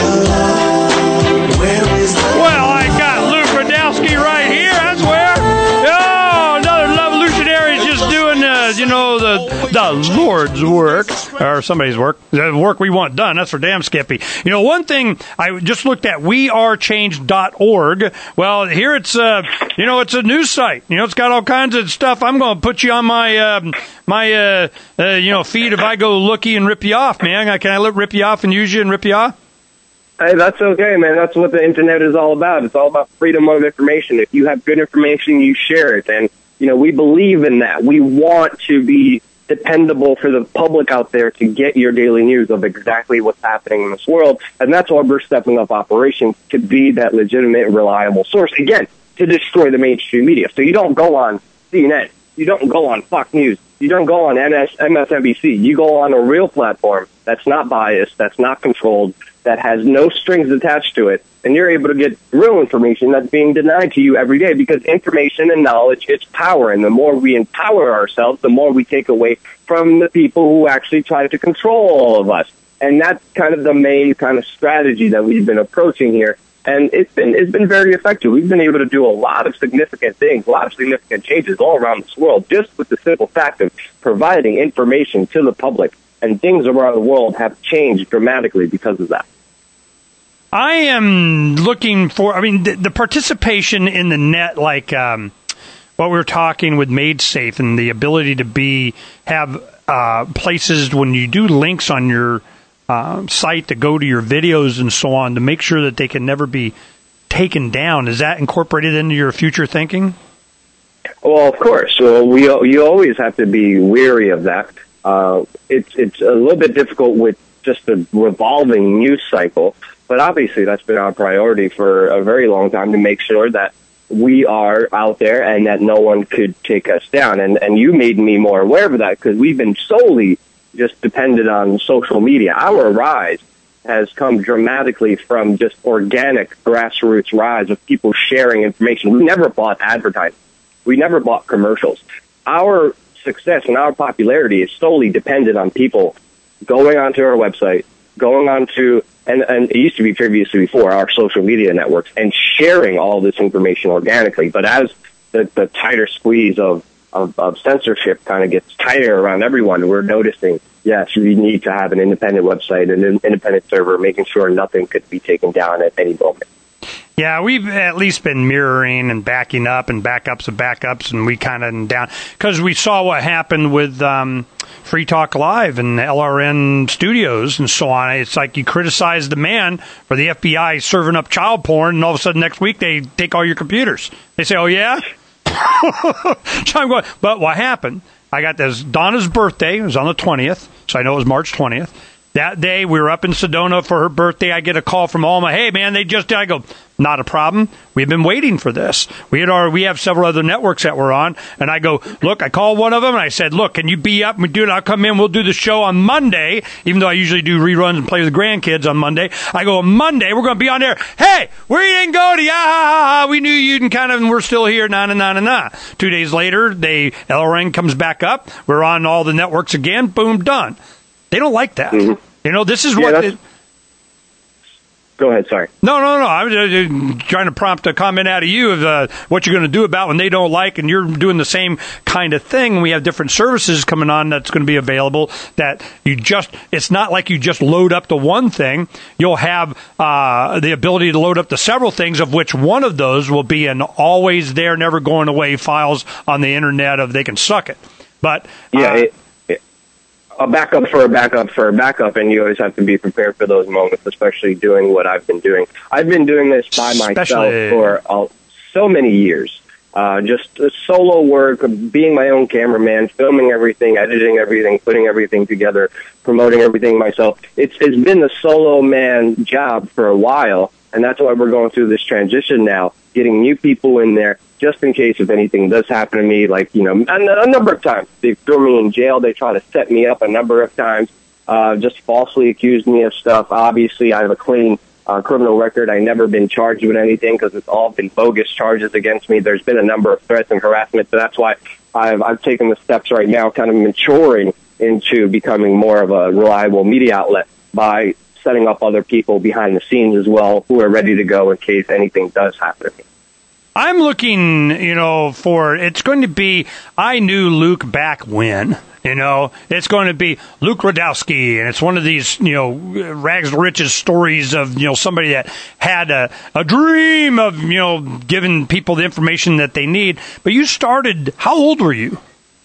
Well, I got Luke Radowski right here. That's where. Oh, another revolutionary is just doing, uh, you know, the the Lord's work, or somebody's work, the work we want done. That's for damn Skippy. You know, one thing I just looked at, we are change dot org. Well, here it's, uh, you know, it's a news site. You know, it's got all kinds of stuff. I'm going to put you on my uh, my uh, uh, you know feed if I go looky and rip you off, man. Can I rip you off and use you and rip you off? Hey, that's okay, man. That's what the internet is all about. It's all about freedom of information. If you have good information, you share it. And, you know, we believe in that. We want to be dependable for the public out there to get your daily news of exactly what's happening in this world. And that's why we're stepping up operations to be that legitimate, reliable source. Again, to destroy the mainstream media. So you don't go on C N N. You don't go on Fox News. You don't go on M S N B C. You go on a real platform that's not biased, that's not controlled, that has no strings attached to it, and you're able to get real information that's being denied to you every day, because information and knowledge is power, and the more we empower ourselves, the more we take away from the people who actually try to control all of us. And that's kind of the main kind of strategy that we've been approaching here, and it's been it's been very effective. We've been able to do a lot of significant things, a lot of significant changes all around this world, just with the simple fact of providing information to the public, and things around the world have changed dramatically because of that. I am looking for, I mean, the, the participation in the net, like um, what we were talking with MaidSafe, and the ability to be, have uh, places when you do links on your uh, site to go to your videos and so on, to make sure that they can never be taken down. Is that incorporated into your future thinking? Well, of course. Well, we you always have to be wary of that. Uh, it's it's a little bit difficult with just the revolving news cycle. But obviously, that's been our priority for a very long time, to make sure that we are out there and that no one could take us down. And and you made me more aware of that, because we've been solely just dependent on social media. Our rise has come dramatically from just organic grassroots rise of people sharing information. We never bought advertising. We never bought commercials. Our success and our popularity is solely dependent on people going onto our website, going onto, and, and it used to be previously before, our social media networks, and sharing all this information organically. But as the, the tighter squeeze of, of, of censorship kind of gets tighter around everyone, we're noticing, yes, we need to have an independent website, an independent server, making sure nothing could be taken down at any moment. Yeah, we've at least been mirroring and backing up and backups of backups, and we kind of down because we saw what happened with um, Free Talk Live and L R N Studios and so on. It's like you criticize the man for the F B I serving up child porn, and all of a sudden next week they take all your computers. They say, "Oh yeah." So I'm going, but what happened? I got this Donna's birthday. It was on the twentieth, so I know it was March twentieth. That day, we were up in Sedona for her birthday. I get a call from Alma. Hey, man, they just did. I go, not a problem. We've been waiting for this. We had our, we have several other networks that we're on. And I go, look, I called one of them, and I said, look, can you be up and do it? I'll come in. We'll do the show on Monday, even though I usually do reruns and play with the grandkids on Monday. I go, on Monday, we're going to be on there. Hey, where you didn't go to? Yeah, ha, ha, ha. We knew you and kind of, and we're still here. Nah, nah, nah, nah, nah. Two days later, they, L R N comes back up. We're on all the networks again. Boom, done. They don't like that. Mm-hmm. You know, this is yeah, what... It, go ahead, sorry. No, no, no. I was uh, trying to prompt a comment out of you of uh, what you're going to do about when they don't like, and you're doing the same kind of thing. We have different services coming on that's going to be available that you just... It's not like you just load up to one thing. You'll have uh, the ability to load up to several things, of which one of those will be an always there, never going away files on the internet of they can suck it. But... Yeah, uh, it- a backup for a backup for a backup, and you always have to be prepared for those moments, especially doing what I've been doing. I've been doing this by myself especially... for uh, so many years. Uh, just uh, solo work, being my own cameraman, filming everything, editing everything, putting everything together, promoting everything myself. It's It's been the solo man job for a while, and that's why we're going through this transition now, getting new people in there, just in case if anything does happen to me, like, you know, a, a number of times. They threw me in jail. They try to set me up a number of times, uh, just falsely accused me of stuff. Obviously, I have a clean uh, criminal record. I've never been charged with anything because it's all been bogus charges against me. There's been a number of threats and harassment, so that's why I've, I've taken the steps right now, kind of maturing into becoming more of a reliable media outlet by setting up other people behind the scenes as well who are ready to go in case anything does happen to me. I'm looking, you know, for, it's going to be, I knew Luke back when, you know, it's going to be Luke Rudkowski, and it's one of these, you know, rags to riches stories of, you know, somebody that had a, a dream of, you know, giving people the information that they need. But you started, how old were you?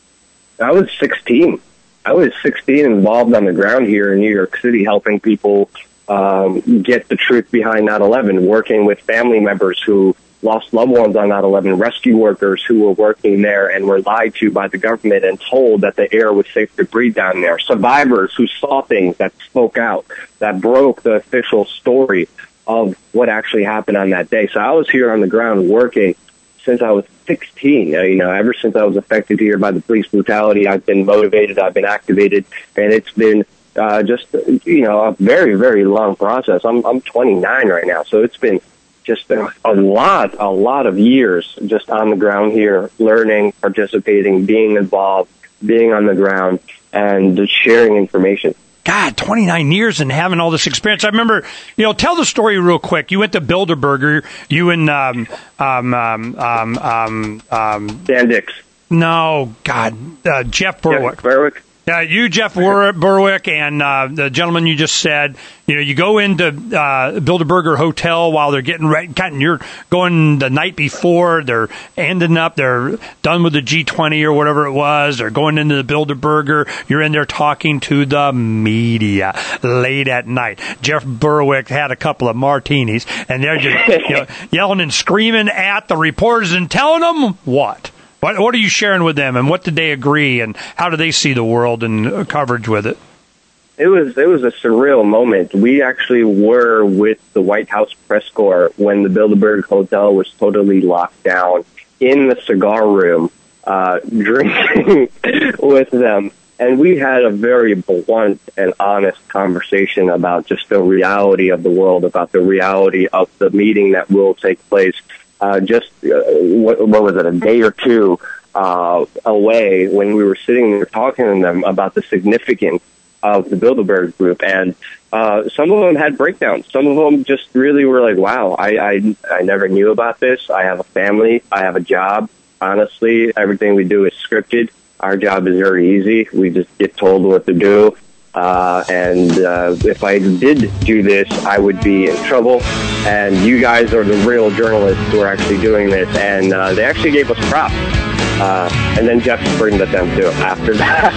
I was sixteen. I was sixteen, involved on the ground here in New York City, helping people um, get the truth behind nine eleven, working with family members who lost loved ones on nine eleven, rescue workers who were working there and were lied to by the government and told that the air was safe to breathe down there, survivors who saw things that spoke out, that broke the official story of what actually happened on that day. So I was here on the ground working since I was sixteen. You know, ever since I was affected here by the police brutality, I've been motivated, I've been activated, and it's been uh, just, you know, a very, very long process. I'm I'm twenty-nine right now, so it's been just a, a lot, a lot of years just on the ground here, learning, participating, being involved, being on the ground, and just sharing information. God, twenty-nine years and having all this experience. I remember, you know, tell the story real quick. You went to Bilderberger, you and, um, um, um, um, um, um Dan Dix. No, God, uh, Jeff Berwick. Jeff Berwick. Yeah, you, Jeff Berwick, and uh, the gentleman you just said, you know, you go into uh, Bilderberger Hotel while they're getting ready. You're going the night before. They're ending up. They're done with the G twenty or whatever it was. They're going into the Bilderberger. You're in there talking to the media late at night. Jeff Berwick had a couple of martinis, and they're just you know, yelling and screaming at the reporters and telling them what? What, what are you sharing with them, and what did they agree, and how do they see the world and coverage with it? It was it was a surreal moment. We actually were with the White House press corps when the Bilderberg Hotel was totally locked down in the cigar room, uh, drinking with them. And we had a very blunt and honest conversation about just the reality of the world, about the reality of the meeting that will take place uh, just, uh, what, what was it, a day or two uh, away, when we were sitting there talking to them about the significance of the Bilderberg Group. And uh, some of them had breakdowns. Some of them just really were like, wow, I, I, I never knew about this. I have a family. I have a job. Honestly, everything we do is scripted. Our job is very easy. We just get told what to do. Uh, and uh, if I did do this, I would be in trouble. And you guys are the real journalists who are actually doing this. And uh, they actually gave us props. Uh, and then Jeff screamed at them, too, after that.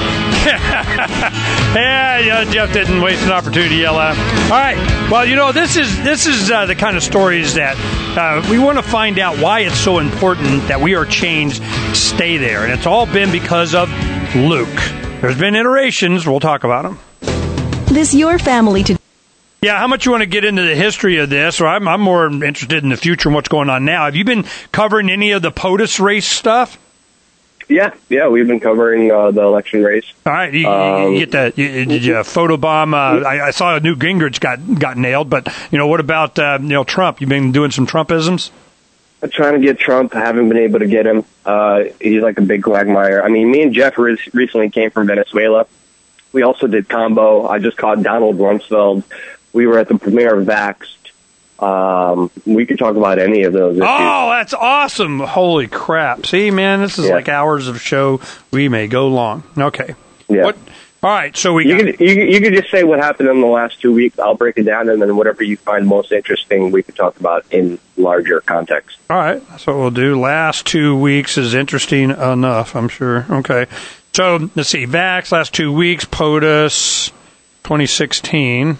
yeah, yeah, Jeff didn't waste an opportunity to yell at him. All right. Well, you know, this is this is uh, the kind of stories that uh, we want to find out why it's so important that we are changed, stay there. And it's all been because of Luke. There's been iterations. We'll talk about them. This your family to... Yeah, how much you want to get into the history of this? Or I'm, I'm more interested in the future and what's going on now. Have you been covering any of the POTUS race stuff? Yeah, yeah, we've been covering uh, the election race. All right, you, um, you get that? You, did you photobomb? Uh, I, I saw Newt Gingrich got got nailed, but you know, what about uh, you know Trump? You've been doing some Trumpisms. I'm trying to get Trump. I haven't been able to get him. Uh, he's like a big quagmire. I mean, me and Jeff recently came from Venezuela. We also did combo. I just caught Donald Rumsfeld. We were at the premiere of Vaxxed. Um, we could talk about any of those issues. Oh, that's awesome. Holy crap. See, man, this is yeah. like hours of show. We may go long. Okay. Yeah. What? All right, so we you got... could, you, you could just say what happened in the last two weeks. I'll break it down, and then whatever you find most interesting, we could talk about in larger context. All right, that's what we'll do. Last two weeks is interesting enough, I'm sure. Okay. So, let's see. Vax, last two weeks, POTUS, twenty sixteen.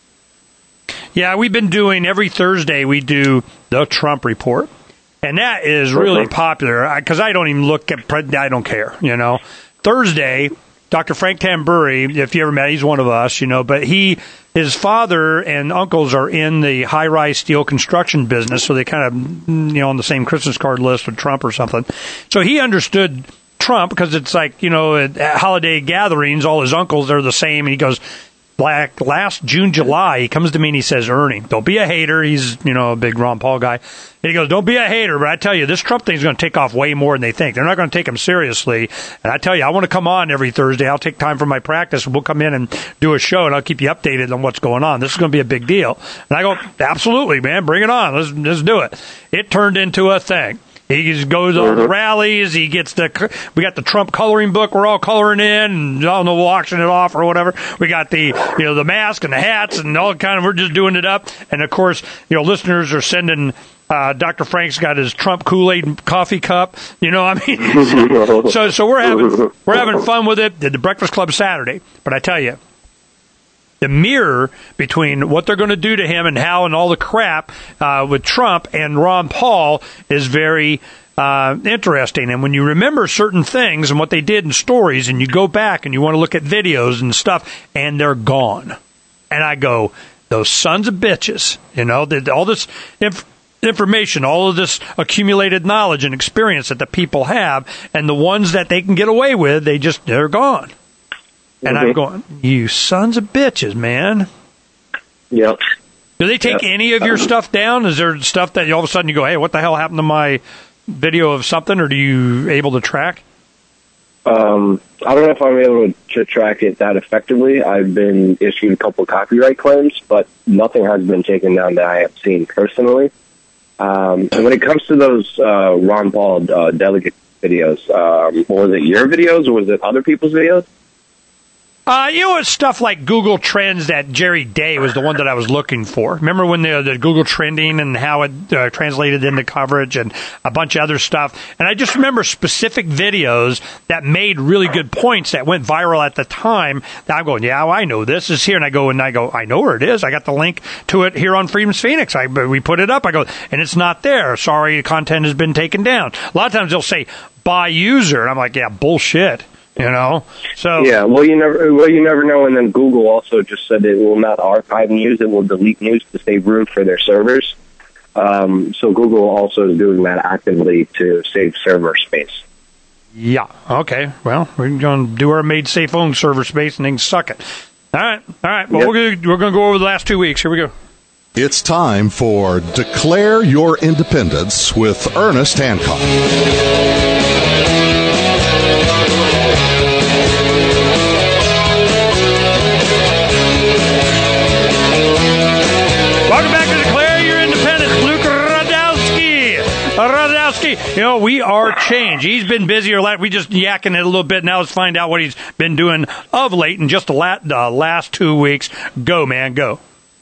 Yeah, we've been doing, every Thursday we do the Trump Report. And that is really mm-hmm. popular, because I don't even look at, I don't care, you know. Thursday, Doctor Frank Tamburri, if you ever met, he's one of us, you know, but he, his father and uncles are in the high-rise steel construction business, so they kind of, you know, on the same Christmas card list with Trump or something. So he understood Trump, because it's like, you know, at, at holiday gatherings, all his uncles are the same, and he goes... Like last June, July, he comes to me and he says, Ernie, don't be a hater. He's, you know, a big Ron Paul guy. And he goes, don't be a hater, but I tell you, this Trump thing's going to take off way more than they think. They're not going to take him seriously. And I tell you, I want to come on every Thursday. I'll take time from my practice. We'll come in and do a show, and I'll keep you updated on what's going on. This is going to be a big deal. And I go, absolutely, man, bring it on. Let's, let's do it. It turned into a thing. He just goes on the rallies. He gets the, we got the Trump coloring book we're all coloring in, and I don't know, we'll auction it off or whatever. We got the, you know, the mask and the hats and all kind of, we're just doing it up. And of course, you know, listeners are sending, uh, Doctor Frank's got his Trump Kool-Aid coffee cup. You know, I mean, so, so we're having, we're having fun with it. Did the Breakfast Club Saturday. But I tell you, the mirror between what they're going to do to him and how and all the crap uh, with Trump and Ron Paul is very uh, interesting. And when you remember certain things and what they did in stories, and you go back and you want to look at videos and stuff, and they're gone. And I go, those sons of bitches, you know, all this inf- information, all of this accumulated knowledge and experience that the people have, and the ones that they can get away with, they just, they're gone. And mm-hmm. I'm going, you sons of bitches, man. Yep. Do they take yep. any of your um, stuff down? Is there stuff that all of a sudden you go, hey, what the hell happened to my video of something? Or do you able to track? Um, I don't know if I'm able to track it that effectively. I've been issued a couple of copyright claims, but nothing has been taken down that I have seen personally. Um, and when it comes to those uh, Ron Paul uh, delegate videos, um, was it your videos or was it other people's videos? Uh, you know, it's stuff like Google Trends that Jerry Day was the one that I was looking for. Remember when the, the Google Trending and how it uh, translated into coverage and a bunch of other stuff. And I just remember specific videos that made really good points that went viral at the time. That I'm going, yeah, I know this is here. And I go, and I go, I know where it is. I got the link to it here on Freedom's Phoenix. I, we put it up. I go, and it's not there. Sorry, the content has been taken down. A lot of times they'll say, by user. And I'm like, yeah, bullshit. You know, so yeah. Well, you never, well, you never know. And then Google also just said it will not archive news; it will delete news to save room for their servers. Um, so Google also is doing that actively to save server space. Yeah. Okay. Well, we're going to do our made safe own server space and then suck it. All right. All right. Well, yep. we're going we're going to go over the last two weeks. Here we go. It's time for Declare Your Independence with Ernest Hancock. Welcome back to Declare Your Independence. Luke Radowski. Radowski. You know, we are changed. He's been busy. Or we just yakking it a little bit. Now let's find out what he's been doing of late in just the last two weeks. Go, man. Go.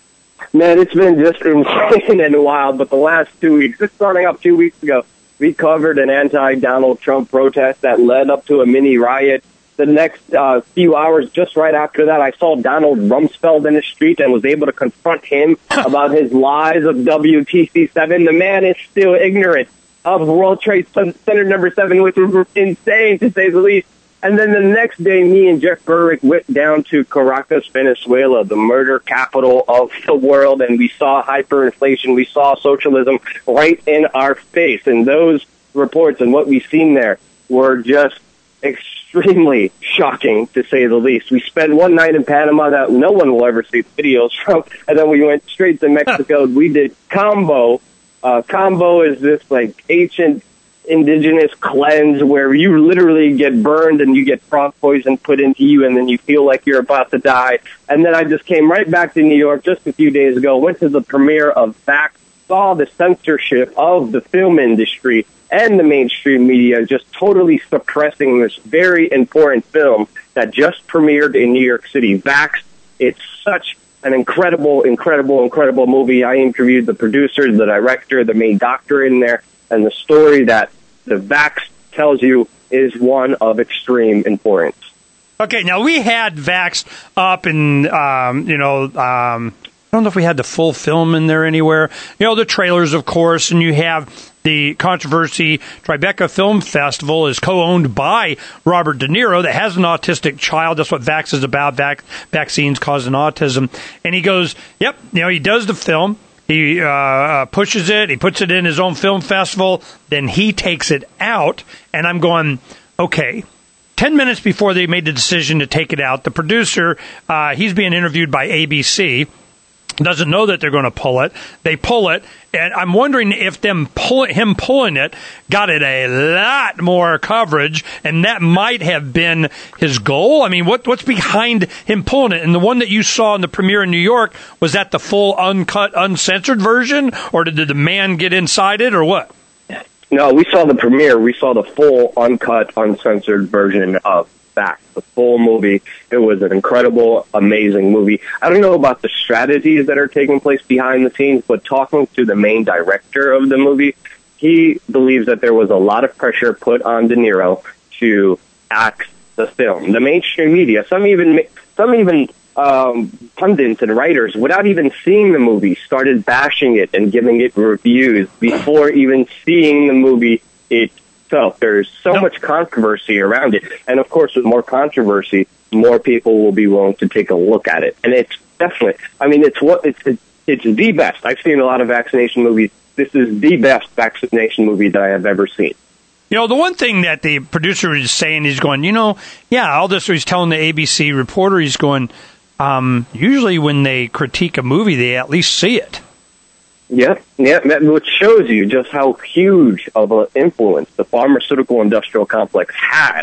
Man, it's been just insane and wild, but the last two weeks, just starting up two weeks ago, we covered an anti-Donald Trump protest that led up to a mini riot. The next uh, few hours, just right after that, I saw Donald Rumsfeld in the street and was able to confront him about his lies of W T C seven. The man is still ignorant of World Trade Center number seven, which was insane, to say the least. And then the next day, me and Jeff Berwick went down to Caracas, Venezuela, the murder capital of the world, and we saw hyperinflation, we saw socialism right in our face. And those reports and what we've seen there were just extremely shocking, to say the least. We spent one night in Panama that no one will ever see videos from, and then we went straight to Mexico. We did Combo. Uh, Combo is this, like, ancient indigenous cleanse where you literally get burned and you get frog poison put into you and then you feel like you're about to die. And then I just came right back to New York just a few days ago, went to the premiere of Vax, saw the censorship of the film industry and the mainstream media just totally suppressing this very important film that just premiered in New York City. Vax, it's such an incredible, incredible, incredible movie. I interviewed the producer, the director, the main doctor in there, and the story that the Vax tells you is one of extreme importance. Okay, now we had Vax up in, um, you know, um, I don't know if we had the full film in there anywhere. You know, the trailers, of course, and you have the controversy. Tribeca Film Festival is co-owned by Robert De Niro that has an autistic child. That's what Vax is about. Vac- vaccines causing autism. And he goes, yep, you know, he does the film. He uh, pushes it. He puts it in his own film festival. Then he takes it out. And I'm going, okay. Ten minutes before they made the decision to take it out, the producer, uh, he's being interviewed by A B C, doesn't know that they're going to pull it. They pull it. And I'm wondering if them pull, him pulling it got it a lot more coverage, and that might have been his goal. I mean, what what's behind him pulling it? And the one that you saw in the premiere in New York, was that the full uncut, uncensored version, or did the man get inside it, or what? No, we saw the premiere. We saw the full, uncut, uncensored version of Vax, the full movie. It was an incredible, amazing movie. I don't know about the strategies that are taking place behind the scenes, but talking to the main director of the movie, he believes that there was a lot of pressure put on De Niro to act the film. The mainstream media, some even, some even um, pundits and writers, without even seeing the movie, started bashing it and giving it reviews before even seeing the movie itself. There's so nope. much controversy around it. And, of course, with more controversy, more people will be willing to take a look at it. And it's definitely, I mean, it's what it's it's, it's the best. I've seen a lot of vaccination movies. This is the best vaccination movie that I have ever seen. You know, the one thing that the producer is saying, he's going, you know, yeah, all this, he's telling the A B C reporter, he's going, um, usually when they critique a movie, they at least see it. Yeah, yeah, which shows you just how huge of an influence the pharmaceutical industrial complex had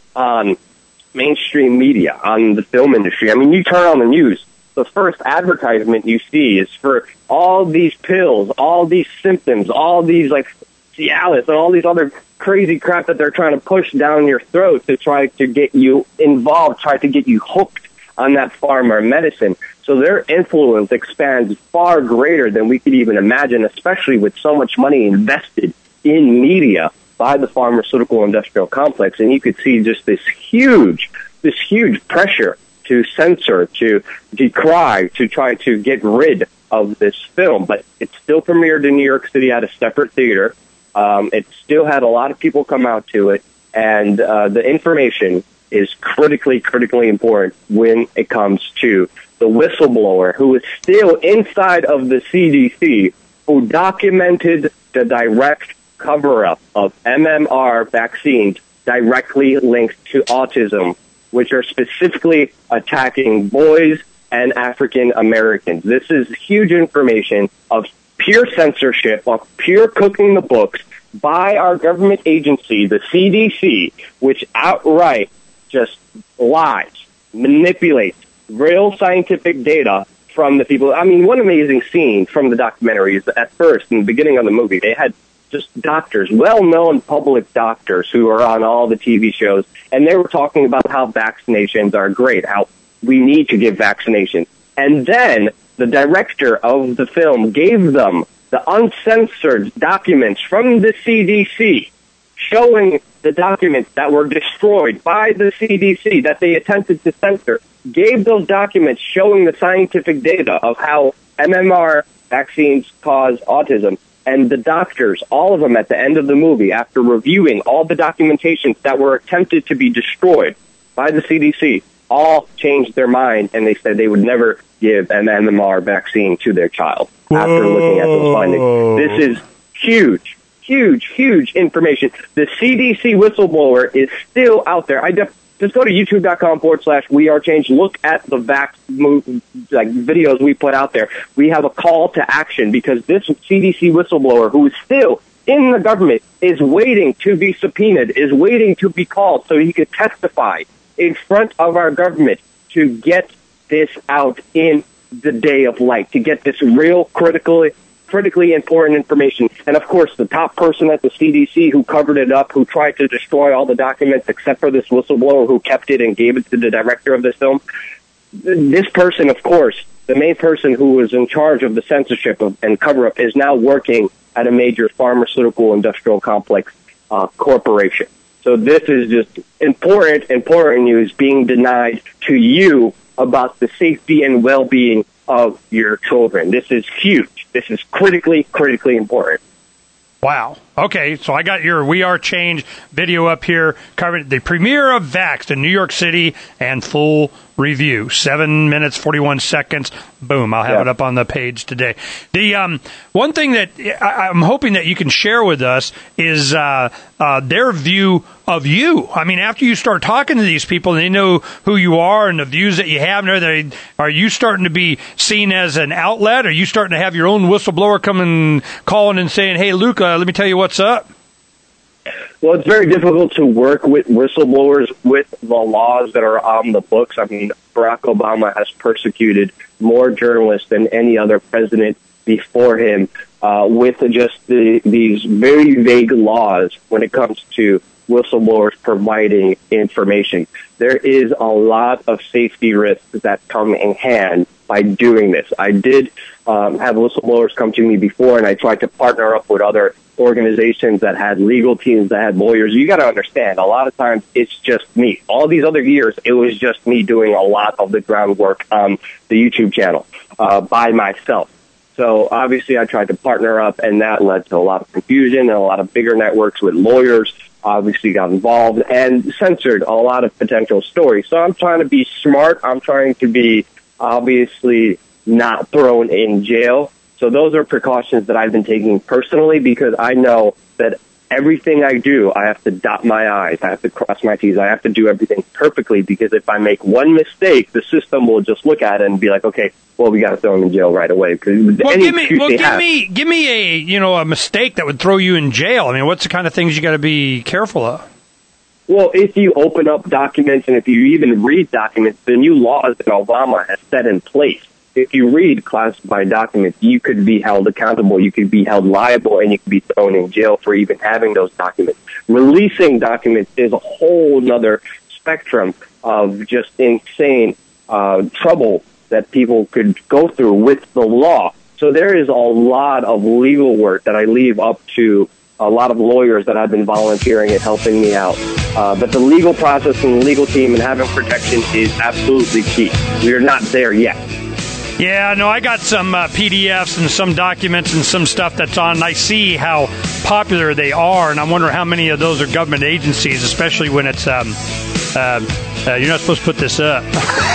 on mainstream media, on the film industry. I mean, you turn on the news, the first advertisement you see is for all these pills, all these symptoms, all these, like, Cialis, and all these other crazy crap that they're trying to push down your throat to try to get you involved, try to get you hooked on that pharma medicine. So their influence expands far greater than we could even imagine, especially with so much money invested in media by the pharmaceutical industrial complex. And you could see just this huge, this huge pressure to censor, to decry, to try to get rid of this film. But it still premiered in New York City at a separate theater. Um, it still had a lot of people come out to it. And uh, the information is critically, critically important when it comes to the whistleblower who is still inside of the C D C, who documented the direct cover-up of M M R vaccines directly linked to autism, which are specifically attacking boys and African Americans. This is huge information of pure censorship, of pure cooking the books by our government agency, the C D C, which outright just lies, manipulates real scientific data from the people. I mean, one amazing scene from the documentary is that at first, in the beginning of the movie, they had just doctors, well-known public doctors who are on all the T V shows, and they were talking about how vaccinations are great, how we need to give vaccinations. And then the director of the film gave them the uncensored documents from the C D C showing the documents that were destroyed by the C D C that they attempted to censor, gave those documents showing the scientific data of how M M R vaccines cause autism. And the doctors, all of them at the end of the movie, after reviewing all the documentations that were attempted to be destroyed by the C D C, all changed their mind, and they said they would never give an M M R vaccine to their child after looking at those findings. This is huge, huge, huge information. The C D C whistleblower is still out there. I def- just go to youtube.com forward slash we are change. Look at the vax move, like videos we put out there. We have a call to action because this C D C whistleblower, who is still in the government, is waiting to be subpoenaed, is waiting to be called so he could testify in front of our government to get this out in the day of light, to get this real critically critically important information. And of course, the top person at the C D C who covered it up, who tried to destroy all the documents except for this whistleblower who kept it and gave it to the director of this film. This person, of course, the main person who was in charge of the censorship of, and cover-up, is now working at a major pharmaceutical industrial complex uh, corporation. So this is just important, important news being denied to you about the safety and well-being of your children. This is huge. This is critically, critically important. Wow. Okay, so I got your We Are Change video up here covering the premiere of Vaxxed in New York City and full review. Seven minutes, forty-one seconds. Boom. I'll have yeah. it up on the page today. The um, one thing that I, I'm hoping that you can share with us is uh, uh, their view of you. I mean, after you start talking to these people and they know who you are and the views that you have, and everything, are you starting to be seen as an outlet? Are you starting to have your own whistleblower coming, calling and saying, hey, Luke, uh, let me tell you what's up? Well, it's very difficult to work with whistleblowers with the laws that are on the books. I mean, Barack Obama has persecuted more journalists than any other president before him uh, with just the, these very vague laws when it comes to whistleblowers providing information. There is a lot of safety risks that come in hand by doing this. I did um, have whistleblowers come to me before, and I tried to partner up with other organizations that had legal teams, that had lawyers. You got to understand, a lot of times it's just me. All these other years, it was just me doing a lot of the groundwork on the YouTube channel uh, by myself. So obviously I tried to partner up, and that led to a lot of confusion, and a lot of bigger networks with lawyers obviously got involved and censored a lot of potential stories. So I'm trying to be smart. I'm trying to be obviously not thrown in jail. So those are precautions that I've been taking personally, because I know that everything I do, I have to dot my I's, I have to cross my T's, I have to do everything perfectly, because if I make one mistake, the system will just look at it and be like, okay, well, we got to throw him in jail right away. Well, any give me, well, give have, me, give me a, you know, a mistake that would throw you in jail. I mean, what's the kind of things you got to be careful of? Well, if you open up documents and if you even read documents, the new laws that Obama has set in place, if you read classified documents, you could be held accountable, you could be held liable, and you could be thrown in jail for even having those documents. Releasing documents is a whole other spectrum of just insane uh, trouble that people could go through with the law. So there is a lot of legal work that I leave up to a lot of lawyers that I've been volunteering and helping me out. Uh, but the legal process and the legal team and having protection is absolutely key. We are not there yet. Yeah, no, I got some uh, P D Fs and some documents and some stuff that's on. I see how popular they are, and I'm wondering how many of those are government agencies, especially when it's, um, uh, uh, you're not supposed to put this up.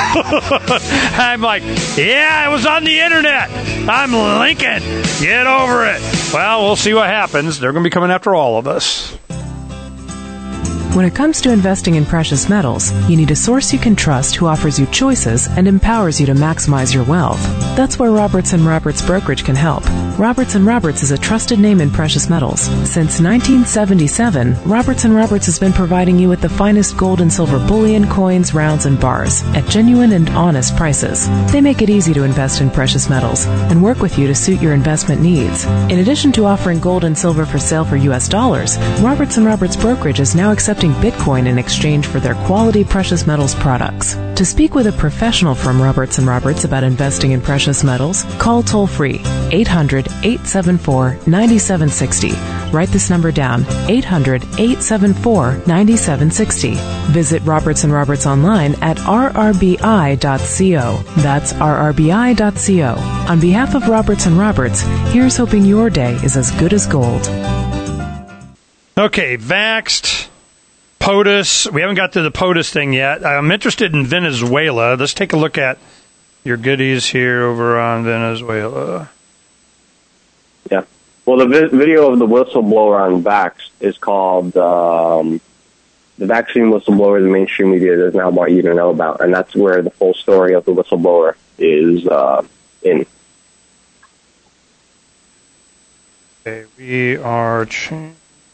I'm like, yeah, it was on the internet. I'm Lincoln. Get over it. Well, we'll see what happens. They're going to be coming after all of us. When it comes to investing in precious metals, you need a source you can trust who offers you choices and empowers you to maximize your wealth. That's where Roberts and Roberts Brokerage can help. Roberts and Roberts is a trusted name in precious metals. Since nineteen seventy-seven, Roberts and Roberts has been providing you with the finest gold and silver bullion, coins, rounds, and bars at genuine and honest prices. They make it easy to invest in precious metals and work with you to suit your investment needs. In addition to offering gold and silver for sale for U S dollars, Roberts and Roberts Brokerage is now accepting Bitcoin in exchange for their quality precious metals products. To speak with a professional from Roberts and Roberts about investing in precious metals, call toll-free eight hundred, eight seven four, nine seven six zero. Write this number down, eight hundred, eight seven four, nine seven six zero. Visit Roberts and Roberts online at r r b i dot co. That's r r b i dot co. On behalf of Roberts and Roberts, here's hoping your day is as good as gold. Okay, Vaxxed, POTUS. We haven't got to the POTUS thing yet. I'm interested in Venezuela. Let's take a look at your goodies here over on Venezuela. Yeah. Well, the vi- video of the whistleblower on Vaxxed is called um, The Vaccine Whistleblower the Mainstream Media Does Not Want You to Know About, and that's where the full story of the whistleblower is uh, in. Okay, we are changing.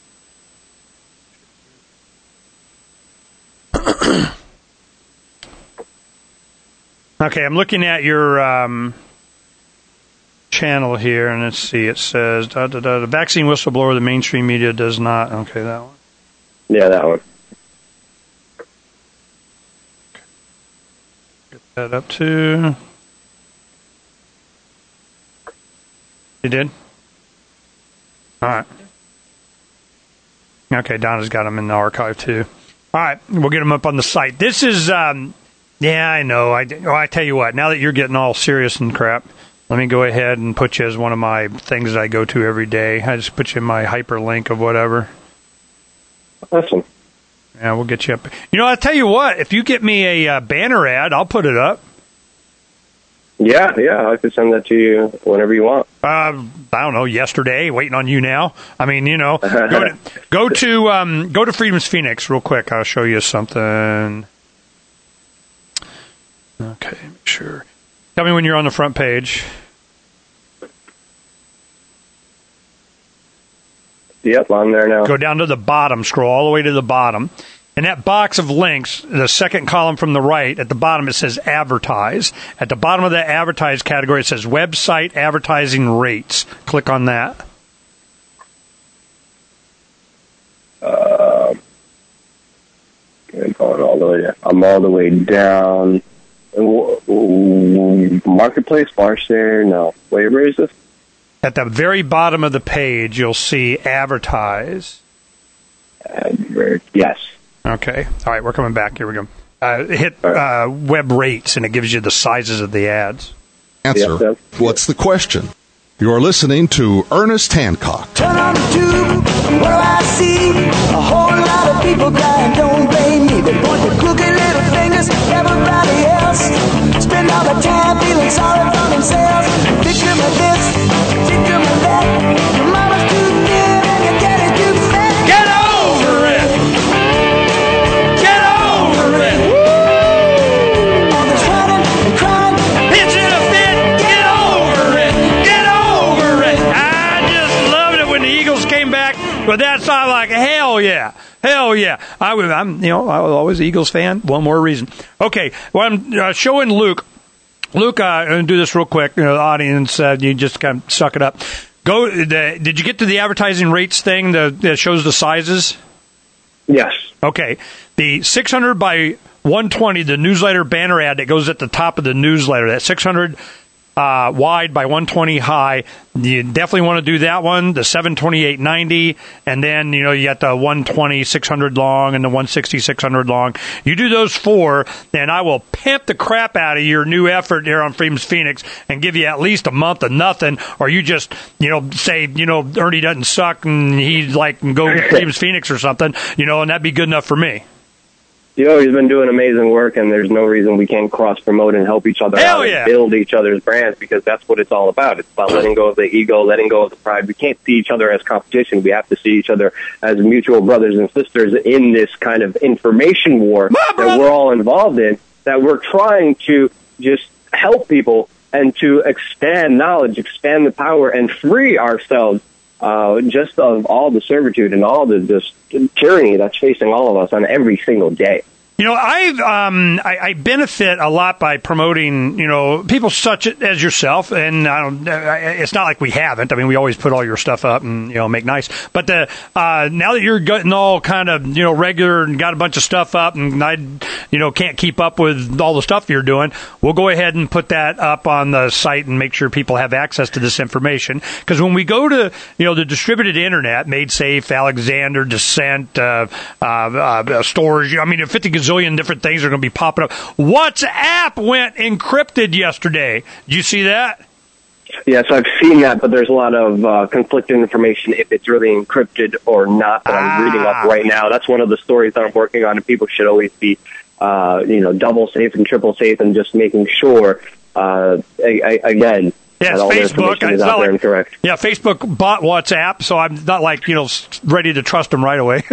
Okay, I'm looking at your um, channel here, and let's see. It says da, da, da, the vaccine whistleblower the mainstream media does not. Okay, that one. Yeah, that one. Get that up too. You did? All right. Okay, Donna's got them in the archive too. All right, we'll get them up on the site. This is, um, yeah, I know. I, oh, I tell you what, now that you're getting all serious and crap, let me go ahead and put you as one of my things that I go to every day. I just put you in my hyperlink of whatever. Awesome. Yeah, we'll get you up. You know, I'll tell you what, if you get me a uh, banner ad, I'll put it up. Yeah, yeah, I could send that to you whenever you want. Uh, I don't know, yesterday, waiting on you now. I mean, you know, go to, go to, um, go to Freedom's Phoenix real quick. I'll show you something. Okay, make sure. Tell me when you're on the front page. Yep, I'm there now. Go down to the bottom, scroll all the way to the bottom. In that box of links, the second column from the right, at the bottom it says advertise. At the bottom of that advertise category, it says website advertising rates. Click on that. Uh, I'm going all the way down. I'm all the way down. Marketplace, bar share, no. Wait, where is this? At the very bottom of the page, you'll see advertise. Adver- yes. Okay. All right, we're coming back. Here we go. Uh, hit uh, web rates, and it gives you the sizes of the ads. Answer. Yes, What's the question? You're listening to Ernest Hancock. Turn on the tube, what do I see? A whole lot of people crying, don't blame me. They point their crooked little fingers at everybody else. Spend all the time feeling sorry for themselves. Victim of this, victim of that. Your mama's too thin and your daddy's too fat. Get over it! Get over it! All this running and crying, pitching a fit. Get over it! Get over it! I just loved it when the Eagles came back with that song. Like hell yeah, hell yeah! I was, I'm, you know, I was always an Eagles fan. One more reason. Okay, well, I'm uh, showing Luke. Luke, uh, I'm going to do this real quick. You know, the audience, uh, you just kind of suck it up. Go. The, did you get to the advertising rates thing that, that shows the sizes? Yes. Okay. The six hundred by one twenty, the newsletter banner ad that goes at the top of the newsletter, that six hundred uh, wide by one twenty high, you definitely want to do that one, the seven twenty-eight ninety, and then, you know, you got the one twenty, six hundred long, and the one sixty, six hundred long. You do those four, and I will pimp the crap out of your new effort here on Freedom's Phoenix and give you at least a month of nothing, or you just, you know, say, you know, Ernie doesn't suck and he's like, go to Freedom's Phoenix or something, you know, and that'd be good enough for me. Yo, he's been doing amazing work, and there's no reason we can't cross-promote and help each other Hell out yeah. and build each other's brands, because that's what it's all about. It's about letting go of the ego, letting go of the pride. We can't see each other as competition. We have to see each other as mutual brothers and sisters in this kind of information war that we're all involved in, that we're trying to just help people and to expand knowledge, expand the power, and free ourselves uh, just of all the servitude and all the just tyranny that's facing all of us on every single day. You know, I've um, I, I benefit a lot by promoting, you know, people such as yourself, and I don't. It's not like we haven't. I mean, we always put all your stuff up and you know make nice. But the uh, now that you're getting all kind of you know regular and got a bunch of stuff up, and I, you know, can't keep up with all the stuff you're doing, we'll go ahead and put that up on the site and make sure people have access to this information. Because when we go to you know the distributed internet, Made Safe, Alexander, Descent, uh, uh, uh, Storage, I mean, fifty zillion different things are going to be popping up. WhatsApp went encrypted yesterday. Did you see that? Yes, I've seen that, but there's a lot of uh, conflicting information if it's really encrypted or not that I'm ah. reading up right now. That's one of the stories that I'm working on, and people should always be, uh, you know, double safe and triple safe and just making sure, uh, I, I, again, Yeah, it's Facebook. It's not like, incorrect. Yeah, Facebook bought WhatsApp, so I'm not like, you know, ready to trust them right away.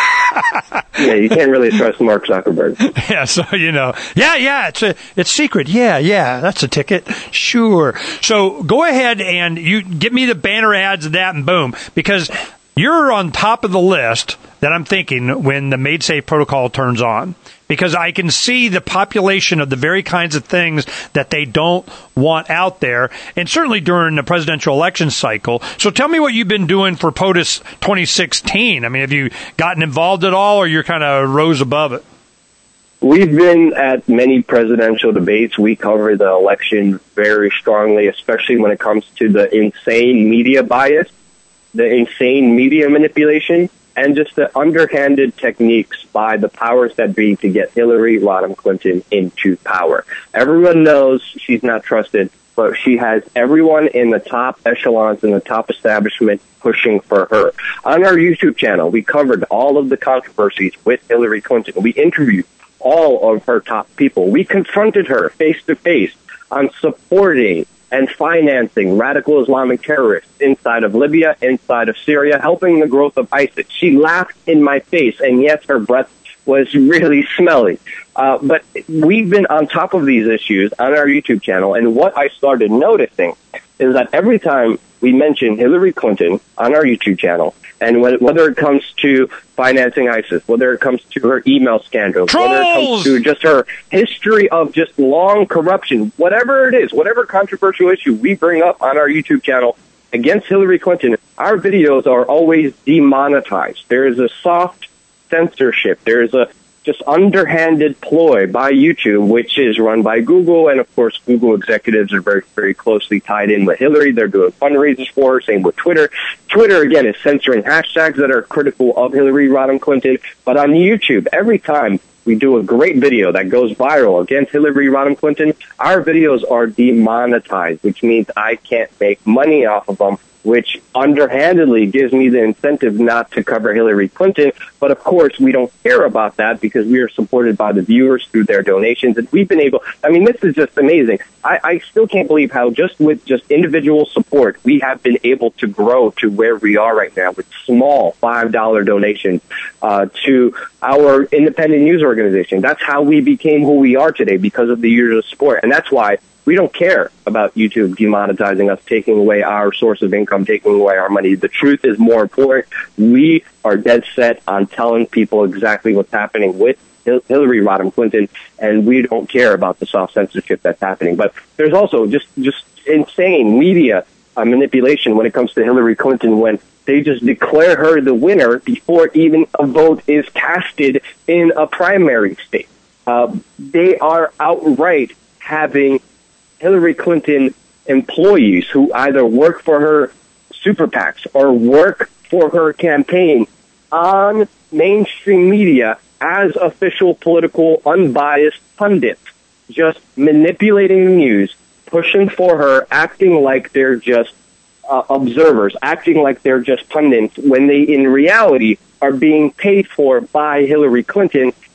Yeah, you can't really trust Mark Zuckerberg. Yeah, so, you know, yeah, yeah, it's a, it's secret. Yeah, yeah, that's a ticket. Sure. So go ahead and you get me the banner ads of that and boom, because you're on top of the list that I'm thinking when the Made Safe protocol turns on, because I can see the population of the very kinds of things that they don't want out there, and certainly during the presidential election cycle. So tell me what you've been doing for POTUS twenty sixteen. I mean, have you gotten involved at all, or you're kind of rose above it? We've been at many presidential debates. We cover the election very strongly, especially when it comes to the insane media bias, the insane media manipulation, and just the underhanded techniques by the powers that be to get Hillary Rodham Clinton into power. Everyone knows she's not trusted, but she has everyone in the top echelons in the top establishment pushing for her. On our YouTube channel, we covered all of the controversies with Hillary Clinton. We interviewed all of her top people. We confronted her face-to-face on supporting and financing radical Islamic terrorists inside of Libya, inside of Syria, helping the growth of ISIS. She laughed in my face, and yes, her breath was really smelly. Uh, but we've been on top of these issues on our YouTube channel, and what I started noticing is that every time we mention Hillary Clinton on our YouTube channel, and whether it comes to financing ISIS, whether it comes to her email scandals, Trolls! whether it comes to just her history of just long corruption, whatever it is, whatever controversial issue we bring up on our YouTube channel against Hillary Clinton, our videos are always demonetized. There is a soft censorship. There is a just underhanded ploy by YouTube, which is run by Google, and of course Google executives are very, very closely tied in with Hillary. They're doing fundraisers for her, same with Twitter. Twitter, again, is censoring hashtags that are critical of Hillary Rodham Clinton, but on YouTube, every time we do a great video that goes viral against Hillary Rodham Clinton, our videos are demonetized, which means I can't make money off of them, which underhandedly gives me the incentive not to cover Hillary Clinton. But of course, we don't care about that because we are supported by the viewers through their donations. And we've been able, I mean, this is just amazing. I, I still can't believe how just with just individual support, we have been able to grow to where we are right now with small five dollar donations uh, to our independent news organization. That's how we became who we are today, because of the years of support. And that's why we don't care about YouTube demonetizing us, taking away our source of income, taking away our money. The truth is more important. We are dead set on telling people exactly what's happening with Hillary Rodham Clinton, and we don't care about the soft censorship that's happening. But there's also just, just insane media uh, manipulation when it comes to Hillary Clinton, when they just declare her the winner before even a vote is casted in a primary state. Uh, they are outright having Hillary Clinton employees who either work for her super PACs or work for her campaign on mainstream media as official political unbiased pundits, just manipulating the news, pushing for her, acting like they're just uh, observers, acting like they're just pundits, when they in reality are being paid for by Hillary Clinton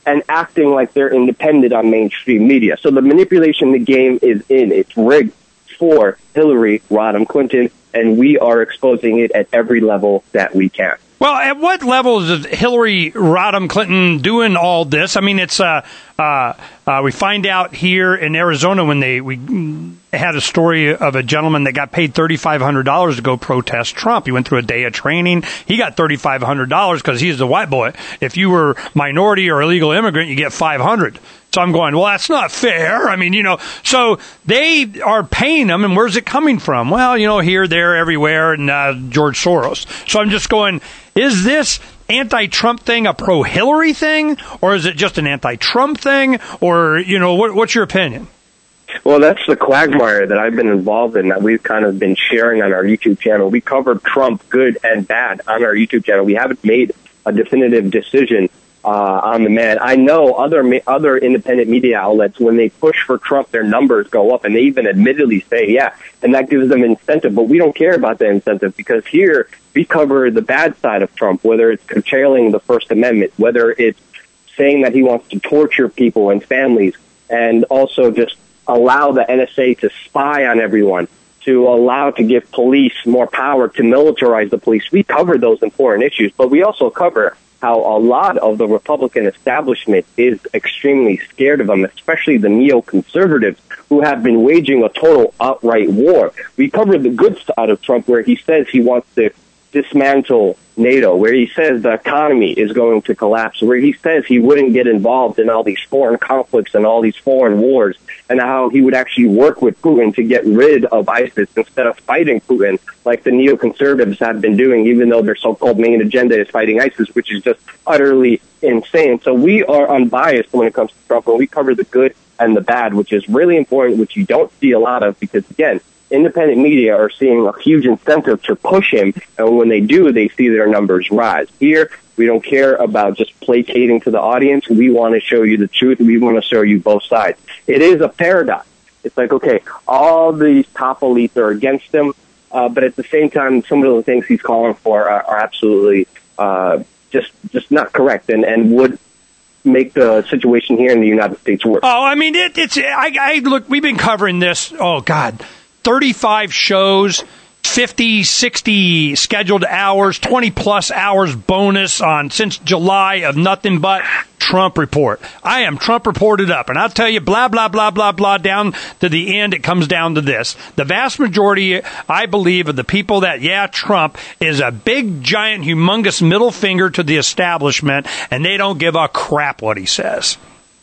and acting like they're independent on mainstream media. So the manipulation the game is in. It's rigged for Hillary Rodham Clinton, and we are exposing it at every level that we can. Well, at what levels is Hillary Rodham Clinton doing all this? I mean, it's uh, uh, uh, we find out here in Arizona when they we had a story of a gentleman that got paid thirty-five hundred dollars to go protest Trump. He went through a day of training. He got thirty-five hundred dollars because he's a white boy. If you were minority or illegal immigrant, you get five hundred dollars. So I'm going, well, that's not fair. I mean, you know, so they are paying them, and where's it coming from? Well, you know, here, there, everywhere, and uh, George Soros. So I'm just going, is this anti-Trump thing a pro-Hillary thing, or is it just an anti-Trump thing, or, you know, what, what's your opinion? Well, that's the quagmire that I've been involved in, that we've kind of been sharing on our YouTube channel. We covered Trump good and bad on our YouTube channel. We haven't made a definitive decision Uh, on the man. I know other other independent media outlets, when they push for Trump, their numbers go up, and they even admittedly say, yeah, and that gives them incentive. But we don't care about the incentive, because here we cover the bad side of Trump, whether it's curtailing the First Amendment, whether it's saying that he wants to torture people and families, and also just allow the N S A to spy on everyone, to allow to give police more power, to militarize the police. We cover those important issues, but we also cover how a lot of the Republican establishment is extremely scared of them, especially the neoconservatives who have been waging a total outright war. We covered the good side of Trump, where he says he wants to dismantle NATO, where he says the economy is going to collapse, where he says he wouldn't get involved in all these foreign conflicts and all these foreign wars, and how he would actually work with Putin to get rid of ISIS instead of fighting Putin like the neoconservatives have been doing, even though their so-called main agenda is fighting ISIS, which is just utterly insane. So we are unbiased when it comes to Trump, and we cover the good and the bad, which is really important, which you don't see a lot of, because, again, independent media are seeing a huge incentive to push him, and when they do, they see their numbers rise. Here, we don't care about just placating to the audience. We want to show you the truth. We want to show you both sides. It is a paradox. It's like, okay, all these top elites are against him, uh, but at the same time, some of the things he's calling for are, are absolutely uh, just just not correct, and, and would make the situation here in the United States worse. Oh, I mean, it, it's, I, I look, we've been covering this, oh, God, thirty-five shows, fifty, sixty scheduled hours, twenty plus hours bonus on since July of nothing but Trump Report. I am Trump Reported up, and I'll tell you, blah, blah, blah, blah, blah, down to the end, it comes down to this. The vast majority, I believe, of the people that, yeah, Trump is a big, giant, humongous middle finger to the establishment, and they don't give a crap what he says.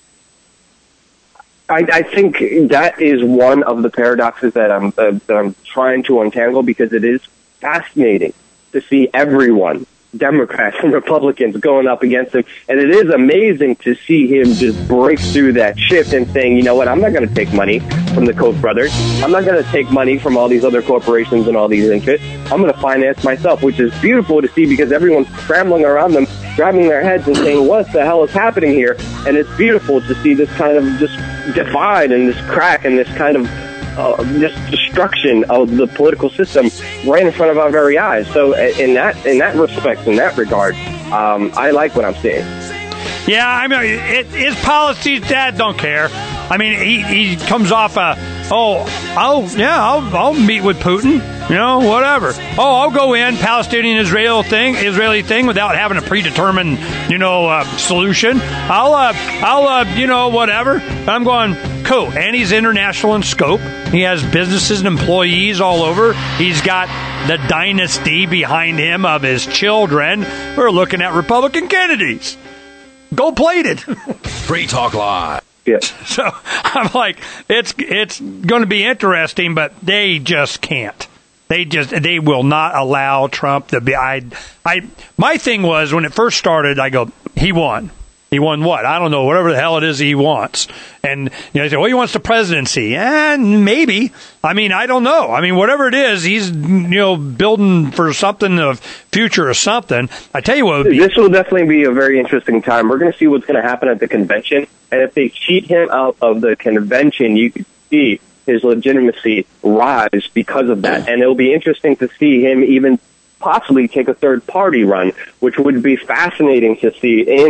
I, I think that is one of the paradoxes that I'm, uh, that I'm trying to untangle, because it is fascinating to see everyone, Democrats and Republicans, going up against him. And it is amazing to see him just break through that shift and saying, you know what, I'm not going to take money from the Koch brothers. I'm not going to take money from all these other corporations and all these interests. I'm going to finance myself, which is beautiful to see, because everyone's scrambling around them, grabbing their heads and saying, what the hell is happening here? And it's beautiful to see this kind of just divide and this crack and this kind of uh, just destruction of the political system right in front of our very eyes. So in that in that respect, in that regard, um, I like what I'm seeing. Yeah, I mean, it, his policies, Dad don't care. I mean, he, he comes off a, oh, I'll, yeah, I'll, I'll meet with Putin, you know, whatever. Oh, I'll go in, Palestinian-Israel thing, Israeli thing, without having a predetermined, you know, uh, solution. I'll, uh, I'll, uh, you know, whatever. I'm going, cool. And he's international in scope. He has businesses and employees all over. He's got the dynasty behind him of his children. We're looking at Republican Kennedys. Gold-plated. Free Talk Live. Yes. So I'm like, it's it's going to be interesting, but they just can't. They just they will not allow Trump to be. I I my thing was, when it first started, I go, he won. He won what? I don't know, whatever the hell it is he wants. And, you know, they say, well, he wants the presidency. And maybe. I mean, I don't know. I mean, whatever it is, he's, you know, building for something of future or something. I tell you what would be. This will definitely be a very interesting time. We're going to see what's going to happen at the convention. And if they cheat him out of the convention, you could see his legitimacy rise because of that. And it'll be interesting to see him even possibly take a third party run, which would be fascinating to see in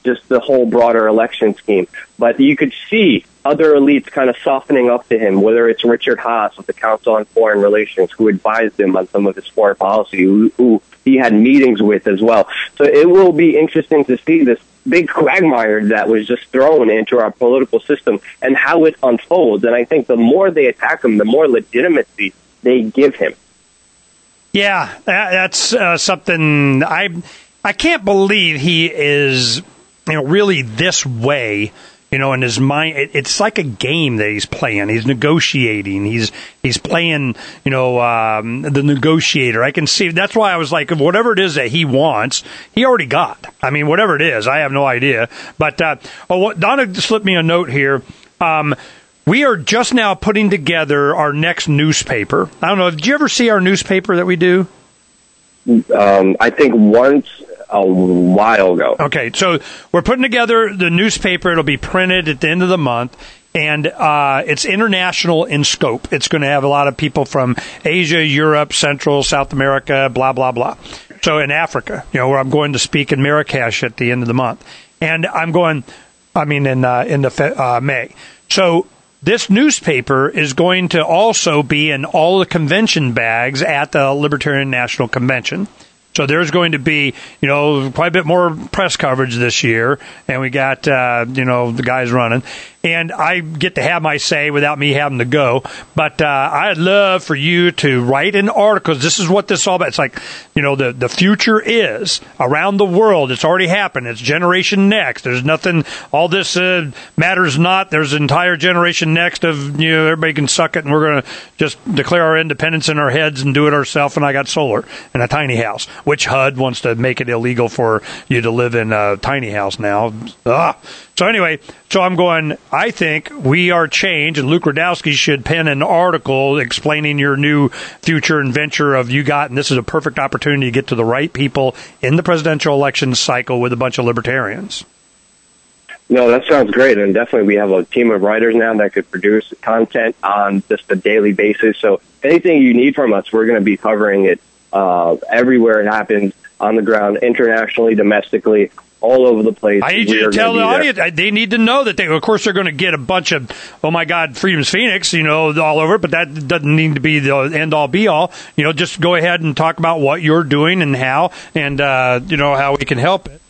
just the whole broader election scheme. But you could see other elites kind of softening up to him, whether it's Richard Haas with the Council on Foreign Relations, who advised him on some of his foreign policy, who, who he had meetings with as well. So it will be interesting to see this big quagmire that was just thrown into our political system and how it unfolds. And I think the more they attack him, the more legitimacy they give him. Yeah, that, that's uh, something I I can't believe he is, you know, really this way. You know, in his mind, it, it's like a game that he's playing. He's negotiating. He's he's playing, you know, um, the negotiator. I can see. That's why I was like, whatever it is that he wants, he already got. I mean, whatever it is, I have no idea. But uh, oh, what, Donna slipped me a note here. Um, we are just now putting together our next newspaper. I don't know. Did you ever see our newspaper that we do? Um, I think once. A while ago. Okay, so we're putting together the newspaper. It'll be printed at the end of the month, and uh, it's international in scope. It's going to have a lot of people from Asia, Europe, Central, South America, blah, blah, blah. So in Africa, you know, where I'm going to speak in Marrakesh at the end of the month. And I'm going, I mean, in, uh, in the fe- uh, May. So this newspaper is going to also be in all the convention bags at the Libertarian National Convention. So there's going to be, you know, quite a bit more press coverage this year, and we got, uh, you know, the guys running. And I get to have my say without me having to go. But uh, I'd love for you to write an article. This is what this is all about. It's like, you know, the, the future is around the world. It's already happened. It's Generation Next. There's nothing, all this uh, matters not. There's an entire Generation Next of, you know, everybody can suck it, and we're going to just declare our independence in our heads and do it ourselves. And I got solar and a tiny house, which H U D wants to make it illegal for you to live in a tiny house now. Ah. So anyway, so I'm going, I think we are changed, and Luke Rudkowski should pen an article explaining your new future and venture of you got, and this is a perfect opportunity to get to the right people in the presidential election cycle with a bunch of libertarians. No, that sounds great, and definitely we have a team of writers now that could produce content on just a daily basis. So anything you need from us, we're going to be covering it uh, everywhere it happens, on the ground, internationally, domestically, all over the place. I need you to tell the audience, they need to know that they, of course, they're going to get a bunch of, oh my God, Freedom's Phoenix, you know, all over, but that doesn't need to be the end all be all. You know, just go ahead and talk about what you're doing and how, and, uh, you know, how we can help it.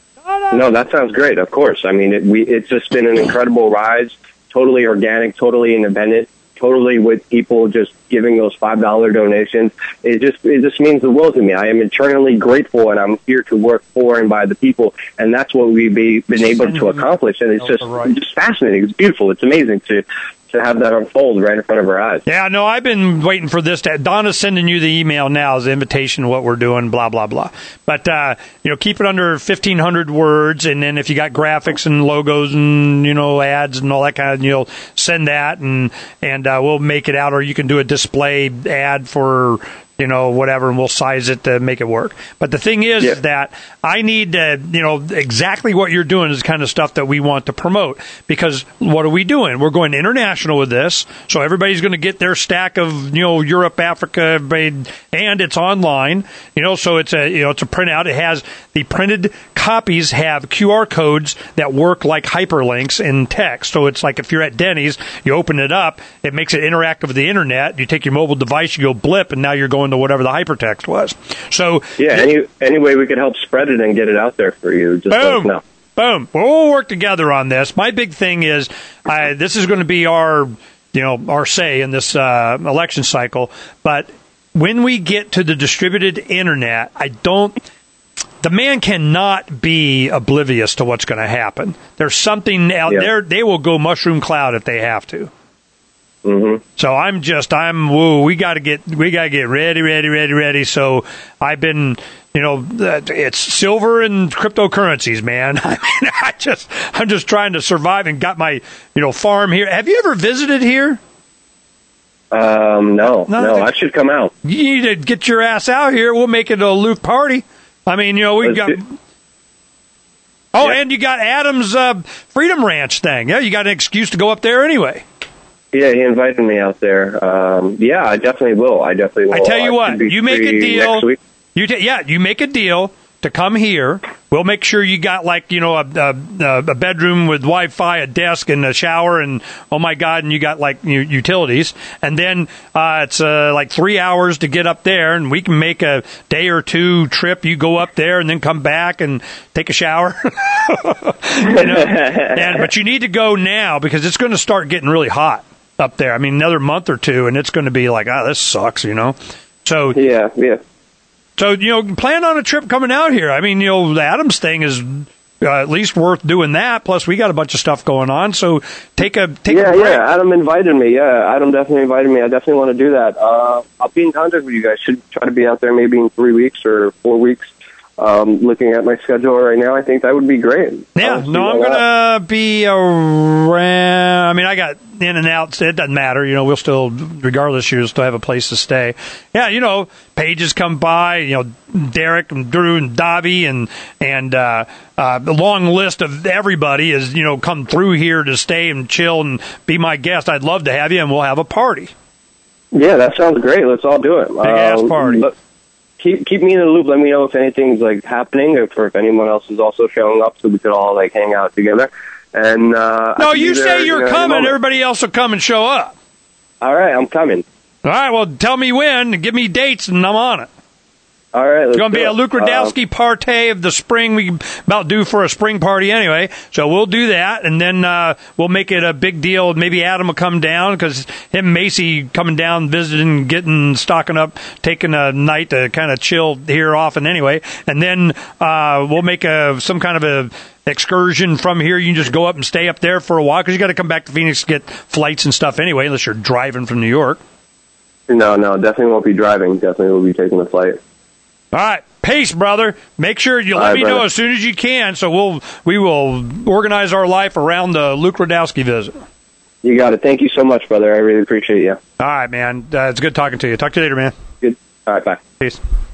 No, that sounds great, of course. I mean, it, we, it's just been an incredible rise, totally organic, totally independent, totally with people just giving those five dollar donations. It just it just means the world to me. I am eternally grateful, and I'm here to work for and by the people, and that's what we've be, been able to accomplish. And it's just it's just fascinating. It's beautiful. It's amazing to to have that unfold right in front of our eyes. Yeah, no, I've been waiting for this. To, Donna's sending you the email now as the invitation to what we're doing, blah, blah, blah. But, uh, you know, keep it under fifteen hundred words, and then if you got graphics and logos and, you know, ads and all that kind of, you know, send that, and, and uh, we'll make it out, or you can do a display ad for, you know, whatever, and we'll size it to make it work. But the thing is, yeah. is that I need to, you know, exactly what you're doing is the kind of stuff that we want to promote. Because what are we doing? We're going international with this, so everybody's going to get their stack of, you know, Europe, Africa, everybody, and it's online, you know, so it's a, you know, it's a printout. It has, the printed copies have Q R codes that work like hyperlinks in text. So it's like if you're at Denny's, you open it up, it makes it interactive with the internet. You take your mobile device, you go blip, and now you're going to whatever the hypertext was. So yeah, any any way we could help spread it and get it out there for you, just let us know. Boom. We'll work together on this. My big thing is, I, this is going to be our, you know, our say in this uh, election cycle. But when we get to the distributed internet, I don't. The man cannot be oblivious to what's going to happen. There's something out yeah. there. They will go mushroom cloud if they have to. Mm-hmm. So I'm just, I'm, woo, we got to get, we got to get ready, ready, ready, ready. So I've been, you know, it's silver and cryptocurrencies, man. I mean, I just, I'm just trying to survive and got my, you know, farm here. Have you ever visited here? Um, no, no, no I should come out. You need to get your ass out here. We'll make it a Luke party. I mean, you know, we got, do- oh, yeah. And you got Adam's uh, Freedom Ranch thing. Yeah, you got an excuse to go up there anyway. Yeah, he invited me out there. Um, yeah, I definitely will. I definitely will. I tell you what, you make a deal. You ta- yeah, you make a deal. to come here. We'll make sure you got like, you know, a, a, a bedroom with Wi-Fi, a desk, and a shower, and oh my God, and you got like u- utilities. And then uh, it's uh, like three hours to get up there, and we can make a day or two trip. You go up there and then come back and take a shower. you know? and, but you need to go now because it's going to start getting really hot up there. I mean, another month or two, and it's going to be like, ah, oh, this sucks, you know. So yeah, yeah. So, you know, plan on a trip coming out here. I mean, you know, the Adams thing is uh, at least worth doing that. Plus, we got a bunch of stuff going on. So take a take yeah, a break. Yeah, Adam invited me. Yeah, Adam definitely invited me. I definitely want to do that. Uh, I'll be in contact with you guys. Should try to be out there maybe in three weeks or four weeks. Um, looking at my schedule right now, I think that would be great. Yeah, no, I'm going to be around. I mean, I got in and out. It doesn't matter. You know, we'll still, regardless, you'll still have a place to stay. Yeah, you know, Pages come by, you know, Derek and Drew and Dobby and, and, uh, uh, the long list of everybody is, you know, come through here to stay and chill and be my guest. I'd love to have you, and we'll have a party. Yeah, that sounds great. Let's all do it. Big ass uh, party. But- Keep keep me in the loop. Let me know if anything's like happening, if, or if anyone else is also showing up, so we could all like hang out together. And uh, no, you say you're you know, coming. Everybody else will come and show up. All right, I'm coming. All right, well, tell me when, and give me dates, and I'm on it. All right, let's it's going to be it. a Luke Radowski uh, party of the spring. We about due for a spring party anyway, so we'll do that, and then uh, we'll make it a big deal. Maybe Adam will come down because him and Macy coming down, visiting, getting, stocking up, taking a night to kind of chill here often anyway, and then uh, we'll make a some kind of a excursion from here. You can just go up and stay up there for a while because you got to come back to Phoenix to get flights and stuff anyway, unless you're driving from New York. No, no, definitely won't be driving. Definitely will be taking a flight. All right, peace, brother. Make sure you let right, me brother. know as soon as you can, so we'll we will organize our life around the Luke Radowski visit. You got it. Thank you so much, brother. I really appreciate you. All right, man. Uh, it's good talking to you. Talk to you later, man. Good. All right, bye. Peace.